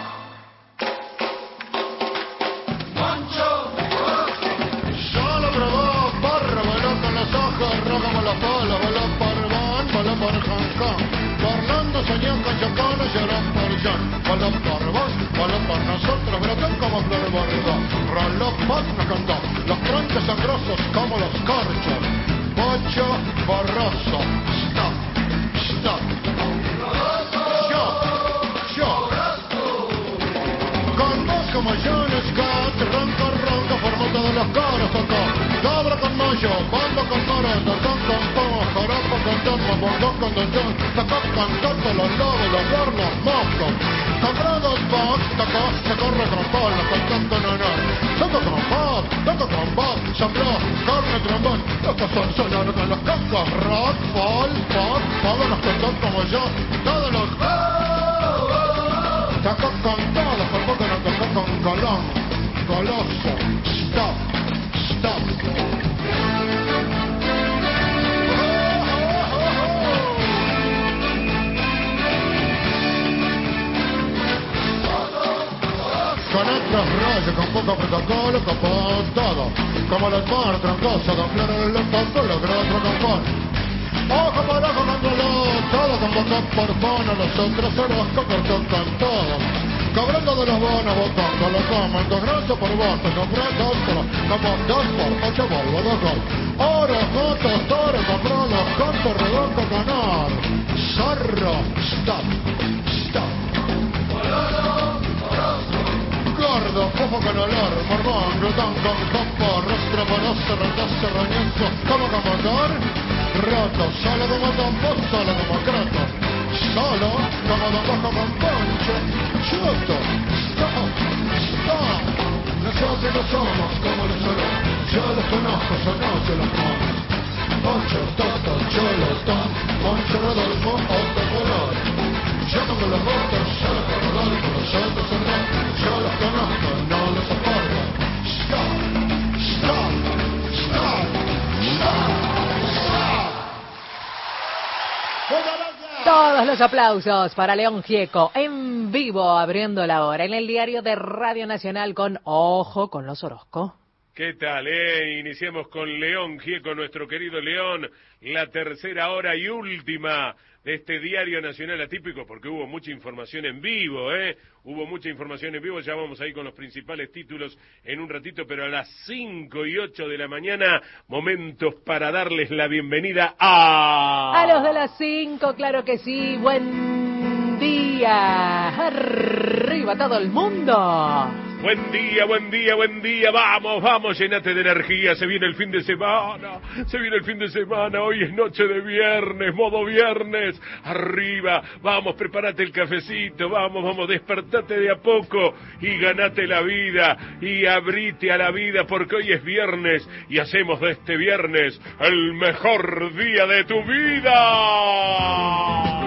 Rojo con los polos, voló por Bonn, voló por Hong Kong. Orlando soñó con Chocono, lloró por John. Voló por vos, voló por nosotros, brotó como flor de bordo. Roló Pop nos cantó, los tronques son grosos como los corchos. Pocho borroso, stop, stop. Yo, yo. Con vos como John Scott, ronco, ronco, formó todos los coros, tocó. Dobra con mollo, bando con moro, tocó con pomo, joropo con topo, bondón con don John, tocó con toto, los lobos, los hornos, moscos. Compró dos box, tocó, se corre con polo, con tanto en honor. Toco con pop, toco con bob, sopló, corne, trombón, toco son sonoros con los cocos, rock, folk, pop, todos los que son como yo, todos los... Tocó con todos, por poco no tocó con Colón, Coloso, stop, stop. Con otros rollos, con poco protocolo, copó todo. Como los mar, troncoso, don Flores los tocó, logró otro confort. Ojo por ojo, controló todo, convocó por bono, los otros Orozco cortó con todo. Cobrando de los bonos, botón, colocó mandos grosos por voto, compró dos por, como dos por ocho Volvo, dos gol. Oro, fotos, toro, compró los contos redondos con or. Zorro, stop, stop. Gordo, fofo con olor, morbón, glutón con copo, rostro poroso, rotoso, roñoso, como con motor, roto, solo como tombo, solo como croto, solo como don Bosco con ponche, chuto, stop, stop. Nosotros no somos como los solos, yo los conozco, son ocho los monos. Poncho, Toto, Cholo, Tom, Moncho, Rodolfo, Otto, Color. Yo pongo los votos, solo por Rodolfo, los otros son locos. Yo los conozco, no los soporto. Stop, stop, stop, stop, stop. Todos los aplausos para León Gieco, en vivo, abriendo la hora, en el diario de Radio Nacional con Ojo con los Orozco. ¿Qué tal, eh? Iniciamos con León Gieco, nuestro querido León, la tercera hora y última de este diario nacional atípico, porque hubo mucha información en vivo, ¿eh? Hubo mucha información en vivo, ya vamos ahí con los principales títulos en un ratito, pero a las cinco y ocho de la mañana, momentos para darles la bienvenida a... A los de las cinco, claro que sí, buen día, arriba todo el mundo. Buen día, buen día, buen día, vamos, vamos, llenate de energía, se viene el fin de semana, se viene el fin de semana, hoy es noche de viernes, modo viernes, arriba, vamos, prepárate el cafecito, vamos, vamos, despertate de a poco y ganate la vida y abrite a la vida porque hoy es viernes y hacemos de este viernes el mejor día de tu vida.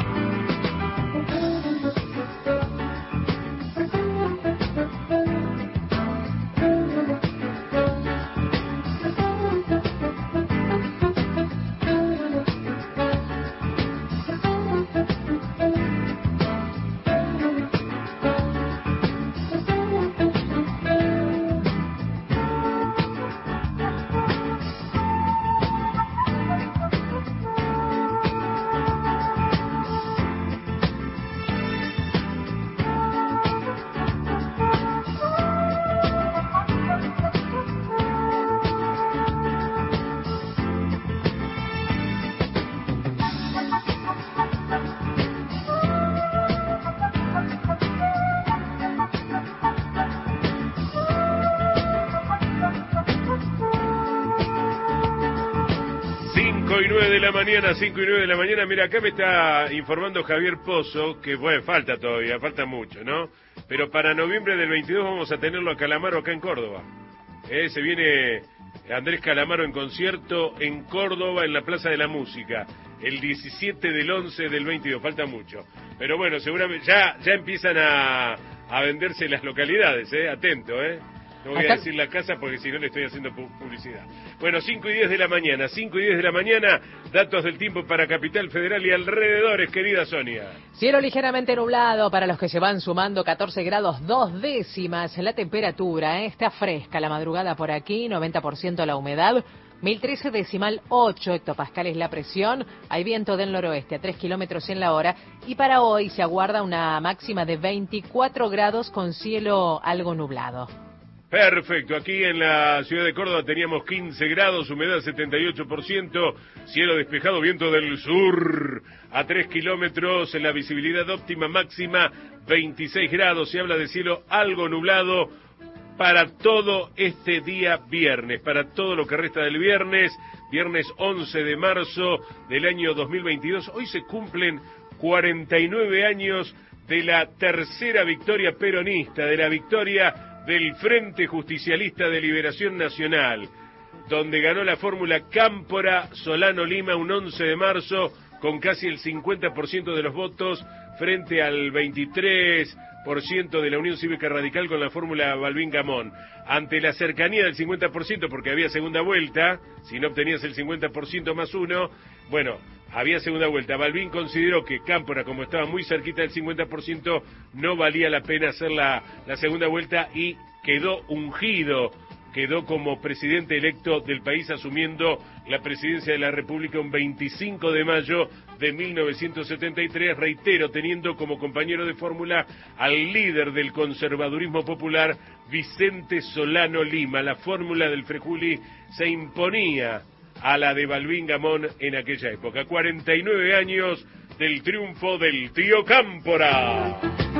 Mañana, cinco y nueve de la mañana, mira, acá me está informando Javier Pozo, que bueno, falta todavía, falta mucho, ¿no? pero para noviembre del veintidós vamos a tenerlo a Calamaro acá en Córdoba. Eh, se viene Andrés Calamaro en concierto en Córdoba, en la Plaza de la Música, el diecisiete del once del veintidós, falta mucho. Pero bueno, seguramente ya, ya empiezan a, a venderse las localidades, eh, atento, eh. No voy a decir la casa porque si no le estoy haciendo publicidad. Bueno, cinco y diez de la mañana, cinco y diez de la mañana, datos del tiempo para Capital Federal y alrededores, querida Sonia. Cielo ligeramente nublado para los que se van sumando, catorce grados dos décimas la temperatura, ¿eh? Está fresca la madrugada por aquí, noventa por ciento la humedad, mil trece decimal ocho hectopascales la presión, hay viento del noroeste a tres kilómetros en la hora y para hoy se aguarda una máxima de veinticuatro grados con cielo algo nublado. Perfecto, aquí en la ciudad de Córdoba teníamos quince grados, humedad setenta y ocho por ciento, cielo despejado, viento del sur a tres kilómetros, la visibilidad óptima máxima veintiséis grados, se habla de cielo algo nublado para todo este día viernes, para todo lo que resta del viernes, viernes once de marzo del año dos mil veintidós, hoy se cumplen cuarenta y nueve años de la tercera victoria peronista, de la victoria del Frente Justicialista de Liberación Nacional, donde ganó la fórmula Cámpora Solano Lima un once de marzo con casi el cincuenta por ciento de los votos frente al veintitrés por ciento de la Unión Cívica Radical con la fórmula Balbín Gamón. Ante la cercanía del cincuenta por ciento, porque había segunda vuelta, si no obtenías el cincuenta por ciento más uno, bueno, había segunda vuelta. Balbín consideró que Cámpora, como estaba muy cerquita del cincuenta por ciento, no valía la pena hacer la, la segunda vuelta y quedó ungido, quedó como presidente electo del país asumiendo la presidencia de la República un veinticinco de mayo de mil novecientos setenta y tres, reitero, teniendo como compañero de fórmula al líder del conservadurismo popular, Vicente Solano Lima. La fórmula del Frejuli se imponía a la de Balbín Gamón en aquella época. cuarenta y nueve años del triunfo del tío Cámpora.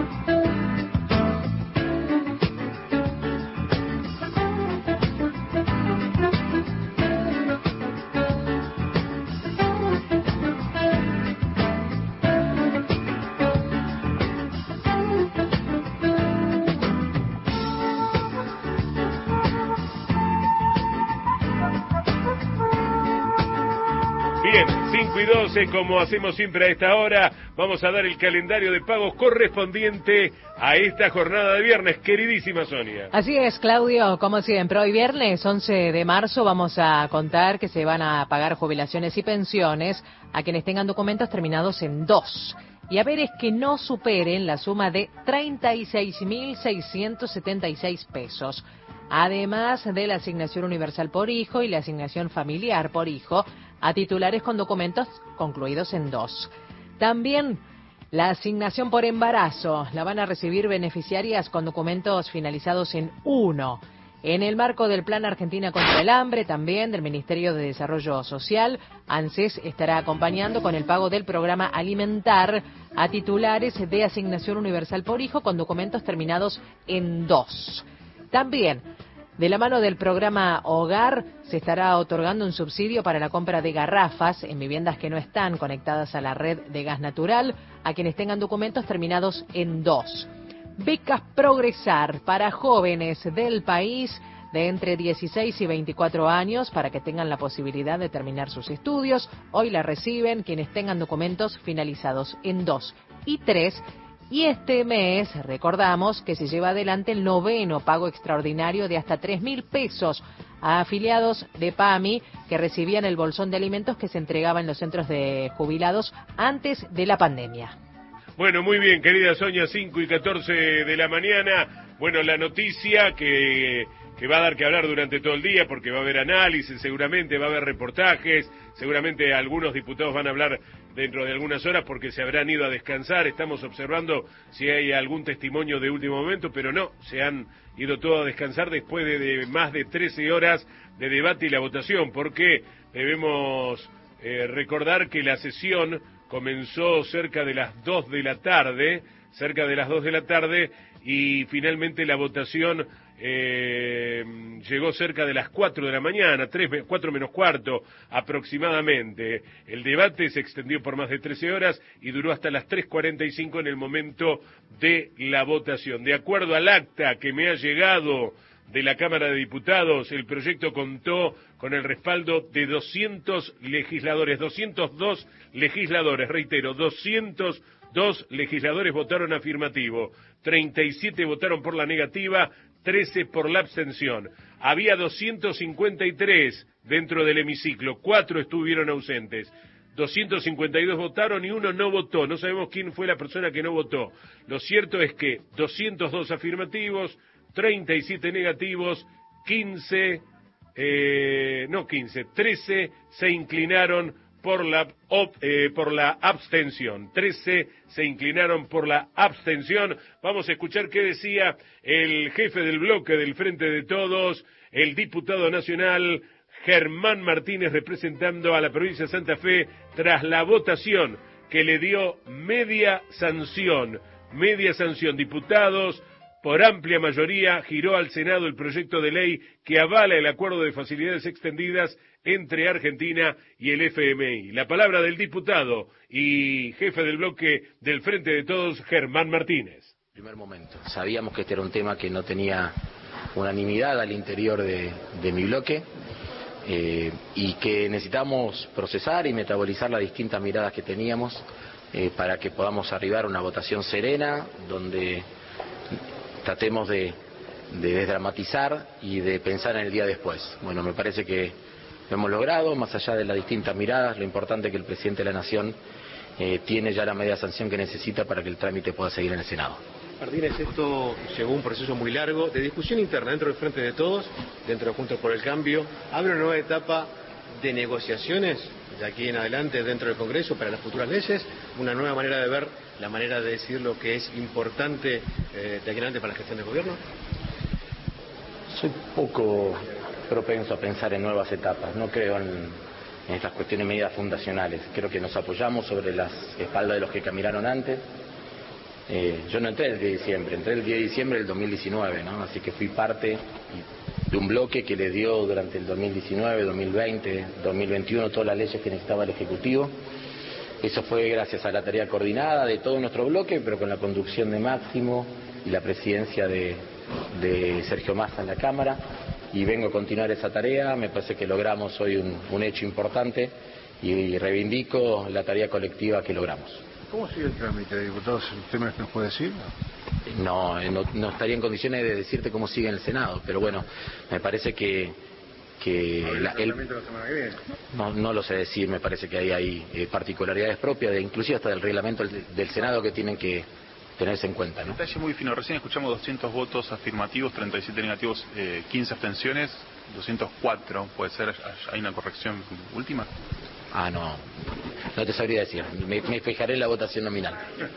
cinco y doce, como hacemos siempre a esta hora, vamos a dar el calendario de pagos correspondiente a esta jornada de viernes, queridísima Sonia. Así es, Claudio, como siempre, hoy viernes once de marzo vamos a contar que se van a pagar jubilaciones y pensiones a quienes tengan documentos terminados en dos. Y a ver, es que no superen la suma de treinta y seis mil seiscientos setenta y seis pesos. Además de la asignación universal por hijo y la asignación familiar por hijo a titulares con documentos concluidos en dos. También la asignación por embarazo la van a recibir beneficiarias con documentos finalizados en uno. En el marco del Plan Argentina contra el Hambre, también del Ministerio de Desarrollo Social, ANSES estará acompañando con el pago del programa Alimentar a titulares de asignación universal por hijo con documentos terminados en dos. También, de la mano del programa Hogar, se estará otorgando un subsidio para la compra de garrafas en viviendas que no están conectadas a la red de gas natural a quienes tengan documentos terminados en dos. Becas Progresar para jóvenes del país de entre dieciséis y veinticuatro años para que tengan la posibilidad de terminar sus estudios. Hoy la reciben quienes tengan documentos finalizados en dos y tres. Y este mes, recordamos que se lleva adelante el noveno pago extraordinario de hasta tres mil pesos a afiliados de PAMI que recibían el bolsón de alimentos que se entregaba en los centros de jubilados antes de la pandemia. Bueno, muy bien, querida Sonia, cinco y catorce de la mañana. Bueno, la noticia que, que va a dar que hablar durante todo el día, porque va a haber análisis, seguramente va a haber reportajes, seguramente algunos diputados van a hablar dentro de algunas horas porque se habrán ido a descansar. Estamos observando si hay algún testimonio de último momento, pero no, se han ido todos a descansar después de, de más de trece horas de debate y la votación, porque debemos eh, recordar que la sesión comenzó cerca de las dos de la tarde, cerca de las dos de la tarde, y finalmente la votación eh, llegó cerca de las cuatro de la mañana, tres, cuatro menos cuarto aproximadamente. El debate se extendió por más de trece horas y duró hasta las tres cuarenta y cinco en el momento de la votación. De acuerdo al acta que me ha llegado de la Cámara de Diputados, el proyecto contó con el respaldo de doscientos legisladores, doscientos dos legisladores, reitero, doscientos dos legisladores votaron afirmativo, treinta y siete votaron por la negativa, trece por la abstención. Había doscientos cincuenta y tres dentro del hemiciclo, cuatro estuvieron ausentes. doscientos cincuenta y dos votaron y uno no votó. No sabemos quién fue la persona que no votó. Lo cierto es que doscientos dos afirmativos, treinta y siete negativos, quince, eh, no quince, trece se inclinaron por la, op, eh, por la abstención. trece se inclinaron por la abstención. Vamos a escuchar qué decía el jefe del bloque del Frente de Todos, el diputado nacional Germán Martínez, representando a la provincia de Santa Fe, tras la votación que le dio media sanción. Media sanción, diputados. Por amplia mayoría giró al Senado el proyecto de ley que avala el acuerdo de facilidades extendidas entre Argentina y el F M I. La palabra del diputado y jefe del bloque del Frente de Todos, Germán Martínez. Primer momento. Sabíamos que este era un tema que no tenía unanimidad al interior de, de mi bloque eh, y que necesitamos procesar y metabolizar las distintas miradas que teníamos eh, para que podamos arribar a una votación serena donde tratemos de, de desdramatizar y de pensar en el día después. Bueno, me parece que lo hemos logrado, más allá de las distintas miradas, lo importante es que el presidente de la Nación eh, tiene ya la media sanción que necesita para que el trámite pueda seguir en el Senado. Martínez, esto llegó a un proceso muy largo de discusión interna dentro del Frente de Todos, dentro de Juntos por el Cambio. ¿Abre una nueva etapa de negociaciones de aquí en adelante dentro del Congreso para las futuras leyes? ¿Una nueva manera de ver la manera de decir lo que es importante eh, de aquí en adelante para la gestión del gobierno? Soy poco propenso a pensar en nuevas etapas, no creo en, en estas cuestiones medidas fundacionales. Creo que nos apoyamos sobre las espaldas de los que caminaron antes. Eh, yo no entré el diez de diciembre, entré el diez de diciembre del dos mil diecinueve, ¿no? Así que fui parte de un bloque que le dio durante el dos mil diecinueve, dos mil veinte, dos mil veintiuno todas las leyes que necesitaba el Ejecutivo. Eso fue gracias a la tarea coordinada de todo nuestro bloque, pero con la conducción de Máximo y la presidencia de, de Sergio Massa en la Cámara. Y vengo a continuar esa tarea. Me parece que logramos hoy un, un hecho importante y reivindico la tarea colectiva que logramos. ¿Cómo sigue el trámite, diputados? ¿Usted me puede decir? No, no, no estaría en condiciones de decirte cómo sigue en el Senado, pero bueno, me parece que... que la, el, la semana que viene. No, no lo sé decir, me parece que hay, hay eh, particularidades propias, de, inclusive hasta del reglamento del, del Senado que tienen que tenerse en cuenta, ¿no? Detalle muy fino, recién escuchamos doscientos votos afirmativos, treinta y siete negativos, eh, quince abstenciones, doscientos cuatro, ¿puede ser? ¿Hay una corrección última? Ah, no, no te sabría decir, me, me fijaré en la votación nominal.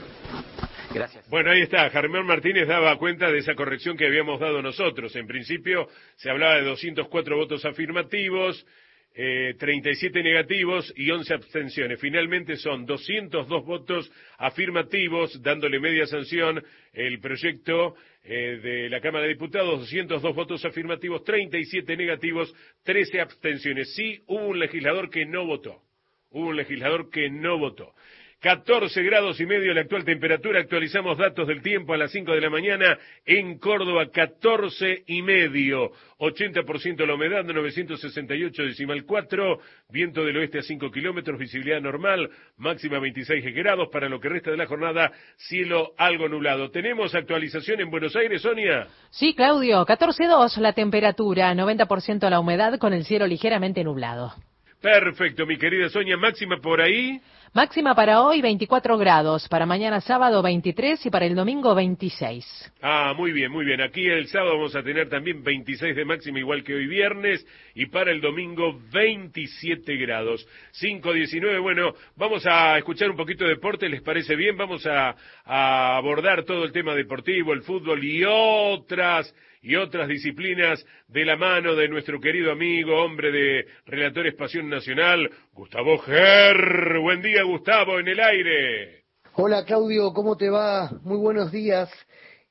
Gracias. Bueno, ahí está, Germán Martínez daba cuenta de esa corrección que habíamos dado nosotros. En principio se hablaba de doscientos cuatro votos afirmativos, eh, treinta y siete negativos y once abstenciones. Finalmente son doscientos dos votos afirmativos, dándole media sanción el proyecto eh, de la Cámara de Diputados, doscientos dos votos afirmativos, treinta y siete negativos, trece abstenciones. Sí, hubo un legislador que no votó. Hubo un legislador que no votó. catorce grados y medio la actual temperatura. Actualizamos datos del tiempo a las cinco de la mañana. En Córdoba, catorce y medio. ochenta por ciento la humedad, novecientos sesenta y ocho decimal cuatro. Viento del oeste a cinco kilómetros, visibilidad normal, máxima veintiséis grados. Para lo que resta de la jornada, cielo algo nublado. ¿Tenemos actualización en Buenos Aires, Sonia? Sí, Claudio, catorce dos la temperatura, noventa por ciento la humedad con el cielo ligeramente nublado. Perfecto, mi querida Sonia. Máxima por ahí. Máxima para hoy veinticuatro grados, para mañana sábado veintitrés y para el domingo veintiséis. Ah, muy bien, muy bien. Aquí el sábado vamos a tener también veintiséis de máxima, igual que hoy viernes, y para el domingo veintisiete grados. cinco diecinueve, bueno, vamos a escuchar un poquito de deporte, ¿les parece bien? Vamos a, a abordar todo el tema deportivo, el fútbol y otras... y otras disciplinas de la mano de nuestro querido amigo, hombre de Relatores Pasión Nacional, Gustavo Ger. Buen día, Gustavo, en el aire. Hola, Claudio, ¿cómo te va? Muy buenos días.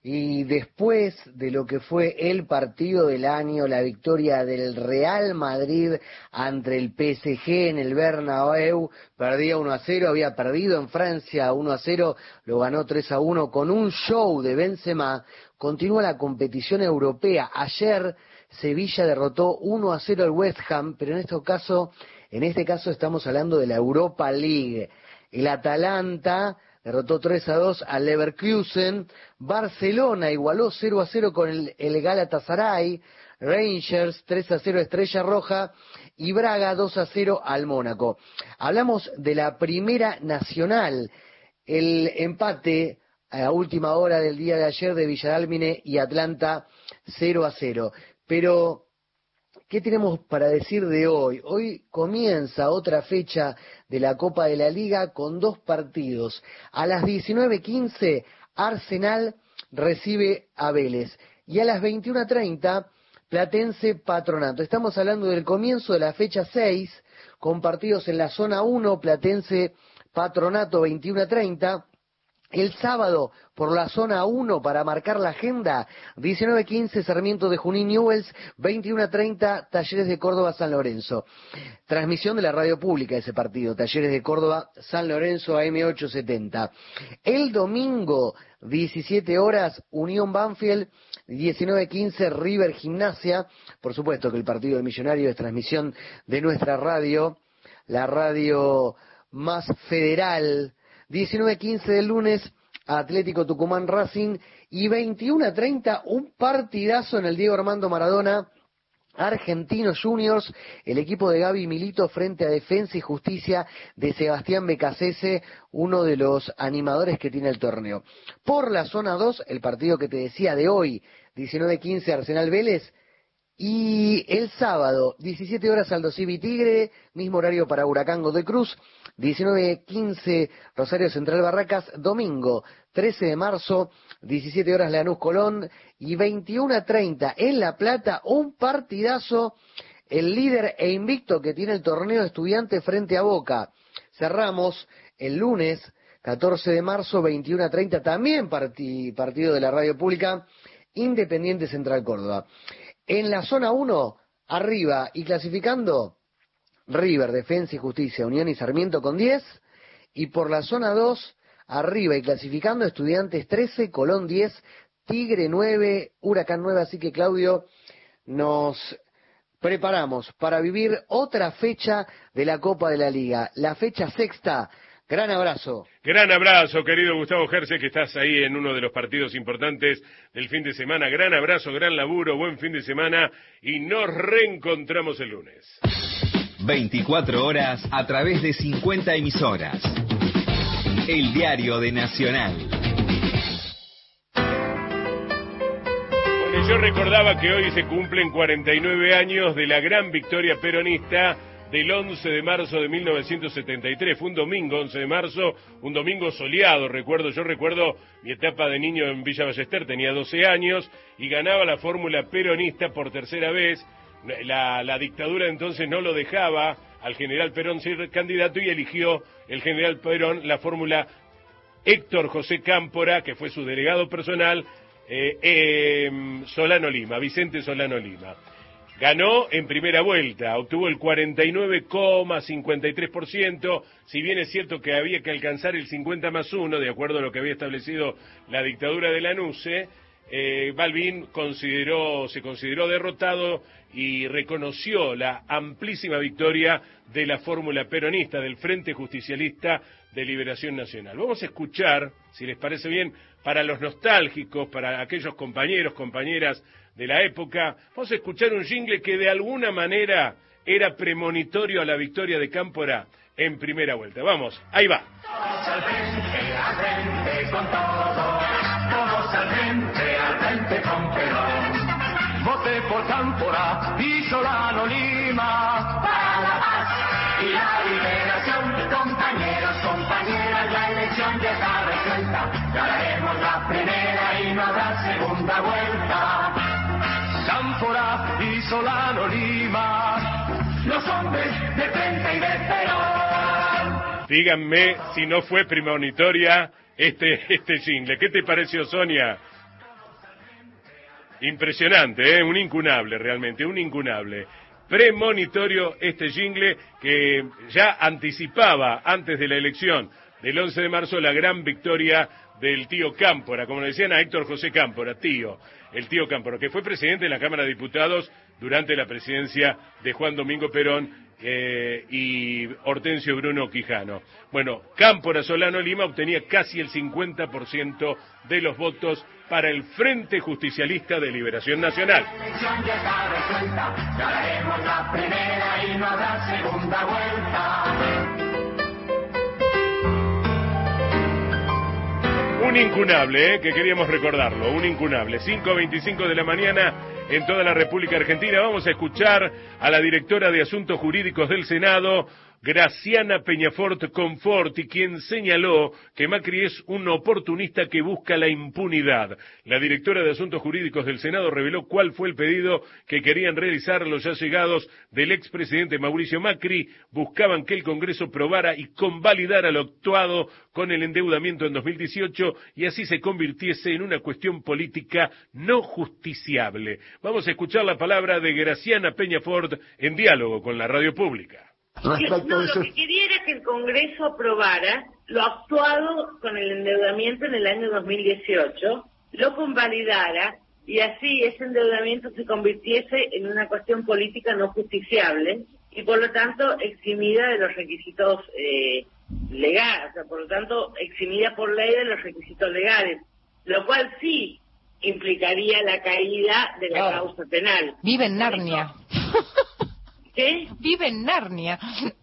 Y después de lo que fue el partido del año, la victoria del Real Madrid ante el P S G en el Bernabéu, perdía uno a cero, había perdido en Francia uno a cero, lo ganó tres a uno con un show de Benzema. Continúa la competición europea. Ayer Sevilla derrotó uno a cero al West Ham, pero en este caso, en este caso estamos hablando de la Europa League. El Atalanta derrotó tres a dos al Leverkusen. Barcelona igualó cero a cero con el, el Galatasaray. Rangers tres a cero Estrella Roja. Y Braga dos a cero al Mónaco. Hablamos de la Primera Nacional. El empate a última hora del día de ayer de Villadalmine y Atlanta cero a cero. Pero ¿qué tenemos para decir de hoy? Hoy comienza otra fecha de la Copa de la Liga con dos partidos. A las diecinueve quince, Arsenal recibe a Vélez. Y a las veintiuno treinta, Platense Patronato. Estamos hablando del comienzo de la fecha seis, con partidos en la zona uno, Platense Patronato veintiuno treinta. El sábado, por la zona uno, para marcar la agenda, diecinueve quince, Sarmiento de Junín Newell's, veintiuno treinta, Talleres de Córdoba San Lorenzo. Transmisión de la radio pública de ese partido, Talleres de Córdoba San Lorenzo A M ochocientos setenta. El domingo, diecisiete horas, Unión Banfield, diecinueve quince, River Gimnasia. Por supuesto que el partido del Millonario es transmisión de nuestra radio, la radio más federal. diecinueve quince del lunes, Atlético Tucumán Racing, y veintiuno treinta, un partidazo en el Diego Armando Maradona, Argentinos Juniors, el equipo de Gaby Milito frente a Defensa y Justicia de Sebastián Becasese, uno de los animadores que tiene el torneo. Por la zona dos, el partido que te decía de hoy, diecinueve quince, Arsenal Vélez. Y el sábado, diecisiete horas, Aldo Civi Tigre, mismo horario para Huracán Godoy Cruz, diecinueve quince, Rosario Central Barracas. Domingo, trece de marzo, diecisiete horas, Lanús Colón, y veintiuno treinta en La Plata, un partidazo, el líder e invicto que tiene el torneo Estudiante frente a Boca. Cerramos el lunes, catorce de marzo, veintiuno treinta, también parti, partido de la radio pública, Independiente Central Córdoba. En la zona uno, arriba y clasificando, River, Defensa y Justicia, Unión y Sarmiento con diez. Y por la zona dos, arriba y clasificando, Estudiantes trece, Colón diez, Tigre nueve, Huracán nueve. Así que, Claudio, nos preparamos para vivir otra fecha de la Copa de la Liga, la fecha sexta. Gran abrazo. Gran abrazo, querido Gustavo Gerse, que estás ahí en uno de los partidos importantes del fin de semana. Gran abrazo, gran laburo, buen fin de semana y nos reencontramos el lunes. veinticuatro horas a través de cincuenta emisoras. El diario de Nacional. Bueno, yo recordaba que hoy se cumplen cuarenta y nueve años de la gran victoria peronista del once de marzo de mil novecientos setenta y tres. Fue un domingo, once de marzo, un domingo soleado, recuerdo, yo recuerdo mi etapa de niño en Villa Ballester, tenía doce años, y ganaba la fórmula peronista por tercera vez. La, la dictadura entonces no lo dejaba al general Perón ser candidato y eligió el general Perón la fórmula Héctor José Cámpora, que fue su delegado personal, eh, eh, Solano Lima, Vicente Solano Lima. Ganó en primera vuelta, obtuvo el cuarenta y nueve coma cincuenta y tres por ciento, si bien es cierto que había que alcanzar el cincuenta más uno, de acuerdo a lo que había establecido la dictadura de Lanusse, eh, Balbín consideró, se consideró derrotado y reconoció la amplísima victoria de la fórmula peronista del Frente Justicialista de Liberación Nacional. Vamos a escuchar, si les parece bien, para los nostálgicos, para aquellos compañeros, compañeras de la época, vamos a escuchar un jingle que de alguna manera era premonitorio a la victoria de Cámpora en primera vuelta. Vamos, ahí va. Todos al frente, al frente con todo, todos al frente, al frente con Perón. Voté por Cámpora y Solano Lima, para la paz y la liberación. Compañeros, compañeras, la elección ya está resuelta, ganaremos la primera y no habrá segunda vuelta. Cámpora y Solano Lima, los hombres de frente y de Perón. Díganme si no fue premonitoria este, este jingle. ¿Qué te pareció, Sonia? Impresionante, ¿eh? Un incunable realmente, un incunable. Premonitorio este jingle que ya anticipaba antes de la elección del once de marzo la gran victoria del tío Cámpora, como le decían a Héctor José Cámpora, tío, el tío Cámpora, que fue presidente de la Cámara de Diputados durante la presidencia de Juan Domingo Perón eh, y Hortensio Bruno Quijano. Bueno, Cámpora Solano Lima obtenía casi el cincuenta por ciento de los votos para el Frente Justicialista de Liberación Nacional. Un incunable, ¿eh? Que queríamos recordarlo, un incunable. cinco veinticinco de la mañana en toda la República Argentina. Vamos a escuchar a la directora de Asuntos Jurídicos del Senado, Graciana Peñafort Conforti, quien señaló que Macri es un oportunista que busca la impunidad. La directora de Asuntos Jurídicos del Senado reveló cuál fue el pedido que querían realizar los allegados del expresidente Mauricio Macri. Buscaban que el Congreso probara y convalidara lo actuado con el endeudamiento en dos mil dieciocho y así se convirtiese en una cuestión política no justiciable. Vamos a escuchar la palabra de Graciana Peñafort en diálogo con la radio pública. Respecto no, lo que quería era que el Congreso aprobara lo actuado con el endeudamiento en el año dos mil dieciocho, lo convalidara y así ese endeudamiento se convirtiese en una cuestión política no justiciable y por lo tanto eximida de los requisitos eh, legales, o sea, por lo tanto eximida por ley de los requisitos legales, lo cual sí implicaría la caída de la claro. causa penal. Vive en Narnia. ¿Qué? Vive en Narnia.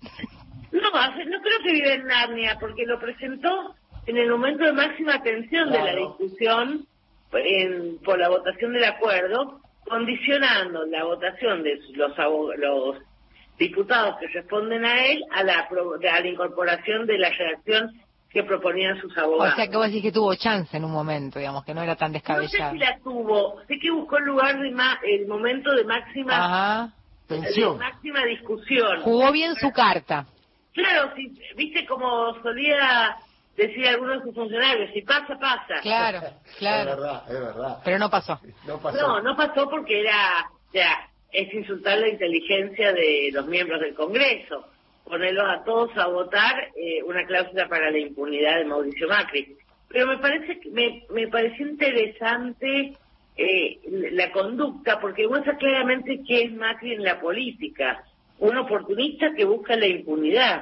No, no creo que vive en Narnia, porque lo presentó en el momento de máxima tensión claro. de la discusión en, por la votación del acuerdo, condicionando la votación de los, los diputados que responden a él a la, a la incorporación de la redacción que proponían sus abogados. O sea que vos decís que tuvo chance en un momento, digamos, que no era tan descabellado. No sé si la tuvo, sé que buscó el lugar de ma, el momento de máxima... Ajá. De máxima discusión. Jugó bien su carta. Claro, si, viste como solía decir algunos de sus funcionarios, si pasa, pasa. Claro, claro. Es verdad, es verdad. Pero no pasó. No pasó, no, no pasó porque era, o sea, es insultar la inteligencia de los miembros del Congreso, ponerlos a todos a votar eh, una cláusula para la impunidad de Mauricio Macri. Pero me parece que me, me pareció interesante Eh, la conducta, porque muestra claramente qué es Macri en la política, un oportunista que busca la impunidad.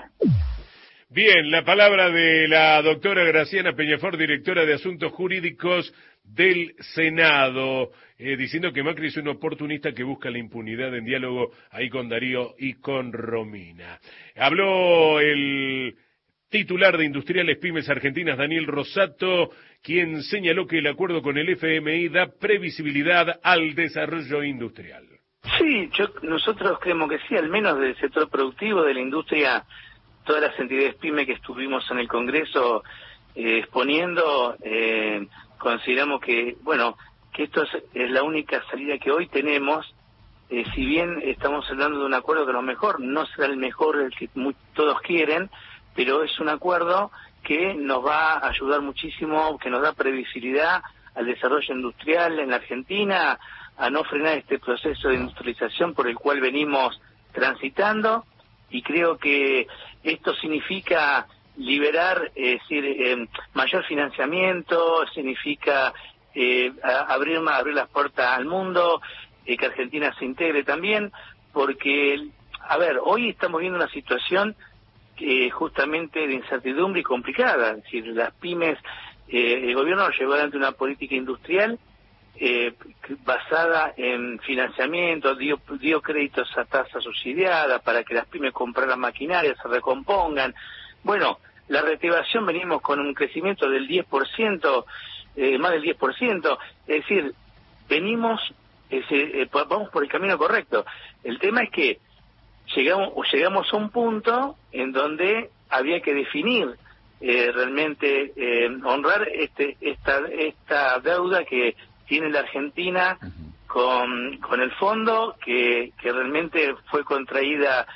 Bien, la palabra de la doctora Graciana Peñafort, directora de Asuntos Jurídicos del Senado, eh, diciendo que Macri es un oportunista que busca la impunidad en diálogo ahí con Darío y con Romina. Habló el titular de Industriales Pymes Argentinas, Daniel Rosato, quien señaló que el acuerdo con el F M I da previsibilidad al desarrollo industrial. Sí, yo, nosotros creemos que sí, al menos del sector productivo, de la industria, todas las entidades PYME que estuvimos en el Congreso eh, exponiendo, eh, consideramos que, bueno, que esto es, es la única salida que hoy tenemos. Eh, si bien estamos hablando de un acuerdo que a lo mejor no será el mejor, el que muy, todos quieren, pero es un acuerdo que nos va a ayudar muchísimo, que nos da previsibilidad al desarrollo industrial en la Argentina, a no frenar este proceso de industrialización por el cual venimos transitando, y creo que esto significa liberar, es decir, eh, mayor financiamiento, significa eh, abrir, abrir las puertas al mundo, eh, que Argentina se integre también, porque, a ver, hoy estamos viendo una situación que justamente de incertidumbre y complicada, es decir, las pymes, eh, el gobierno llevó adelante una política industrial eh, basada en financiamiento, dio, dio créditos a tasa subsidiada para que las pymes compraran maquinaria, se recompongan. Bueno, la reactivación venimos con un crecimiento del diez por ciento, eh, más del diez por ciento, es decir, venimos, eh, eh, vamos por el camino correcto. El tema es que llegamos llegamos a un punto en donde había que definir eh, realmente eh, honrar este esta esta deuda que tiene la Argentina con con el fondo que que realmente fue contraída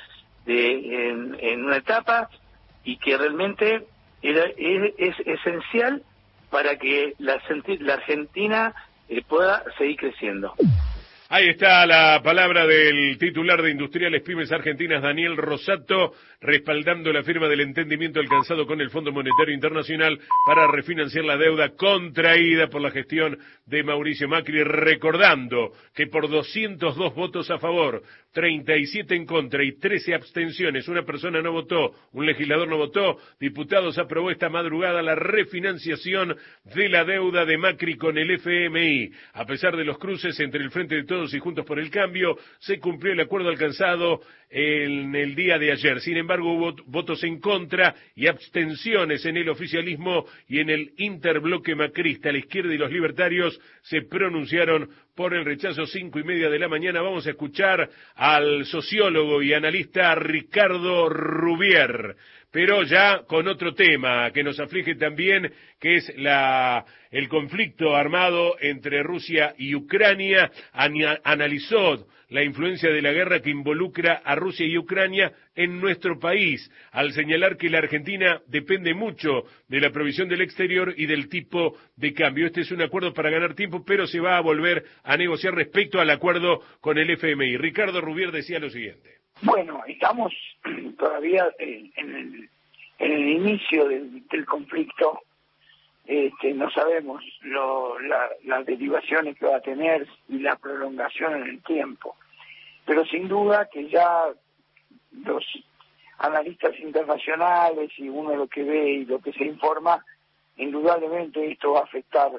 de en, en una etapa y que realmente era, es, es esencial para que la, la Argentina eh, pueda seguir creciendo. Ahí está la palabra del titular de Industriales Pymes Argentinas, Daniel Rosato, respaldando la firma del entendimiento alcanzado con el Fondo Monetario Internacional para refinanciar la deuda contraída por la gestión de Mauricio Macri, recordando que por doscientos dos votos a favor, treinta y siete en contra y trece abstenciones, una persona no votó, un legislador no votó, diputados aprobó esta madrugada la refinanciación de la deuda de Macri con el F M I. A pesar de los cruces entre el Frente de Todos y Juntos por el Cambio, se cumplió el acuerdo alcanzado en el día de ayer. Sin embargo, hubo votos en contra y abstenciones en el oficialismo y en el interbloque macrista. La izquierda y los libertarios se pronunciaron por el rechazo. Cinco y media de la mañana. Vamos a escuchar al sociólogo y analista Ricardo Rubier, pero ya con otro tema que nos aflige también, que es la el conflicto armado entre Rusia y Ucrania. Ana, analizó la influencia de la guerra que involucra a Rusia y Ucrania en nuestro país, al señalar que la Argentina depende mucho de la provisión del exterior y del tipo de cambio. Este es un acuerdo para ganar tiempo, pero se va a volver a negociar respecto al acuerdo con el F M I. Ricardo Rubier decía lo siguiente. Bueno, estamos todavía en el, en el inicio del, del conflicto. Este, no sabemos lo, la, las derivaciones que va a tener y la prolongación en el tiempo. Pero sin duda que ya los analistas internacionales y uno lo que ve y lo que se informa, indudablemente esto va a afectar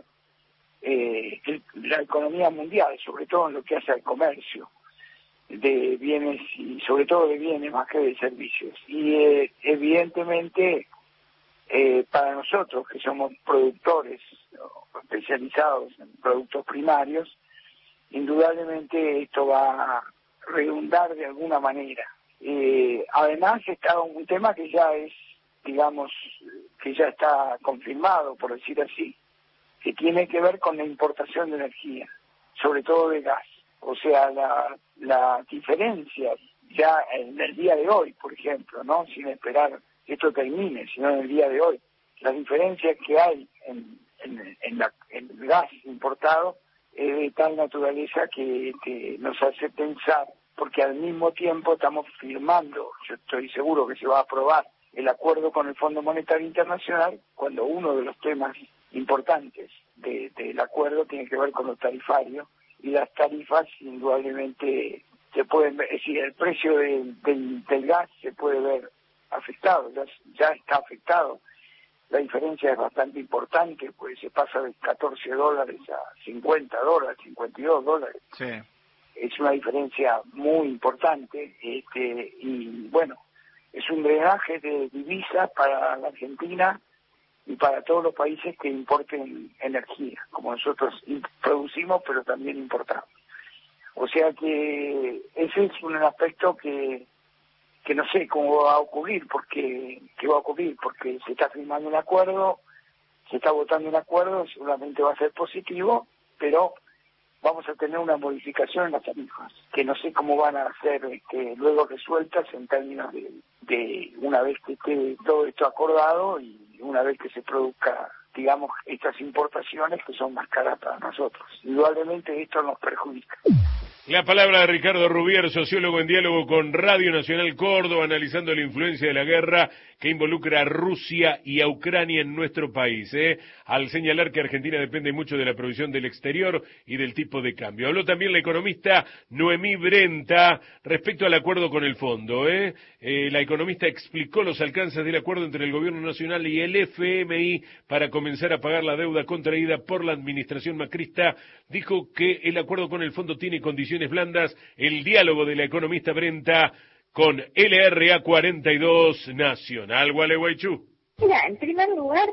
eh, el, la economía mundial, sobre todo en lo que hace al comercio de bienes y sobre todo de bienes más que de servicios. Y eh, evidentemente eh, para nosotros que somos productores especializados en productos primarios, indudablemente esto va a redundar de alguna manera. Eh, además está un tema que ya es, digamos, que ya está confirmado, por decir así, que tiene que ver con la importación de energía, sobre todo de gas. O sea, la, la diferencia ya en el día de hoy, por ejemplo, no sin esperar que esto termine, sino en el día de hoy, las diferencias que hay en, en, en, la, en el gas importado es de tal naturaleza que, que nos hace pensar, porque al mismo tiempo estamos firmando, yo estoy seguro que se va a aprobar el acuerdo con el Fondo Monetario Internacional, cuando uno de los temas importantes de, del acuerdo tiene que ver con lo tarifario, y las tarifas indudablemente se pueden ver, es decir, el precio de, del, del gas se puede ver afectado, ya, ya está afectado. La diferencia es bastante importante, pues se pasa de catorce dólares a cincuenta dólares, cincuenta y dos dólares. Sí. Es una diferencia muy importante, este, y bueno, es un drenaje de divisas para la Argentina y para todos los países que importen energía, como nosotros producimos, pero también importamos. O sea que ese es un aspecto que que no sé cómo va a ocurrir, porque qué va a ocurrir, porque se está firmando un acuerdo, se está votando un acuerdo, seguramente va a ser positivo, pero vamos a tener una modificación en las tarifas, que no sé cómo van a ser este, luego resueltas en términos de, de una vez que esté todo esto acordado y una vez que se produzca, digamos, estas importaciones que son más caras para nosotros. Indudablemente esto nos perjudica. La palabra de Ricardo Rubier, sociólogo en diálogo con Radio Nacional Córdoba, analizando la influencia de la guerra que involucra a Rusia y a Ucrania en nuestro país, ¿eh? al señalar que Argentina depende mucho de la provisión del exterior y del tipo de cambio. Habló también la economista Noemí Brenta respecto al acuerdo con el fondo. ¿eh? Eh, la economista explicó los alcances del acuerdo entre el Gobierno Nacional y el F M I para comenzar a pagar la deuda contraída por la administración macrista. Dijo que el acuerdo con el fondo tiene condiciones blandas. El diálogo de la economista Brenta con L R A cuarenta y dos Nacional Gualeguaychú. Mira, en primer lugar,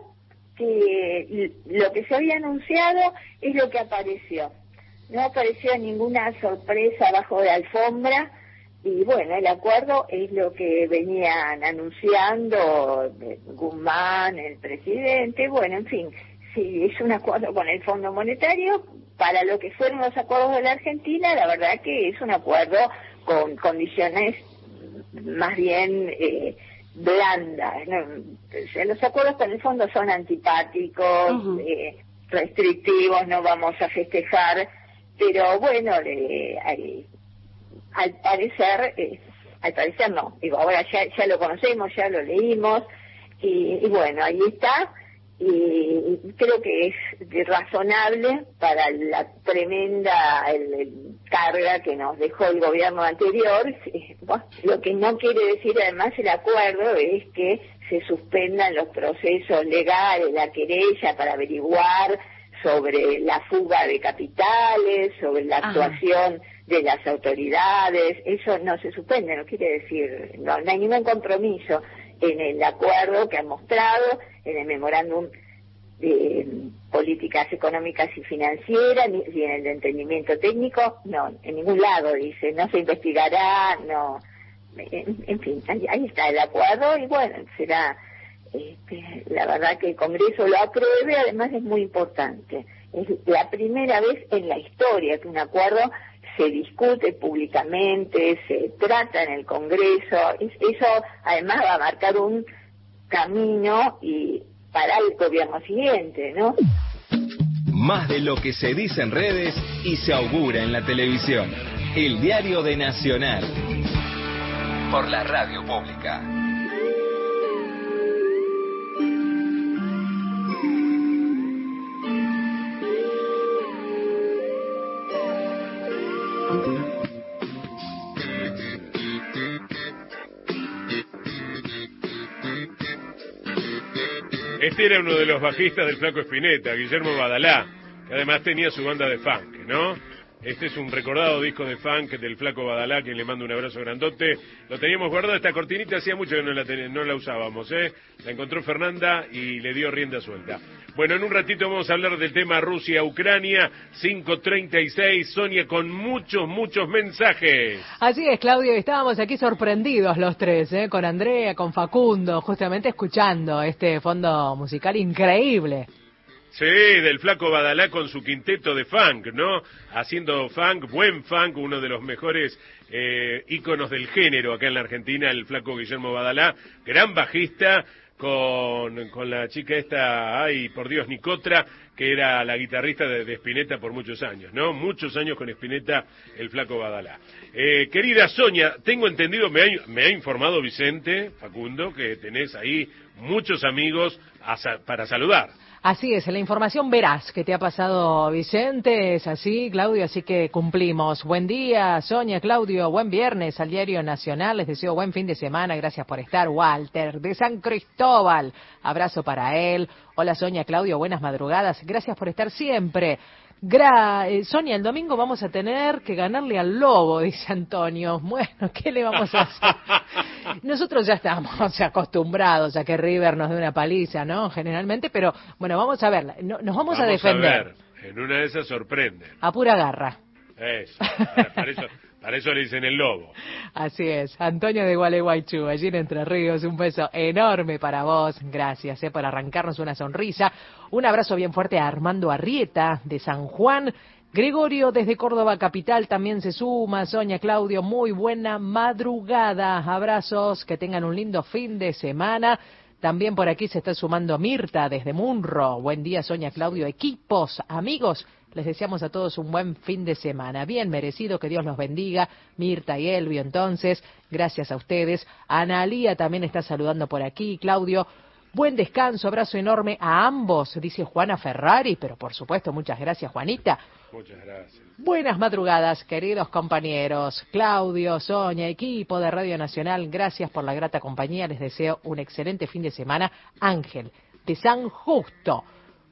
que lo que se había anunciado es lo que apareció. No apareció ninguna sorpresa bajo de alfombra y bueno, el acuerdo es lo que venían anunciando Guzmán, el presidente, bueno, en fin, sí, es un acuerdo con el Fondo Monetario. Para lo que fueron los acuerdos de la Argentina, la verdad que es un acuerdo con condiciones más bien eh, blandas, ¿no? O sea, los acuerdos con el fondo son antipáticos, uh-huh. eh, restrictivos, no vamos a festejar, pero bueno, eh, al, al parecer, eh, al parecer no, digo, ahora ya, ya lo conocemos, ya lo leímos, y, y bueno, ahí está, y creo que es razonable para la tremenda el, el carga que nos dejó el gobierno anterior. Bueno, lo que no quiere decir además el acuerdo es que se suspendan los procesos legales, la querella para averiguar sobre la fuga de capitales, sobre la actuación Ajá. de las autoridades. Eso no se suspende, no quiere decir, no, no hay ningún compromiso en el acuerdo que han mostrado, en el memorándum de políticas económicas y financieras, ni, ni en el de entendimiento técnico, no, en ningún lado dice, no se investigará, no, en, en fin, ahí, ahí está el acuerdo y bueno, será, este, la verdad que el Congreso lo apruebe, además es muy importante, es la primera vez en la historia que un acuerdo se discute públicamente, se trata en el Congreso, eso además va a marcar un camino y para el gobierno siguiente, ¿no? Más de lo que se dice en redes y se augura en la televisión. El diario de Nacional. Por la radio pública. Este era uno de los bajistas del Flaco Spinetta, Guillermo Badalá, que además tenía su banda de funk, ¿no? Este es un recordado disco de funk del Flaco Badalá, quien le mando un abrazo grandote. Lo teníamos guardado, esta cortinita hacía mucho que no la, ten, no la usábamos, ¿eh? La encontró Fernanda y le dio rienda suelta. Bueno, en un ratito vamos a hablar del tema Rusia-Ucrania, cinco treinta y seis, Sonia, con muchos, muchos mensajes. Así es, Claudio, estábamos aquí sorprendidos los tres, ¿eh? Con Andrea, con Facundo, justamente escuchando este fondo musical increíble. Sí, del Flaco Badalá con su quinteto de funk, ¿no? Haciendo funk, buen funk, uno de los mejores eh, íconos del género acá en la Argentina, el Flaco Guillermo Badalá, gran bajista, con, con la chica esta, ay, por Dios, Nicotra, que era la guitarrista de, de Spinetta por muchos años, ¿no? Muchos años con Spinetta, el Flaco Badalá. Eh, querida Sonia, tengo entendido, me ha, me ha informado Vicente, Facundo, que tenés ahí muchos amigos a, para saludar. Así es, la información veraz que te ha pasado Vicente, es así, Claudio, así que cumplimos. Buen día, Sonia, Claudio, buen viernes al Diario Nacional, les deseo buen fin de semana, gracias por estar. Walter, de San Cristóbal, abrazo para él. Hola Sonia, Claudio, buenas madrugadas, gracias por estar siempre. Gra eh, Sonia, el domingo vamos a tener que ganarle al Lobo, dice Antonio. Bueno, ¿qué le vamos a hacer? Nosotros ya estamos acostumbrados a que River nos dé una paliza, ¿no? Generalmente, pero bueno, vamos a ver, no, nos vamos, vamos a defender. A ver, en una de esas sorprende. A pura garra. Eso, para, para eso, para eso le dicen el Lobo. Así es, Antonio de Gualeguaychú, allí en Entre Ríos, un beso enorme para vos, gracias eh, por arrancarnos una sonrisa. Un abrazo bien fuerte a Armando Arrieta de San Juan. Gregorio desde Córdoba Capital también se suma. Sonia, Claudio, muy buena madrugada. Abrazos, que tengan un lindo fin de semana. También por aquí se está sumando Mirta desde Munro. Buen día, Sonia, Claudio, equipos, amigos. Les deseamos a todos un buen fin de semana. Bien merecido, que Dios los bendiga. Mirta y Elvio, entonces, gracias a ustedes. Analía también está saludando por aquí. Claudio, buen descanso, abrazo enorme a ambos, dice Juana Ferrari, pero por supuesto, muchas gracias, Juanita. Muchas gracias. Buenas madrugadas, queridos compañeros. Claudio, Sonia, equipo de Radio Nacional, gracias por la grata compañía. Les deseo un excelente fin de semana. Ángel, de San Justo.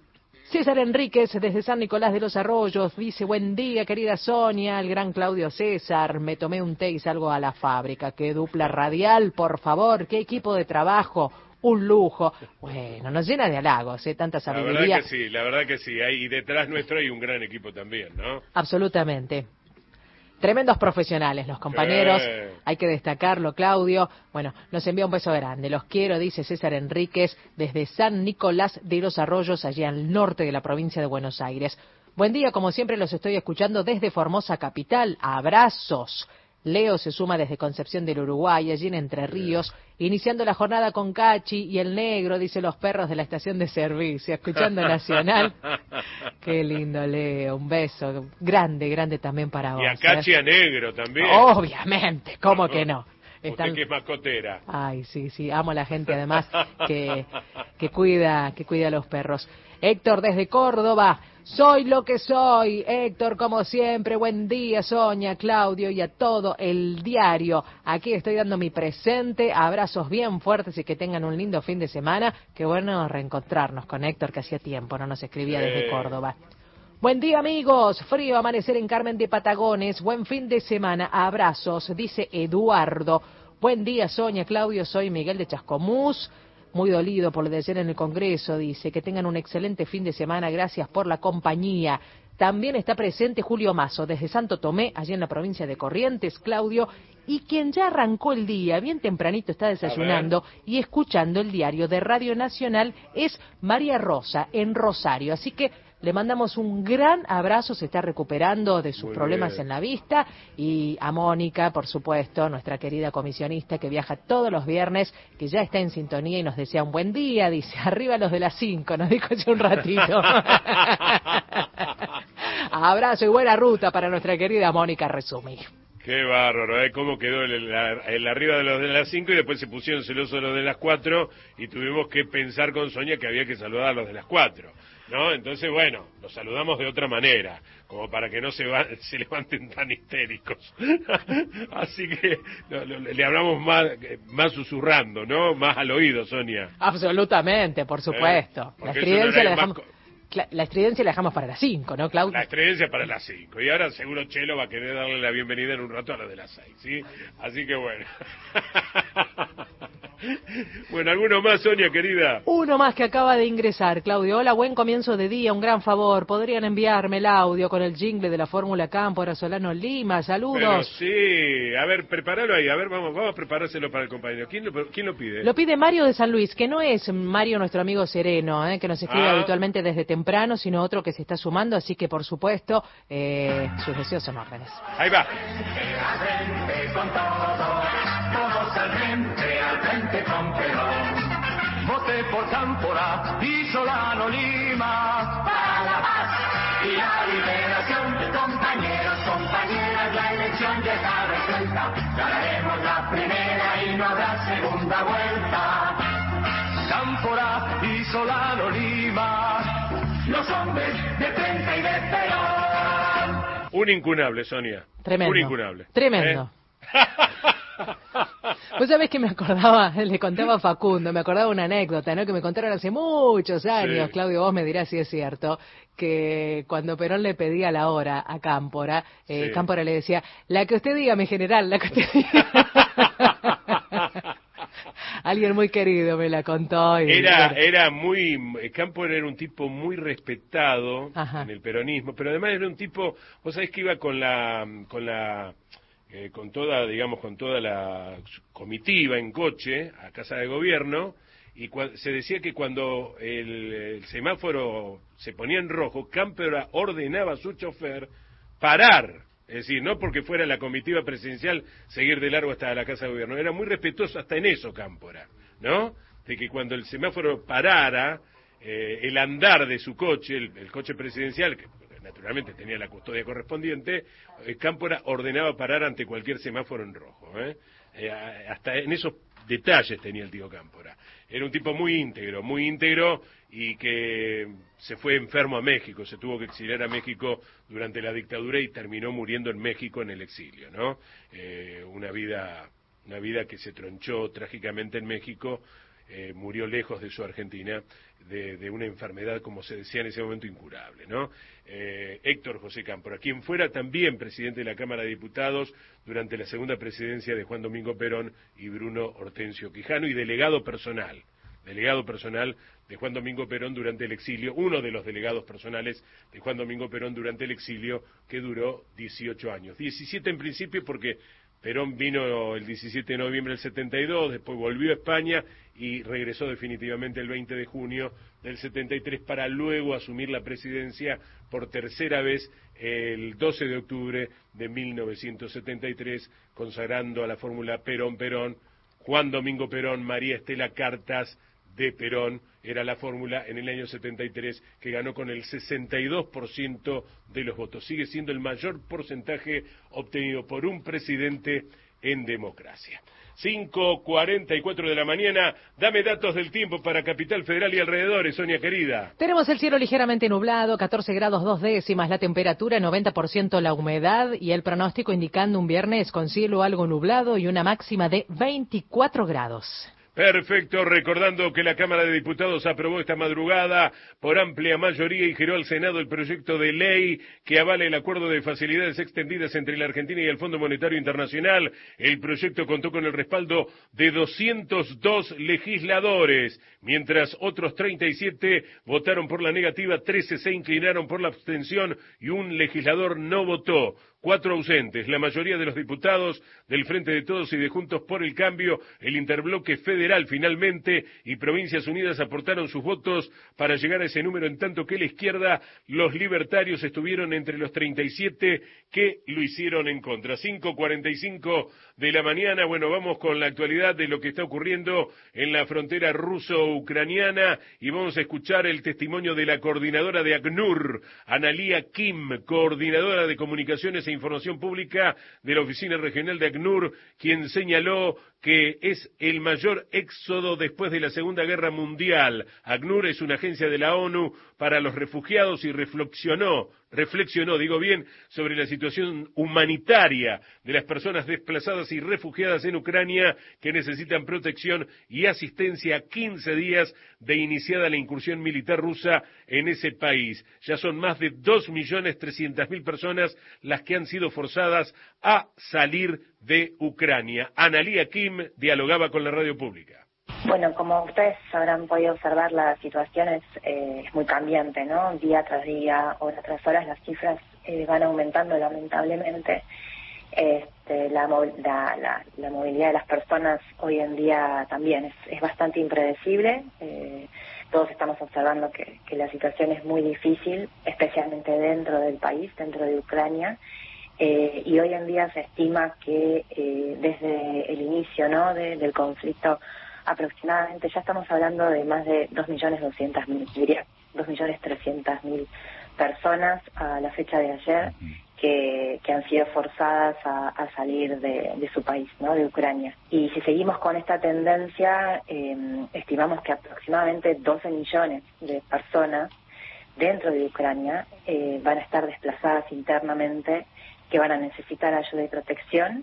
César Enríquez, desde San Nicolás de los Arroyos, dice, buen día, querida Sonia, el gran Claudio César, me tomé un té y salgo a la fábrica. Qué dupla radial, por favor, qué equipo de trabajo, un lujo. Bueno, nos llena de halagos, ¿eh? Tanta sabiduría. La verdad que sí, la verdad que sí, hay, y detrás nuestro hay un gran equipo también, ¿no? Absolutamente. Tremendos profesionales los compañeros, sí. Hay que destacarlo, Claudio. Bueno, nos envía un beso grande. Los quiero, dice César Enríquez, desde San Nicolás de los Arroyos, allí al norte de la provincia de Buenos Aires. Buen día, como siempre los estoy escuchando desde Formosa Capital. Abrazos. Leo se suma desde Concepción del Uruguay, allí en Entre Ríos, iniciando la jornada con Cachi y el negro, dice los perros de la estación de servicio, escuchando Nacional. Qué lindo, Leo, un beso grande, grande también para vos. Y a Cachi ¿eh? a negro también. Obviamente, ¿cómo que no? Están... Usted que es mascotera. Ay, sí, sí, amo a la gente además que, que cuida, que cuida a los perros. Héctor desde Córdoba, soy lo que soy. Héctor, como siempre, buen día, Sonia, Claudio y a todo el diario. Aquí estoy dando mi presente, abrazos bien fuertes y que tengan un lindo fin de semana. Qué bueno reencontrarnos con Héctor, que hacía tiempo no nos escribía desde Sí. Córdoba. Buen día, amigos. Frío amanecer en Carmen de Patagones. Buen fin de semana. Abrazos, dice Eduardo. Buen día, Sonia, Claudio. Soy Miguel de Chascomús. Muy dolido por lo de ayer en el Congreso. Dice que tengan un excelente fin de semana. Gracias por la compañía. También está presente Julio Mazo, desde Santo Tomé, allí en la provincia de Corrientes, Claudio. Y quien ya arrancó el día, bien tempranito está desayunando y escuchando el diario de Radio Nacional, es María Rosa, en Rosario. Así que le mandamos un gran abrazo, se está recuperando de sus Muy problemas bien. en la vista. Y a Mónica, por supuesto, nuestra querida comisionista que viaja todos los viernes, que ya está en sintonía y nos desea un buen día. Dice, arriba los de las cinco, nos dijo hace un ratito. Abrazo y buena ruta para nuestra querida Mónica Resumí. Qué bárbaro, ¿eh? Cómo quedó el, el, el arriba de los de las cinco y después se pusieron celosos los de las cuatro y tuvimos que pensar con Sonia que había que saludar a los de las cuatro, ¿no? Entonces, bueno, los saludamos de otra manera, como para que no se, va, se levanten tan histéricos. Así que lo, lo, le hablamos más, más susurrando, ¿no? Más al oído, Sonia. Absolutamente, por supuesto. ¿Eh? La Porque estridencia la más dejamos... co- La estridencia la dejamos para las cinco, ¿no, Claudio? La estridencia para las cinco. Y ahora seguro Chelo va a querer darle la bienvenida en un rato a la de las seis, ¿sí? Así que bueno. Bueno, ¿alguno más, Sonia, querida? Uno más que acaba de ingresar, Claudio. Hola, buen comienzo de día, un gran favor. ¿Podrían enviarme el audio con el jingle de la Fórmula Cámpora Solano Lima? Pero Saludos. sí, a ver, prepáralo ahí. A ver, vamos, vamos a preparárselo para el compañero. ¿Quién lo, quién lo pide? Lo pide Mario de San Luis, que no es Mario, nuestro amigo sereno, ¿eh? Que nos escribe Ah. habitualmente desde temprano, sino otro que se está sumando. Así que, por supuesto, eh, sus deseos son órdenes. Ahí va. Con todo, todos al frente, al frente con Perón. Voté por Cámpora y Solano Lima. Para la paz y la liberación. Compañeros, compañeras, la elección ya está resuelta. Ganaremos la primera y no habrá segunda vuelta. Cámpora y Solano Lima. Los hombres de treinta y de Perón. Un incunable, Sonia. Tremendo. Un incunable. Tremendo. ¿Eh? Vos sabés que me acordaba, le contaba a Facundo, me acordaba una anécdota, ¿no? Que me contaron hace muchos años, Sí. Claudio, vos me dirás si es cierto, que cuando Perón le pedía la hora a Cámpora, eh, Sí. Cámpora le decía, la que usted diga, mi general, la que usted diga. Alguien muy querido me la contó. Y, Era, bueno. era muy, Cámpora era un tipo muy respetado Ajá. en el peronismo, pero además era un tipo, vos sabés que iba con la, con la, eh, con toda, digamos, con toda la comitiva en coche a Casa de Gobierno, y cua- se decía que cuando el, el semáforo se ponía en rojo, Cámpora ordenaba a su chofer parar. Es decir, no porque fuera la comitiva presidencial seguir de largo hasta la Casa de Gobierno. Era muy respetuoso hasta en eso, Cámpora, ¿no? De que cuando el semáforo parara, eh, el andar de su coche, el, el coche presidencial, que naturalmente tenía la custodia correspondiente, eh, Cámpora ordenaba parar ante cualquier semáforo en rojo, ¿eh? Eh, hasta en esos detalles tenía el tío Cámpora. Era un tipo muy íntegro, muy íntegro y que se fue enfermo a México, se tuvo que exiliar a México durante la dictadura y terminó muriendo en México en el exilio, ¿no? Eh, una vida, una vida que se tronchó trágicamente en México, eh, murió lejos de su Argentina de, de una enfermedad, como se decía en ese momento, incurable, ¿no? Eh, Héctor José Cámpora, quien fuera también presidente de la Cámara de Diputados durante la segunda presidencia de Juan Domingo Perón y Bruno Hortensio Quijano, y delegado personal, delegado personal de Juan Domingo Perón durante el exilio, uno de los delegados personales de Juan Domingo Perón durante el exilio, que duró dieciocho años. diecisiete en principio porque Perón vino el diecisiete de noviembre del setenta y dos, después volvió a España y regresó definitivamente el veinte de junio del setenta y tres para luego asumir la presidencia por tercera vez el doce de octubre de mil novecientos setenta y tres, consagrando a la fórmula Perón-Perón, Juan Domingo Perón, María Estela Cartas de Perón, era la fórmula en el año setenta y tres, que ganó con el sesenta y dos por ciento de los votos. Sigue siendo el mayor porcentaje obtenido por un presidente en democracia. cinco cuarenta y cuatro de la mañana, dame datos del tiempo para Capital Federal y alrededores, Sonia querida. Tenemos el cielo ligeramente nublado, catorce grados dos décimas, la temperatura noventa por ciento la humedad y el pronóstico indicando un viernes con cielo algo nublado y una máxima de veinticuatro grados. Perfecto, recordando que la Cámara de Diputados aprobó esta madrugada por amplia mayoría y giró al Senado el proyecto de ley que avala el acuerdo de facilidades extendidas entre la Argentina y el Fondo Monetario Internacional. El proyecto contó con el respaldo de doscientos dos legisladores, mientras otros treinta y siete votaron por la negativa, trece se inclinaron por la abstención y un legislador no votó. Cuatro ausentes, la mayoría de los diputados del Frente de Todos y de Juntos por el Cambio, el interbloque federal finalmente y Provincias Unidas aportaron sus votos para llegar a ese número, en tanto que la izquierda, los libertarios estuvieron entre los treinta y siete que lo hicieron en contra. cinco cuarenta y cinco de la mañana, bueno, vamos con la actualidad de lo que está ocurriendo en la frontera ruso-ucraniana y vamos a escuchar el testimonio de la coordinadora de ACNUR, Analía Kim, coordinadora de comunicaciones e información pública de la Oficina Regional de ACNUR, quien señaló que es el mayor éxodo después de la Segunda Guerra Mundial. ACNUR es una agencia de la ONU para los refugiados y reflexionó, reflexionó, digo bien, sobre la situación humanitaria de las personas desplazadas y refugiadas en Ucrania que necesitan protección y asistencia a quince días de iniciada la incursión militar rusa en ese país. Ya son más de dos millones trescientas mil personas las que han sido forzadas a salir de Ucrania. Analía Kim dialogaba con la radio pública. Bueno, como ustedes habrán podido observar, la situación es, eh, es muy cambiante, ¿no? Día tras día, hora tras hora, las cifras eh, van aumentando lamentablemente. Este, la, la, la, la movilidad de las personas hoy en día también es, es bastante impredecible. Eh, todos estamos observando que, que la situación es muy difícil, especialmente dentro del país, dentro de Ucrania. Eh, y hoy en día se estima que eh, desde el inicio, ¿no?, de, del conflicto, aproximadamente ya estamos hablando de más de dos millones doscientas mil, diría dos millones trescientas mil personas a la fecha de ayer que, que han sido forzadas a, a salir de, de su país, ¿no?, de Ucrania. Y si seguimos con esta tendencia, eh, estimamos que aproximadamente doce millones de personas dentro de Ucrania eh, van a estar desplazadas internamente, que van a necesitar ayuda y protección,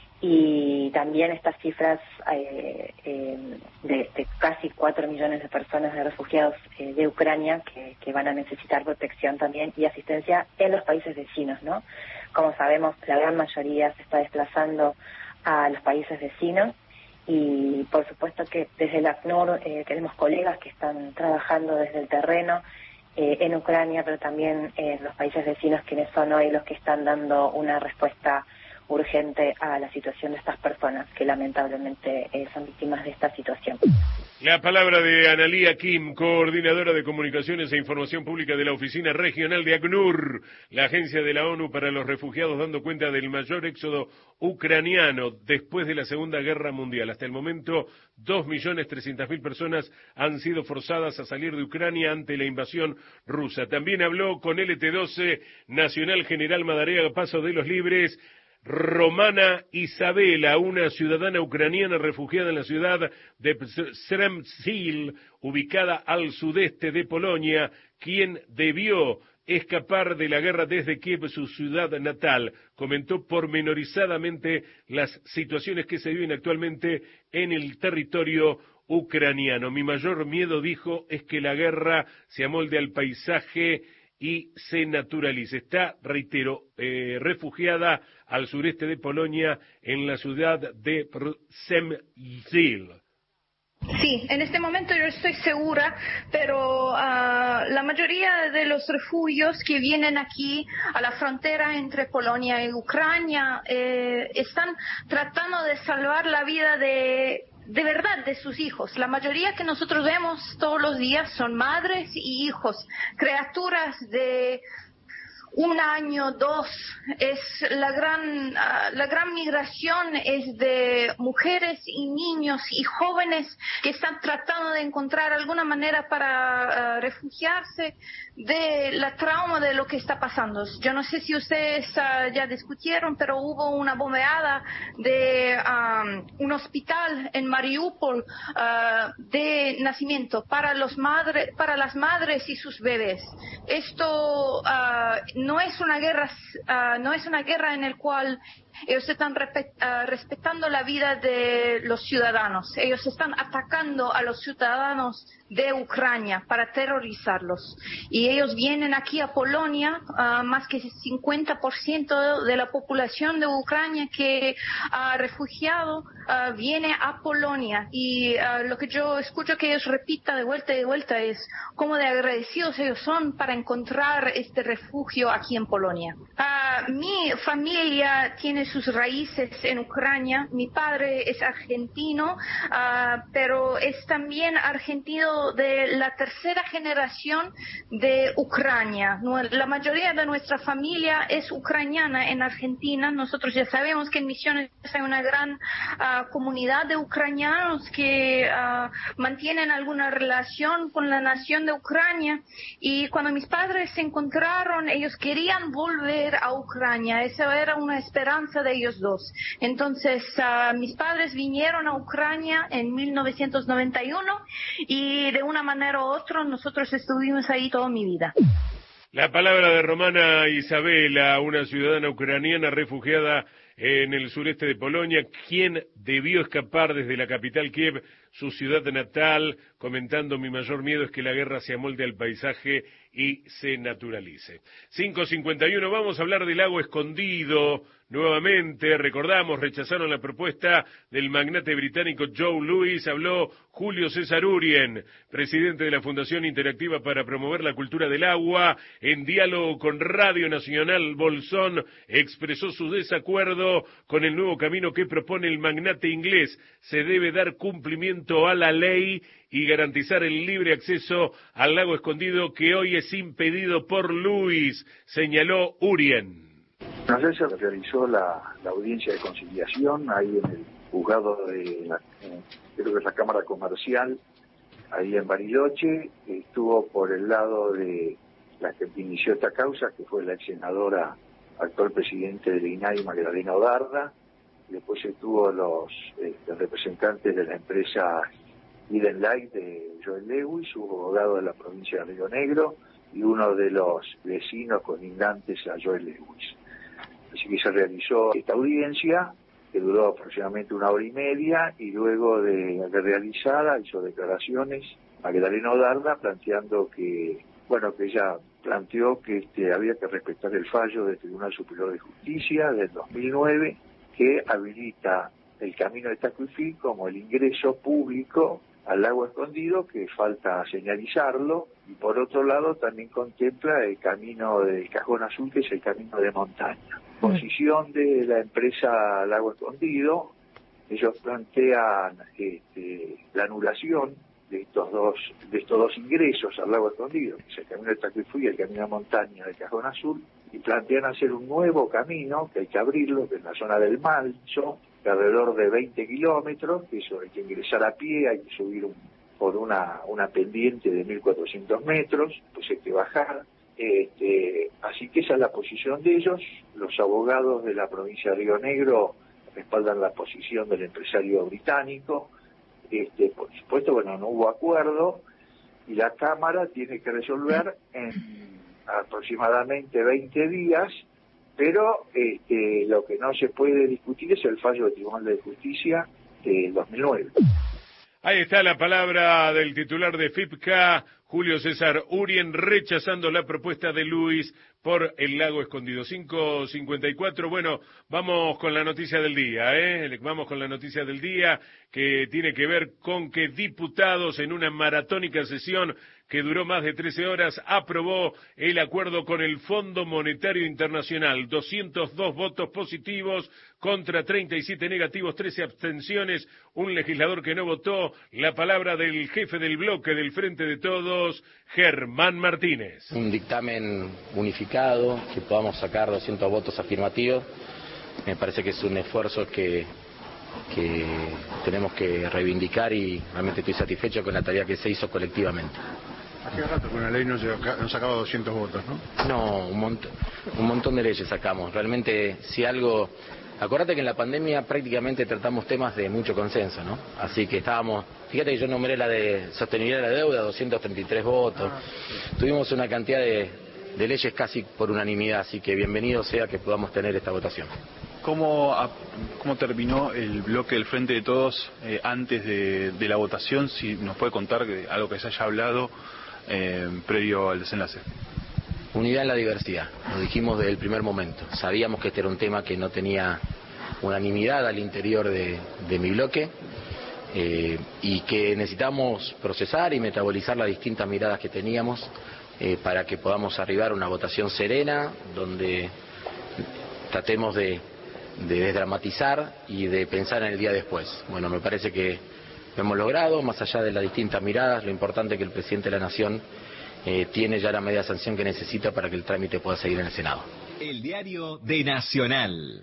y también estas cifras eh, eh, de, de casi cuatro millones de personas de refugiados eh, de Ucrania que, que van a necesitar protección también y asistencia en los países vecinos, ¿no? Como sabemos, la gran mayoría se está desplazando a los países vecinos y por supuesto que desde el ACNUR eh, tenemos colegas que están trabajando desde el terreno eh, en Ucrania, pero también en los países vecinos, quienes son hoy los que están dando una respuesta urgente a la situación de estas personas que lamentablemente eh, son víctimas de esta situación. La palabra de Analía Kim, coordinadora de comunicaciones e información pública de la Oficina Regional de ACNUR, la agencia de la ONU para los refugiados, dando cuenta del mayor éxodo ucraniano después de la Segunda Guerra Mundial. Hasta el momento, dos millones trescientas mil personas han sido forzadas a salir de Ucrania ante la invasión rusa. También habló con L T doce, Nacional General Madariaga Paso de los Libres, Romana Isabela, una ciudadana ucraniana refugiada en la ciudad de Przemyśl, ubicada al sudeste de Polonia, quien debió escapar de la guerra desde Kiev, su ciudad natal. Comentó pormenorizadamente las situaciones que se viven actualmente en el territorio ucraniano. Mi mayor miedo, dijo, es que la guerra se amolde al paisaje y se naturalice. Está, reitero, eh, refugiada al sureste de Polonia, en la ciudad de Przemyśl. Sí, en este momento yo estoy segura, pero uh, la mayoría de los refugios que vienen aquí a la frontera entre Polonia y Ucrania eh, están tratando de salvar la vida de, de verdad de sus hijos. La mayoría que nosotros vemos todos los días son madres y hijos, criaturas de un año, dos. Es la gran, uh, la gran migración es de mujeres y niños y jóvenes que están tratando de encontrar alguna manera para uh, refugiarse de la trauma de lo que está pasando. Yo no sé si ustedes uh, ya discutieron, pero hubo una bombeada de um, un hospital en Mariupol uh, de nacimiento para los madres, para las madres y sus bebés. Esto uh, no es una guerra, uh, no es una guerra en la cual ellos están respet, uh, respetando la vida de los ciudadanos. Ellos están atacando a los ciudadanos de Ucrania para terrorizarlos. Y ellos vienen aquí a Polonia, uh, más que cincuenta por ciento de la población de Ucrania que ha uh, refugiado uh, viene a Polonia. Y uh, lo que yo escucho que ellos repitan de vuelta y de vuelta es cómo de agradecidos ellos son para encontrar este refugio aquí en Polonia. Uh, mi familia tiene sus raíces en Ucrania. Mi padre es argentino, uh, pero es también argentino de la tercera generación de Ucrania. La mayoría de nuestra familia es ucraniana en Argentina. Nosotros ya sabemos que en Misiones hay una gran uh, comunidad de ucranianos que uh, mantienen alguna relación con la nación de Ucrania. Y cuando mis padres se encontraron, ellos querían volver a Ucrania. Esa era una esperanza de ellos dos. Entonces, uh, mis padres vinieron a Ucrania en mil novecientos noventa y uno y de una manera u otra nosotros estuvimos ahí toda mi vida. La palabra de Romana Isabela, una ciudadana ucraniana refugiada en el sureste de Polonia, quien debió escapar desde la capital Kiev, su ciudad natal, comentando: mi mayor miedo es que la guerra se amolde al paisaje y se naturalice. cinco cincuenta y uno, vamos a hablar del lago escondido. Nuevamente, recordamos, rechazaron la propuesta del magnate británico Joe Louis. Habló Julio César Urien, presidente de la Fundación Interactiva para Promover la Cultura del Agua. En diálogo con Radio Nacional, Bolsón expresó su desacuerdo con el nuevo camino que propone el magnate inglés. Se debe dar cumplimiento a la ley y garantizar el libre acceso al lago escondido, que hoy es impedido por Louis, señaló Urien. Ayer se realizó la, la audiencia de conciliación ahí en el juzgado de la, eh, creo que es la Cámara Comercial, ahí en Bariloche. Estuvo por el lado de la que inició esta causa, que fue la ex senadora, actual presidente del I N A I, Magdalena Odarda. Después estuvo los este, representantes de la empresa Eden Light de Joel Lewis, su abogado de la provincia de Río Negro, y uno de los vecinos colindantes a Joel Lewis. Así que se realizó esta audiencia, que duró aproximadamente una hora y media, y luego de, de realizada hizo declaraciones Magdalena Odarda planteando que, bueno, que ella planteó que este, había que respetar el fallo del Tribunal Superior de Justicia del dos mil nueve, que habilita el camino de Tacuifí como el ingreso público al lago escondido, que falta señalizarlo, y por otro lado también contempla el camino del Cajón Azul, que es el camino de montaña. Posición de la empresa Lago Escondido, ellos plantean este, la anulación de estos dos de estos dos ingresos al lago escondido, que es el camino de Tacuifí y el camino de montaña del Cajón Azul, y plantean hacer un nuevo camino, que hay que abrirlo, que es la zona del Malcho, de alrededor de veinte kilómetros, que eso hay que ingresar a pie, hay que subir un, por una, una pendiente de mil cuatrocientos metros, pues hay que bajar. Este, así que esa es la posición de ellos. Los abogados de la provincia de Río Negro respaldan la posición del empresario británico. Este, por supuesto, bueno, no hubo acuerdo y la Cámara tiene que resolver en aproximadamente veinte días, pero este, lo que no se puede discutir es el fallo del Tribunal de Justicia del dos mil nueve. Ahí está la palabra del titular de F I P C A, Julio César Urien, rechazando la propuesta de Luis por el lago escondido. cinco cincuenta y cuatro, bueno, vamos con la noticia del día, ¿eh? Vamos con la noticia del día que tiene que ver con que diputados en una maratónica sesión que duró más de trece horas, aprobó el acuerdo con el Fondo Monetario Internacional. doscientos dos votos positivos contra treinta y siete negativos, trece abstenciones, un legislador que no votó. La palabra del jefe del bloque del Frente de Todos, Germán Martínez. Un dictamen unificado, que podamos sacar doscientos votos afirmativos, me parece que es un esfuerzo que, que tenemos que reivindicar y realmente estoy satisfecho con la tarea que se hizo colectivamente. Hace rato con la ley no, no sacaba doscientos votos, ¿no? No, un, mont un montón de leyes sacamos. Realmente, si algo... Acordate que en la pandemia prácticamente tratamos temas de mucho consenso, ¿no? Así que estábamos... Fíjate que yo nombré la de sostenibilidad de la deuda, doscientos treinta y tres votos. Ah, sí. Tuvimos una cantidad de, de leyes casi por unanimidad, así que bienvenido sea que podamos tener esta votación. ¿Cómo, cómo terminó el bloque del Frente de Todos eh, antes de, de la votación? Si nos puede contar algo que se haya hablado eh, previo al desenlace. Unidad en la diversidad, lo dijimos desde el primer momento. Sabíamos que este era un tema que no tenía unanimidad al interior de, de mi bloque eh, y que necesitamos procesar y metabolizar las distintas miradas que teníamos eh, para que podamos arribar a una votación serena donde tratemos de, de desdramatizar y de pensar en el día después. Bueno, me parece que lo hemos logrado, más allá de las distintas miradas, lo importante es que el presidente de la Nación Eh, tiene ya la media sanción que necesita para que el trámite pueda seguir en el Senado. El diario de Nacional.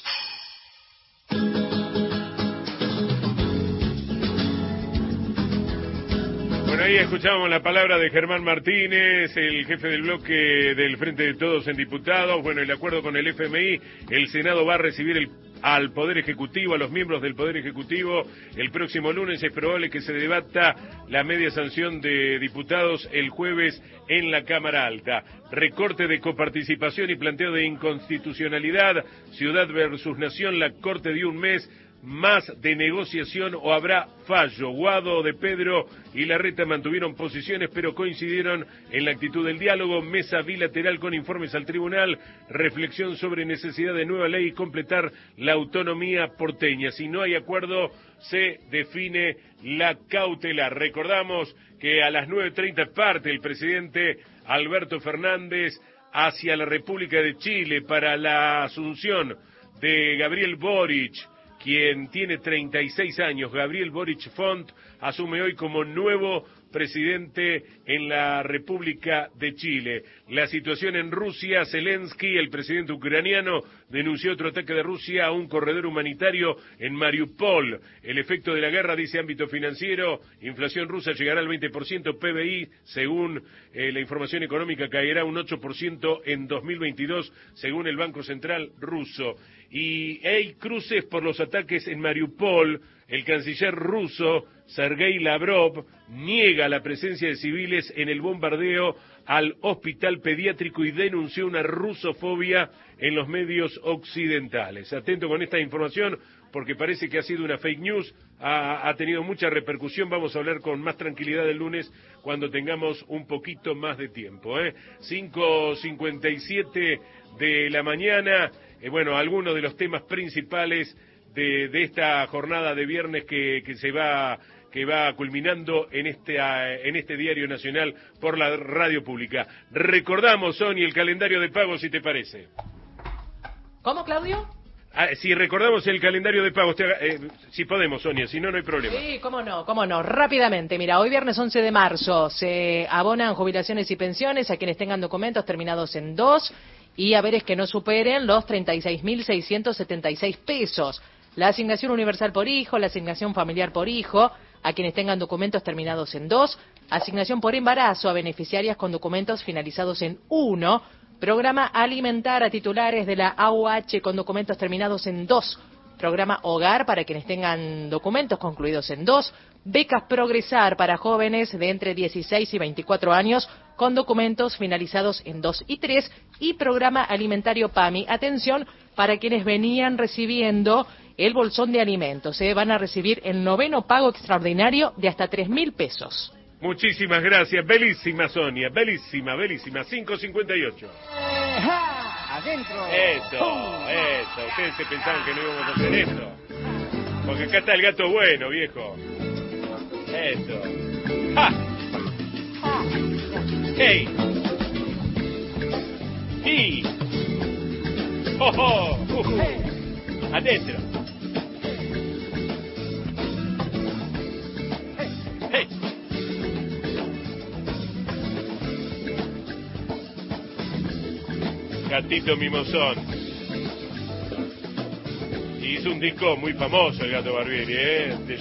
Bueno, ahí escuchamos la palabra de Germán Martínez, el jefe del bloque del Frente de Todos en Diputados. Bueno, el acuerdo con el F M I, el Senado va a recibir el al Poder Ejecutivo, a los miembros del Poder Ejecutivo. El próximo lunes es probable que se debata la media sanción de diputados el jueves en la Cámara Alta. Recorte de coparticipación y planteo de inconstitucionalidad. Ciudad versus Nación, la Corte dio un mes más de negociación o habrá fallo. Guado, De Pedro y Larreta mantuvieron posiciones pero coincidieron en la actitud del diálogo. Mesa bilateral con informes al tribunal, reflexión sobre necesidad de nueva ley y completar la autonomía porteña. Si no hay acuerdo, se define la cautelar. Recordamos que a las nueve treinta parte el presidente Alberto Fernández hacia la República de Chile para la asunción de Gabriel Boric, quien tiene treinta y seis años. Gabriel Boric Font asume hoy como nuevo presidente en la República de Chile. La situación en Rusia, Zelensky, el presidente ucraniano, denunció otro ataque de Rusia a un corredor humanitario en Mariupol. El efecto de la guerra, dice ámbito financiero, inflación rusa llegará al veinte por ciento, P B I, según eh, la información económica, caerá un ocho por ciento en dos mil veintidós, según el Banco Central ruso. Y hay cruces por los ataques en Mariupol. El canciller ruso, Sergei Lavrov, niega la presencia de civiles en el bombardeo al hospital pediátrico y denunció una rusofobia en los medios occidentales. Atento con esta información porque parece que ha sido una fake news, ha, ha tenido mucha repercusión. Vamos a hablar con más tranquilidad el lunes cuando tengamos un poquito más de tiempo. ¿eh? cinco cincuenta y siete de la mañana, eh, bueno, algunos de los temas principales De, de esta jornada de viernes que, que se va que va culminando en este en este diario nacional por la radio pública. Recordamos, Sonia, el calendario de pagos, si te parece. ¿Cómo, Claudio? Ah, si recordamos el calendario de pagos, te, eh, si podemos, Sonia, si no, no hay problema. Sí, cómo no, cómo no. Rápidamente, mira, hoy viernes once de marzo se abonan jubilaciones y pensiones a quienes tengan documentos terminados en dos y haberes que no superen los treinta y seis mil seiscientos setenta y seis pesos. La asignación universal por hijo, la asignación familiar por hijo, a quienes tengan documentos terminados en dos, asignación por embarazo a beneficiarias con documentos finalizados en uno, programa alimentar a titulares de la A U H con documentos terminados en dos, programa Hogar para quienes tengan documentos concluidos en dos, becas Progresar para jóvenes de entre dieciséis y veinticuatro años con documentos finalizados en dos y tres, y programa alimentario PAMI, atención, para quienes venían recibiendo el bolsón de alimentos, ¿eh? Van a recibir el noveno pago extraordinario de hasta tres mil pesos. Muchísimas gracias, belísima Sonia, belísima, belísima, cinco cincuenta y ocho. Adentro. Eso, eso, ustedes se pensaban que no íbamos a hacer esto. Porque acá está el gato bueno, viejo. Eso. ¡Ja! ¡Hey! ¡Y! ¡Oh, oh! Uh, ¡Adentro! ¡Hey! Gatito mimosón. Hizo un disco muy famoso el Gato Barbieri, ¿eh?